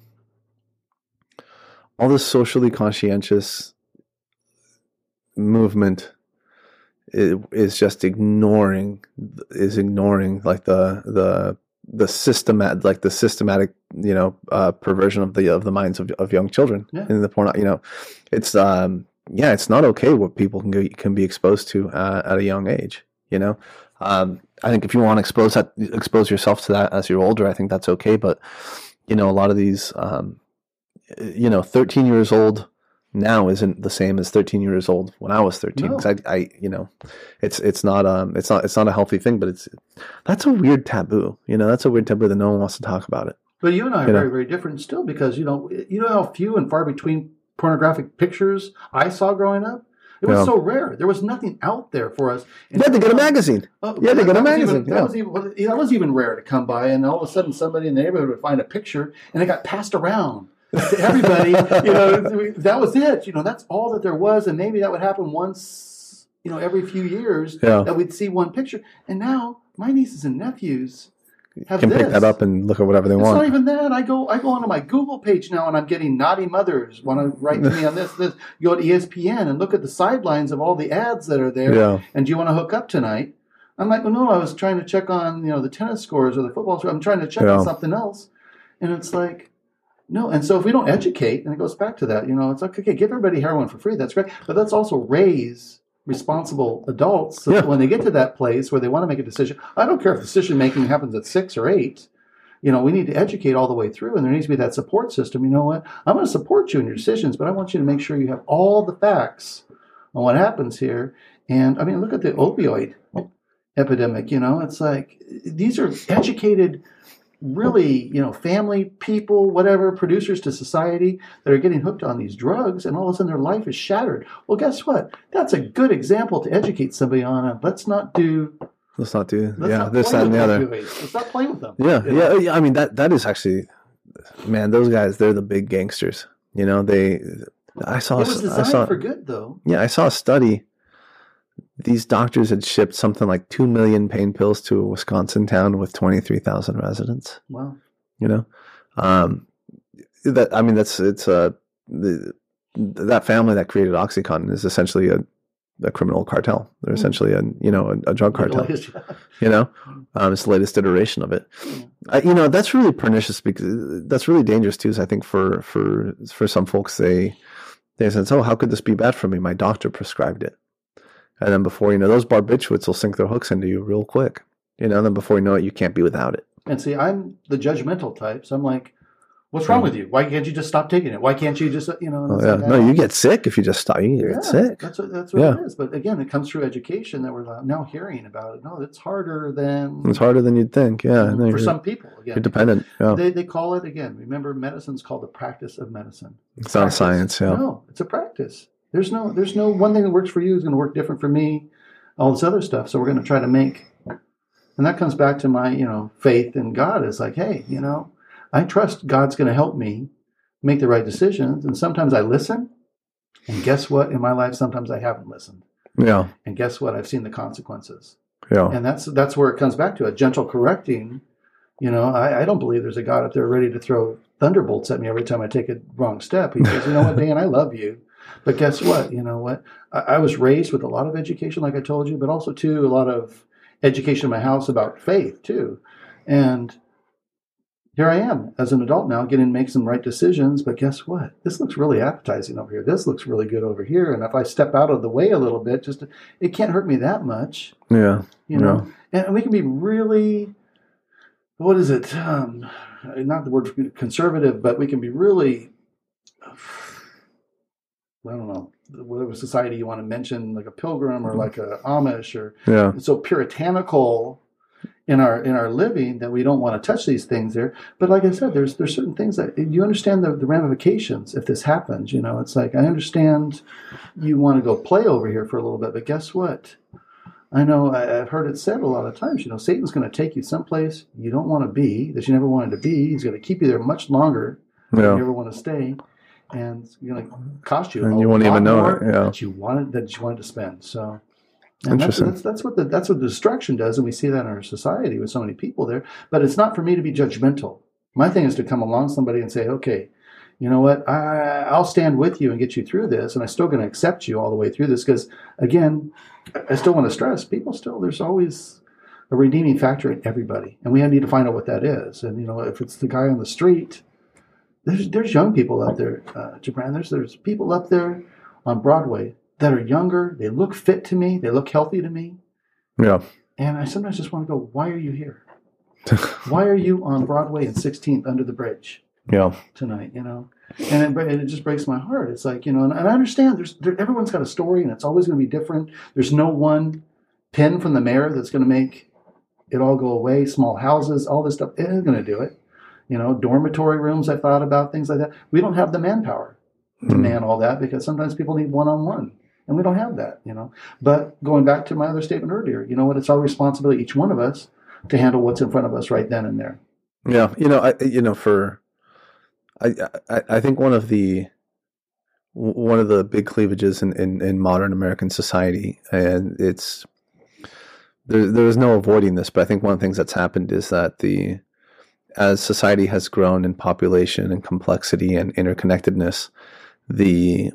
all this socially conscientious movement is, is just ignoring, is ignoring like the the the systemat like the systematic, you know, uh, perversion of the of the minds of of young children Yeah. in the porn. You know, it's um, yeah, it's not okay what people can go, can be exposed to uh, at a young age. You know. Um, I think if you want to expose that, expose yourself to that as you're older, I think that's okay. But you know, a lot of these, um, you know, thirteen years old now isn't the same as thirteen years old when I was thirteen. No. 'Cause I, I, you know, it's it's not um, it's not it's not a healthy thing. But it's that's a weird taboo. You know, that's a weird taboo that no one wants to talk about it. But you and I are You know. very, very different still because, you know, you know how few and far between pornographic pictures I saw growing up? It was Yeah. so rare. There was nothing out there for us. You had to get a magazine. Oh, You had to that- get a that was magazine, even- yeah. That was even well, that was even rare to come by, and all of a sudden somebody in the neighborhood would find a picture, and it got passed around to everybody. You know, that was it. You know, that's all that there was, and maybe that would happen once, you know, every few years Yeah. that we'd see one picture. And now my nieces and nephews have Can this. pick that up and look at whatever they It's want. not even that. I go I go onto my Google page now and I'm getting naughty mothers want to write to me on this, this. You go to E S P N and look at the sidelines of all the ads that are there. Yeah. And do you want to hook up tonight? I'm like, well, no, I was trying to check on, you know, the tennis scores or the football scores. I'm trying to check Yeah. on something else. And it's like, no. And so if we don't educate, and it goes back to that, you know, it's like, okay, give everybody heroin for free. That's great. But let's also raise responsible adults so that Yeah. when they get to that place where they want to make a decision, I don't care if decision making happens at six or eight. You know, we need to educate all the way through, and there needs to be that support system. You know what? I'm going to support you in your decisions, but I want you to make sure you have all the facts on what happens here. And I mean, look at the opioid epidemic. You know, it's like these are educated, really, you know, family people, whatever, producers to society that are getting hooked on these drugs, and all of a sudden their life is shattered. Well, guess what? That's a good example to educate somebody on. Uh, let's not do. Let's not do. Let's yeah. not This, play that, and with the other. opioids. Let's not play with them. Yeah, You know? yeah, yeah. I mean that that is actually, man. Those guys, they're the big gangsters. You know, they. I saw. It was I designed saw. for good, though. Yeah, I saw a study. These doctors had shipped something like two million pain pills to a Wisconsin town with twenty three thousand residents. Wow. You know, um, that I mean that's it's a the, that family that created OxyContin is essentially a a criminal cartel. They're essentially a you know a, a drug cartel. Latest, yeah. You know, um, it's the latest iteration of it. I, you know, that's really pernicious because that's really dangerous too. Is I think for for for some folks they they say, oh, how could this be bad for me? My doctor prescribed it, and then before you know, those barbiturates will sink their hooks into you real quick. You know, and then before you know it, you can't be without it. And see, I'm the judgmental type, so I'm like, what's wrong with you? Why can't you just stop taking it? Why can't you just, you know? Oh, yeah. Like, no, you get sick if you just stop. You yeah, get sick. That's what, that's what yeah. it is. But again, it comes through education that we're now hearing about it. No, it's harder than... It's harder than you'd think, yeah. You know, for some people, again. You're dependent, yeah. They, they call it, again, remember, medicine's called the practice of medicine. It's practice. Not science, yeah. No, it's a practice. There's no, there's no one thing that works for you is going to work different for me, all this other stuff. So we're going to try to make... And that comes back to my, you know, faith in God. Is like, hey, you know, I trust God's going to help me make the right decisions. And sometimes I listen. And guess what? In my life, sometimes I haven't listened. Yeah. And guess what? I've seen the consequences. Yeah. And that's that's where it comes back to a gentle correcting. You know, I, I don't believe there's a God up there ready to throw thunderbolts at me every time I take a wrong step. He says, you know what, Dan, I love you. But guess what? You know what? I, I was raised with a lot of education, like I told you, but also, too, a lot of education in my house about faith too. And here I am as an adult now getting to make some right decisions. But guess what? This looks really appetizing over here. This looks really good over here. And if I step out of the way a little bit, just to, it can't hurt me that much. Yeah. You know, yeah. And we can be really, what is it? Um, not the word conservative, but we can be really, I don't know, whatever society you want to mention, like a Pilgrim or like a Amish, or yeah. so puritanical in our in our living that we don't want to touch these things there. But like I said, there's there's certain things that you understand the, the ramifications if this happens. You know, it's like I understand you want to go play over here for a little bit, but guess what? I know I, I've heard it said a lot of times. You know, Satan's going to take you someplace you don't want to be, that you never wanted to be. He's going to keep you there much longer yeah. than you ever want to stay. And it's going to cost you, and a you won't lot even know more it. Yeah, that you wanted that you wanted to spend. So, and interesting. That's, that's, that's what the that's what the destruction does, and we see that in our society with so many people there. But it's not for me to be judgmental. My thing is to come along somebody and say, okay, you know what, I I'll stand with you and get you through this, and I'm still going to accept you all the way through this because, again, I still want to stress people still. There's always a redeeming factor in everybody, and we need to find out what that is. And you know, if it's the guy on the street. There's there's young people out there, uh, Gibran. There's there's people up there on Broadway that are younger. They look fit to me. They look healthy to me. Yeah. And I sometimes just want to go, why are you here? Why are you on Broadway and sixteenth under the bridge? Yeah. Tonight, you know, and it, it just breaks my heart. It's like, you know, and, and I understand. There's there, everyone's got a story, and it's always going to be different. There's no one pin from the mayor that's going to make it all go away. Small houses, all this stuff, it isn't going to do it. You know, dormitory rooms, I thought about, things like that. We don't have the manpower to mm. man all that because sometimes people need one-on-one, and we don't have that, you know. But going back to my other statement earlier, you know what, it's our responsibility, each one of us, to handle what's in front of us right then and there. Yeah, you know, I, you know, for, I, I, I think one of the, one of the big cleavages in, in, in modern American society, and it's, there, there's no avoiding this, but I think one of the things that's happened is that the, as society has grown in population and complexity and interconnectedness, the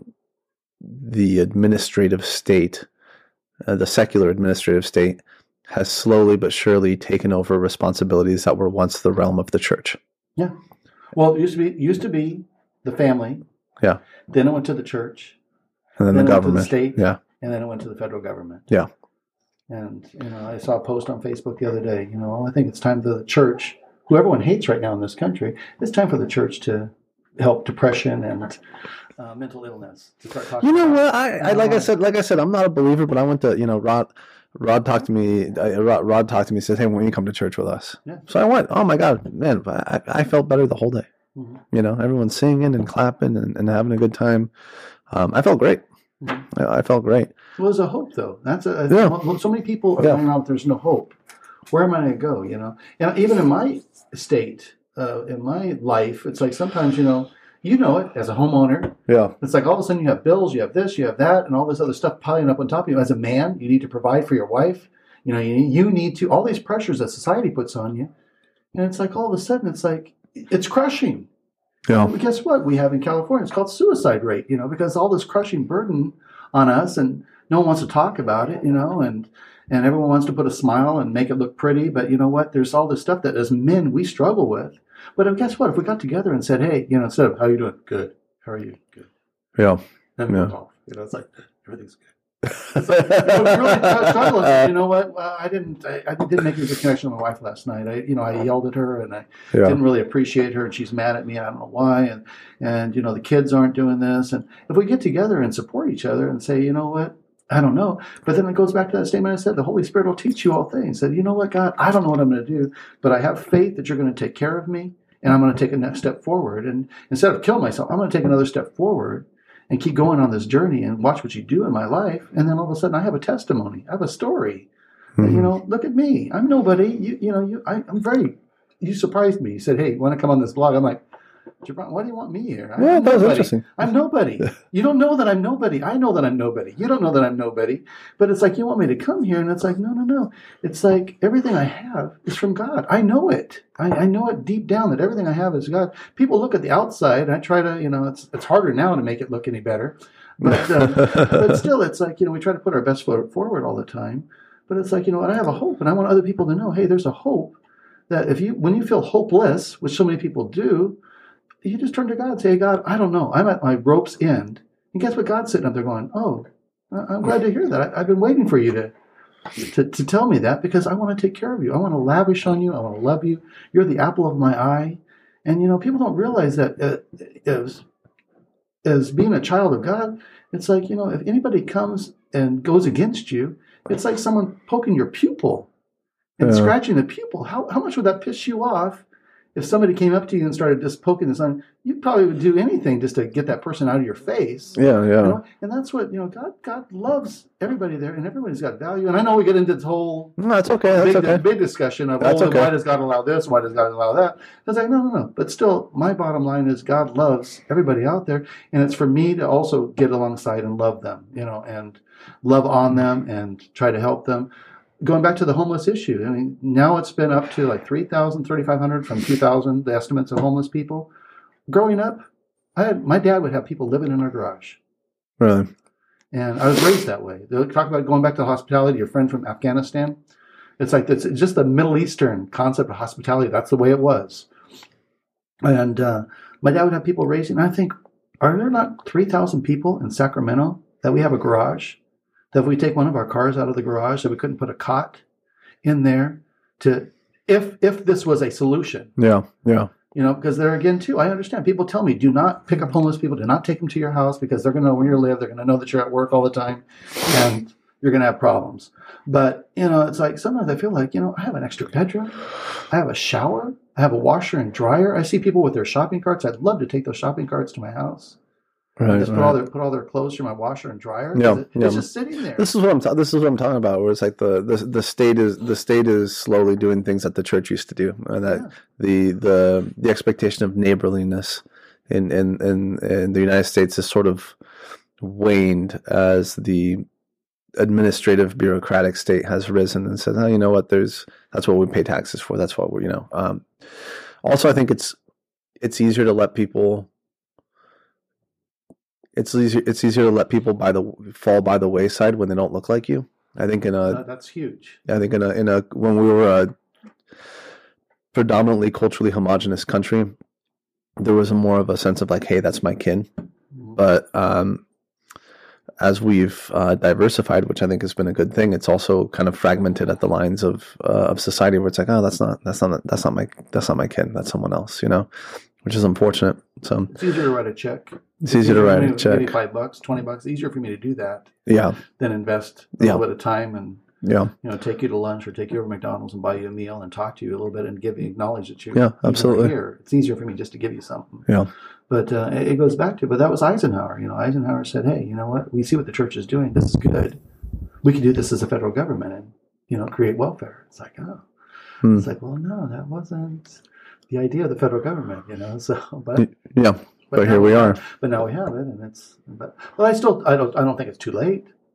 the administrative state, uh, the secular administrative state, has slowly but surely taken over responsibilities that were once the realm of the church. Yeah. Well, it used to be it used to be the family. Yeah. Then it went to the church. And then, then the it government. Went to the state. Yeah. And then it went to the federal government. Yeah. And you know, I saw a post on Facebook the other day. You know, I think it's time for the church, who everyone hates right now in this country, it's time for the church to help depression and uh, mental illness. To start talking. You know about what? I, I like I said, like I said, I'm not a believer, but I went to, you know, Rod. Rod talked to me. Uh, Rod, Rod talked to me. Says, "Hey, when you come to church with us?" Yeah. So I went. Oh my God, man! I, I felt better the whole day. Mm-hmm. You know, everyone's singing and clapping and, and having a good time. Um, I felt great. Mm-hmm. I, I felt great. Well, there's a hope, though. That's a, yeah. So many people are yeah. finding out there's no hope. Where am I going to go? You know, and even in my state, uh, in my life, it's like sometimes, you know, you know it as a homeowner. Yeah. It's like all of a sudden you have bills, you have this, you have that, and all this other stuff piling up on top of you. As a man, you need to provide for your wife. You know, you, you need to, all these pressures that society puts on you. And it's like all of a sudden, it's like, it's crushing. Yeah. And guess what we have in California? It's called suicide rate, you know, because all this crushing burden on us. And no one wants to talk about it, you know, and and everyone wants to put a smile and make it look pretty. But you know what? There's all this stuff that as men we struggle with. But guess what? If we got together and said, hey, you know, instead of how are you doing? Good. How are you? Good. Yeah. Then yeah. we go, you know, it's like everything's good. It's like, you know, we really struggle. You know what? Well, I didn't. I, I didn't make a good connection with my wife last night. I, you know, I yelled at her and I Yeah. didn't really appreciate her, and she's mad at me. I don't know why. And and you know, the kids aren't doing this. And if we get together and support each other and say, you know what? I don't know. But then it goes back to that statement I said, the Holy Spirit will teach you all things. That, you know what, God, I don't know what I'm going to do, but I have faith that you're going to take care of me, and I'm going to take a next step forward. And instead of kill myself, I'm going to take another step forward and keep going on this journey and watch what you do in my life. And then all of a sudden I have a testimony. I have a story. Mm-hmm. That, you know, look at me. I'm nobody. You, you know, you, I, I'm very, you surprised me. You said, hey, you want to come on this blog? I'm like, Jabron, why do you want me here? I'm yeah, that was nobody. interesting. I'm nobody. You don't know that I'm nobody. I know that I'm nobody. You don't know that I'm nobody. But it's like, you want me to come here? And it's like, no, no, no. It's like everything I have is from God. I know it. I, I know it deep down that everything I have is God. People look at the outside, and I try to, you know, it's it's harder now to make it look any better. But, um, but still, it's like, you know, we try to put our best foot forward all the time. But it's like, you know, and I have a hope, and I want other people to know, hey, there's a hope that if you, when you feel hopeless, which so many people do, you just turn to God and say, hey, God, I don't know. I'm at my rope's end. And guess what? God's sitting up there going, oh, I'm glad to hear that. I, I've been waiting for you to, to to tell me that, because I want to take care of you. I want to lavish on you. I want to love you. You're the apple of my eye. And, you know, people don't realize that uh, as, as being a child of God, it's like, you know, if anybody comes and goes against you, it's like someone poking your pupil and yeah. scratching the pupil. How, how much would that piss you off? If somebody came up to you and started just poking this on, you probably would do anything just to get that person out of your face. Yeah, yeah. You know? And that's what, you know, God God loves everybody there, and everybody's got value. And I know we get into this whole no, that's okay. That's big, okay. big discussion of, that's oh, okay. why does God allow this? Why does God allow that? It's like, no, no, no. But still, my bottom line is God loves everybody out there, and it's for me to also get alongside and love them, you know, and love on them and try to help them. Going back to the homeless issue, I mean, now it's been up to like three thousand, thirty-five hundred from two thousand, the estimates of homeless people. Growing up, I had, my dad would have people living in our garage. Really? And I was raised that way. They talk about going back to hospitality, your friend from Afghanistan. It's like, it's just the Middle Eastern concept of hospitality. That's the way it was. And uh, my dad would have people raising, and I think, are there not three thousand people in Sacramento that we have a garage? That if we take one of our cars out of the garage, that we couldn't put a cot in there to, if if this was a solution. Yeah, yeah. You know, because there again, too, I understand. People tell me, do not pick up homeless people. Do not take them to your house, because they're going to know where you live. They're going to know that you're at work all the time, and you're going to have problems. But, you know, it's like sometimes I feel like, you know, I have an extra bedroom. I have a shower. I have a washer and dryer. I see people with their shopping carts. I'd love to take those shopping carts to my house. Right, just put right. all their put all their clothes through my washer and dryer. Yeah, it, yeah. It's just sitting there. This is what I'm. Ta- this is what I'm talking about. Where it's like the, the the state is the state is slowly doing things that the church used to do, and that yeah. the the the expectation of neighborliness in in, in in the United States is sort of waned as the administrative bureaucratic state has risen and said, oh, you know what? There's that's what we pay taxes for. That's what we you know. Um, also, I think it's it's easier to let people. It's easier. It's easier to let people by the fall by the wayside when they don't look like you. I think in a uh, that's huge. I think in a in a when we were a predominantly culturally homogenous country, there was a more of a sense of like, hey, that's my kin. Mm-hmm. But um, as we've uh, diversified, which I think has been a good thing, it's also kind of fragmented at the lines of uh, of society where it's like, oh, that's not that's not that's not my that's not my kin. That's someone else, you know, which is unfortunate. So it's easier to write a check. It's easier to write a check. Maybe five bucks, twenty bucks. Easier for me to do that. Yeah. Than invest a yeah. little bit of time and yeah, you know, take you to lunch or take you over to McDonald's and buy you a meal and talk to you a little bit and give you acknowledge that you're yeah, absolutely here. It's easier for me just to give you something. Yeah. But uh, it goes back to, but that was Eisenhower. You know, Eisenhower said, "Hey, you know what? We see what the church is doing. This is good. We can do this as a federal government and you know create welfare." It's like, oh, hmm. It's like, well, no, that wasn't the idea of the federal government. You know, so but yeah. But, but here we are. But now we have it, and it's. But, but I still, I don't, I don't think it's too late.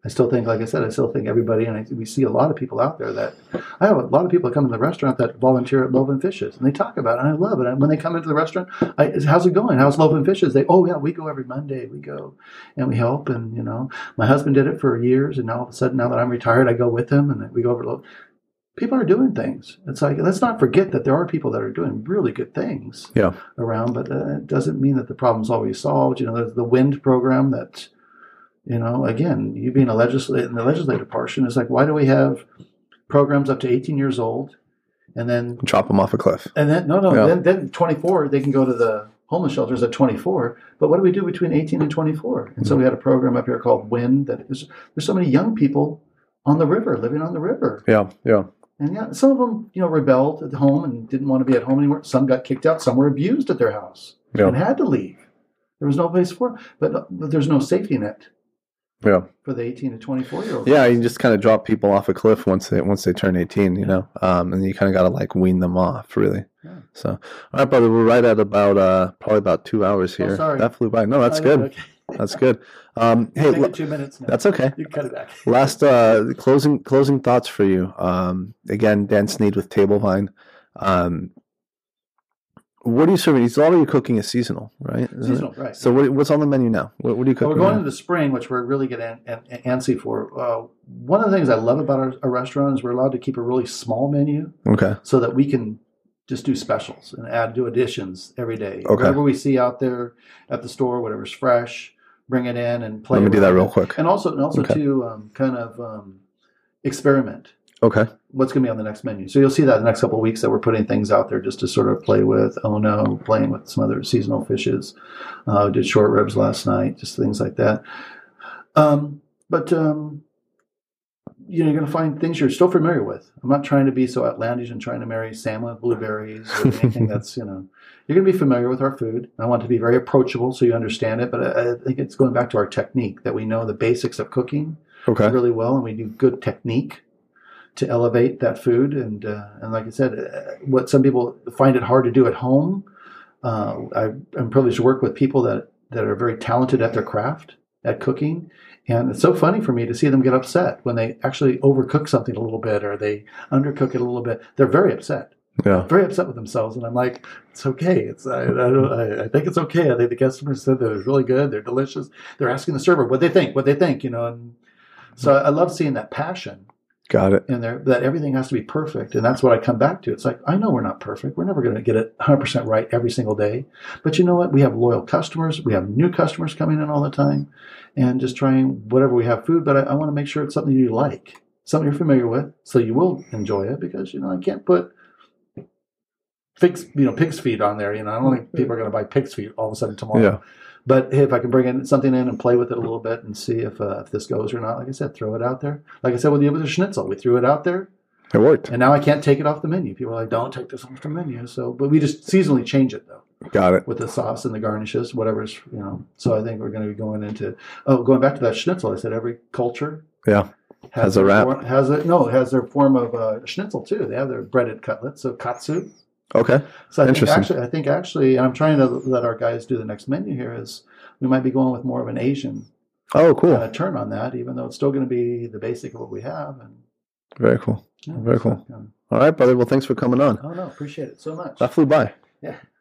I still think, like I said, I still think everybody, and I, we see a lot of people out there that, I have a lot of people that come to the restaurant that volunteer at Loaves and Fishes, and they talk about it, and I love it. And when they come into the restaurant, I, how's it going? How's Loaves and Fishes? They, oh yeah, we go every Monday. We go, and we help, and you know, my husband did it for years, and now all of a sudden, now that I'm retired, I go with him, and we go over to Loaves. People are doing things. It's like, let's not forget that there are people that are doing really good things yeah. around, but uh, it doesn't mean that the problem's always solved. You know, there's the WIND program that, you know, again, you being a legislator in the legislative portion, is like, why do we have programs up to eighteen years old and then drop them off a cliff? And then, no, no, yeah. then, then twenty-four, they can go to the homeless shelters at twenty-four. But what do we do between eighteen and twenty-four? And mm-hmm. so we had a program up here called WIND that is, there's so many young people on the river, living on the river. Yeah, yeah. And yeah, some of them, you know, rebelled at home and didn't want to be at home anymore. Some got kicked out. Some were abused at their house yeah. and had to leave. There was no place for them. But, but there's no safety net yeah. for the eighteen to twenty-four year olds. Yeah, you just kind of drop people off a cliff once they once they turn eighteen, you know, um, and you kind of got to like wean them off, really. Yeah. So, all right, brother, we're right at about uh, probably about two hours here. Oh, sorry. That flew by. No, that's oh, good. Okay. That's good. Um, hey, l- two minutes now. That's okay. You cut it back. Last uh, closing closing thoughts for you. Um, again, Dan Sneed with Tablevine. Um, what are you serving? A lot of your cooking is seasonal, right? Isn't seasonal, it? right? So, what, what's on the menu now? What, what are you cooking? Well, we're going now? into the spring, which we're really getting an, an, antsy for. Uh, one of the things I love about our, our restaurant is we're allowed to keep a really small menu, okay, so that we can just do specials and add do additions every day. Okay. Whatever we see out there at the store, whatever's fresh, bring it in and play. Let me do that real it. quick. And also, and also okay. to um, kind of um, experiment. Okay. What's going to be on the next menu? So you'll see that in the next couple of weeks that we're putting things out there just to sort of play with. Oh no, playing with some other seasonal fishes. Uh, did short ribs last night, just things like that. Um, but um, you know, you're going to find things you're still familiar with. I'm not trying to be so outlandish and trying to marry salmon with blueberries or anything that's, you know, you're going to be familiar with our food. I want it to be very approachable so you understand it. But I, I think it's going back to our technique, that we know the basics of cooking okay. really well, and we do good technique to elevate that food. And uh, and like I said, uh, what some people find it hard to do at home, uh, I, I'm privileged to work with people that, that are very talented at their craft, at cooking. And it's so funny for me to see them get upset when they actually overcook something a little bit or they undercook it a little bit. They're very upset. Yeah. Very upset with themselves. And I'm like, it's okay. It's I, I, don't, I, I think it's okay. I think the customers said that it was really good. They're delicious. They're asking the server what they think, what they think, you know. And so I love seeing that passion. Got it. In there, that everything has to be perfect. And that's what I come back to. It's like, I know we're not perfect. We're never going to get it one hundred percent right every single day. But you know what? We have loyal customers. We have new customers coming in all the time. And just trying whatever we have food. But I, I want to make sure it's something you like, something you're familiar with, so you will enjoy it. Because, you know, I can't put pig's, you know, pig's feet on there. You know, I don't think people are going to buy pig's feet all of a sudden tomorrow. Yeah. But hey, if I can bring in something in and play with it a little bit and see if uh, if this goes or not, like I said, throw it out there. Like I said with the other schnitzel, we threw it out there. It worked. And now I can't take it off the menu. People are like, don't take this off the menu. So, but we just seasonally change it though. Got it. With the sauce and the garnishes, whatever's, you know. So I think we're going to be going into, oh, going back to that schnitzel. I said every culture. Yeah. Has, has a wrap. Form, has a, no, it has their form of uh, schnitzel too. They have their breaded cutlets, so katsu. Okay. So I Interesting. think actually, I think actually, and I'm trying to let our guys do the next menu here, is we might be going with more of an Asian oh, cool. uh, turn on that, even though it's still going to be the basic of what we have. And very cool. Yeah, very cool. So, um, all right, brother. Well, thanks for coming on. Oh, no, appreciate it so much. That flew by. Yeah.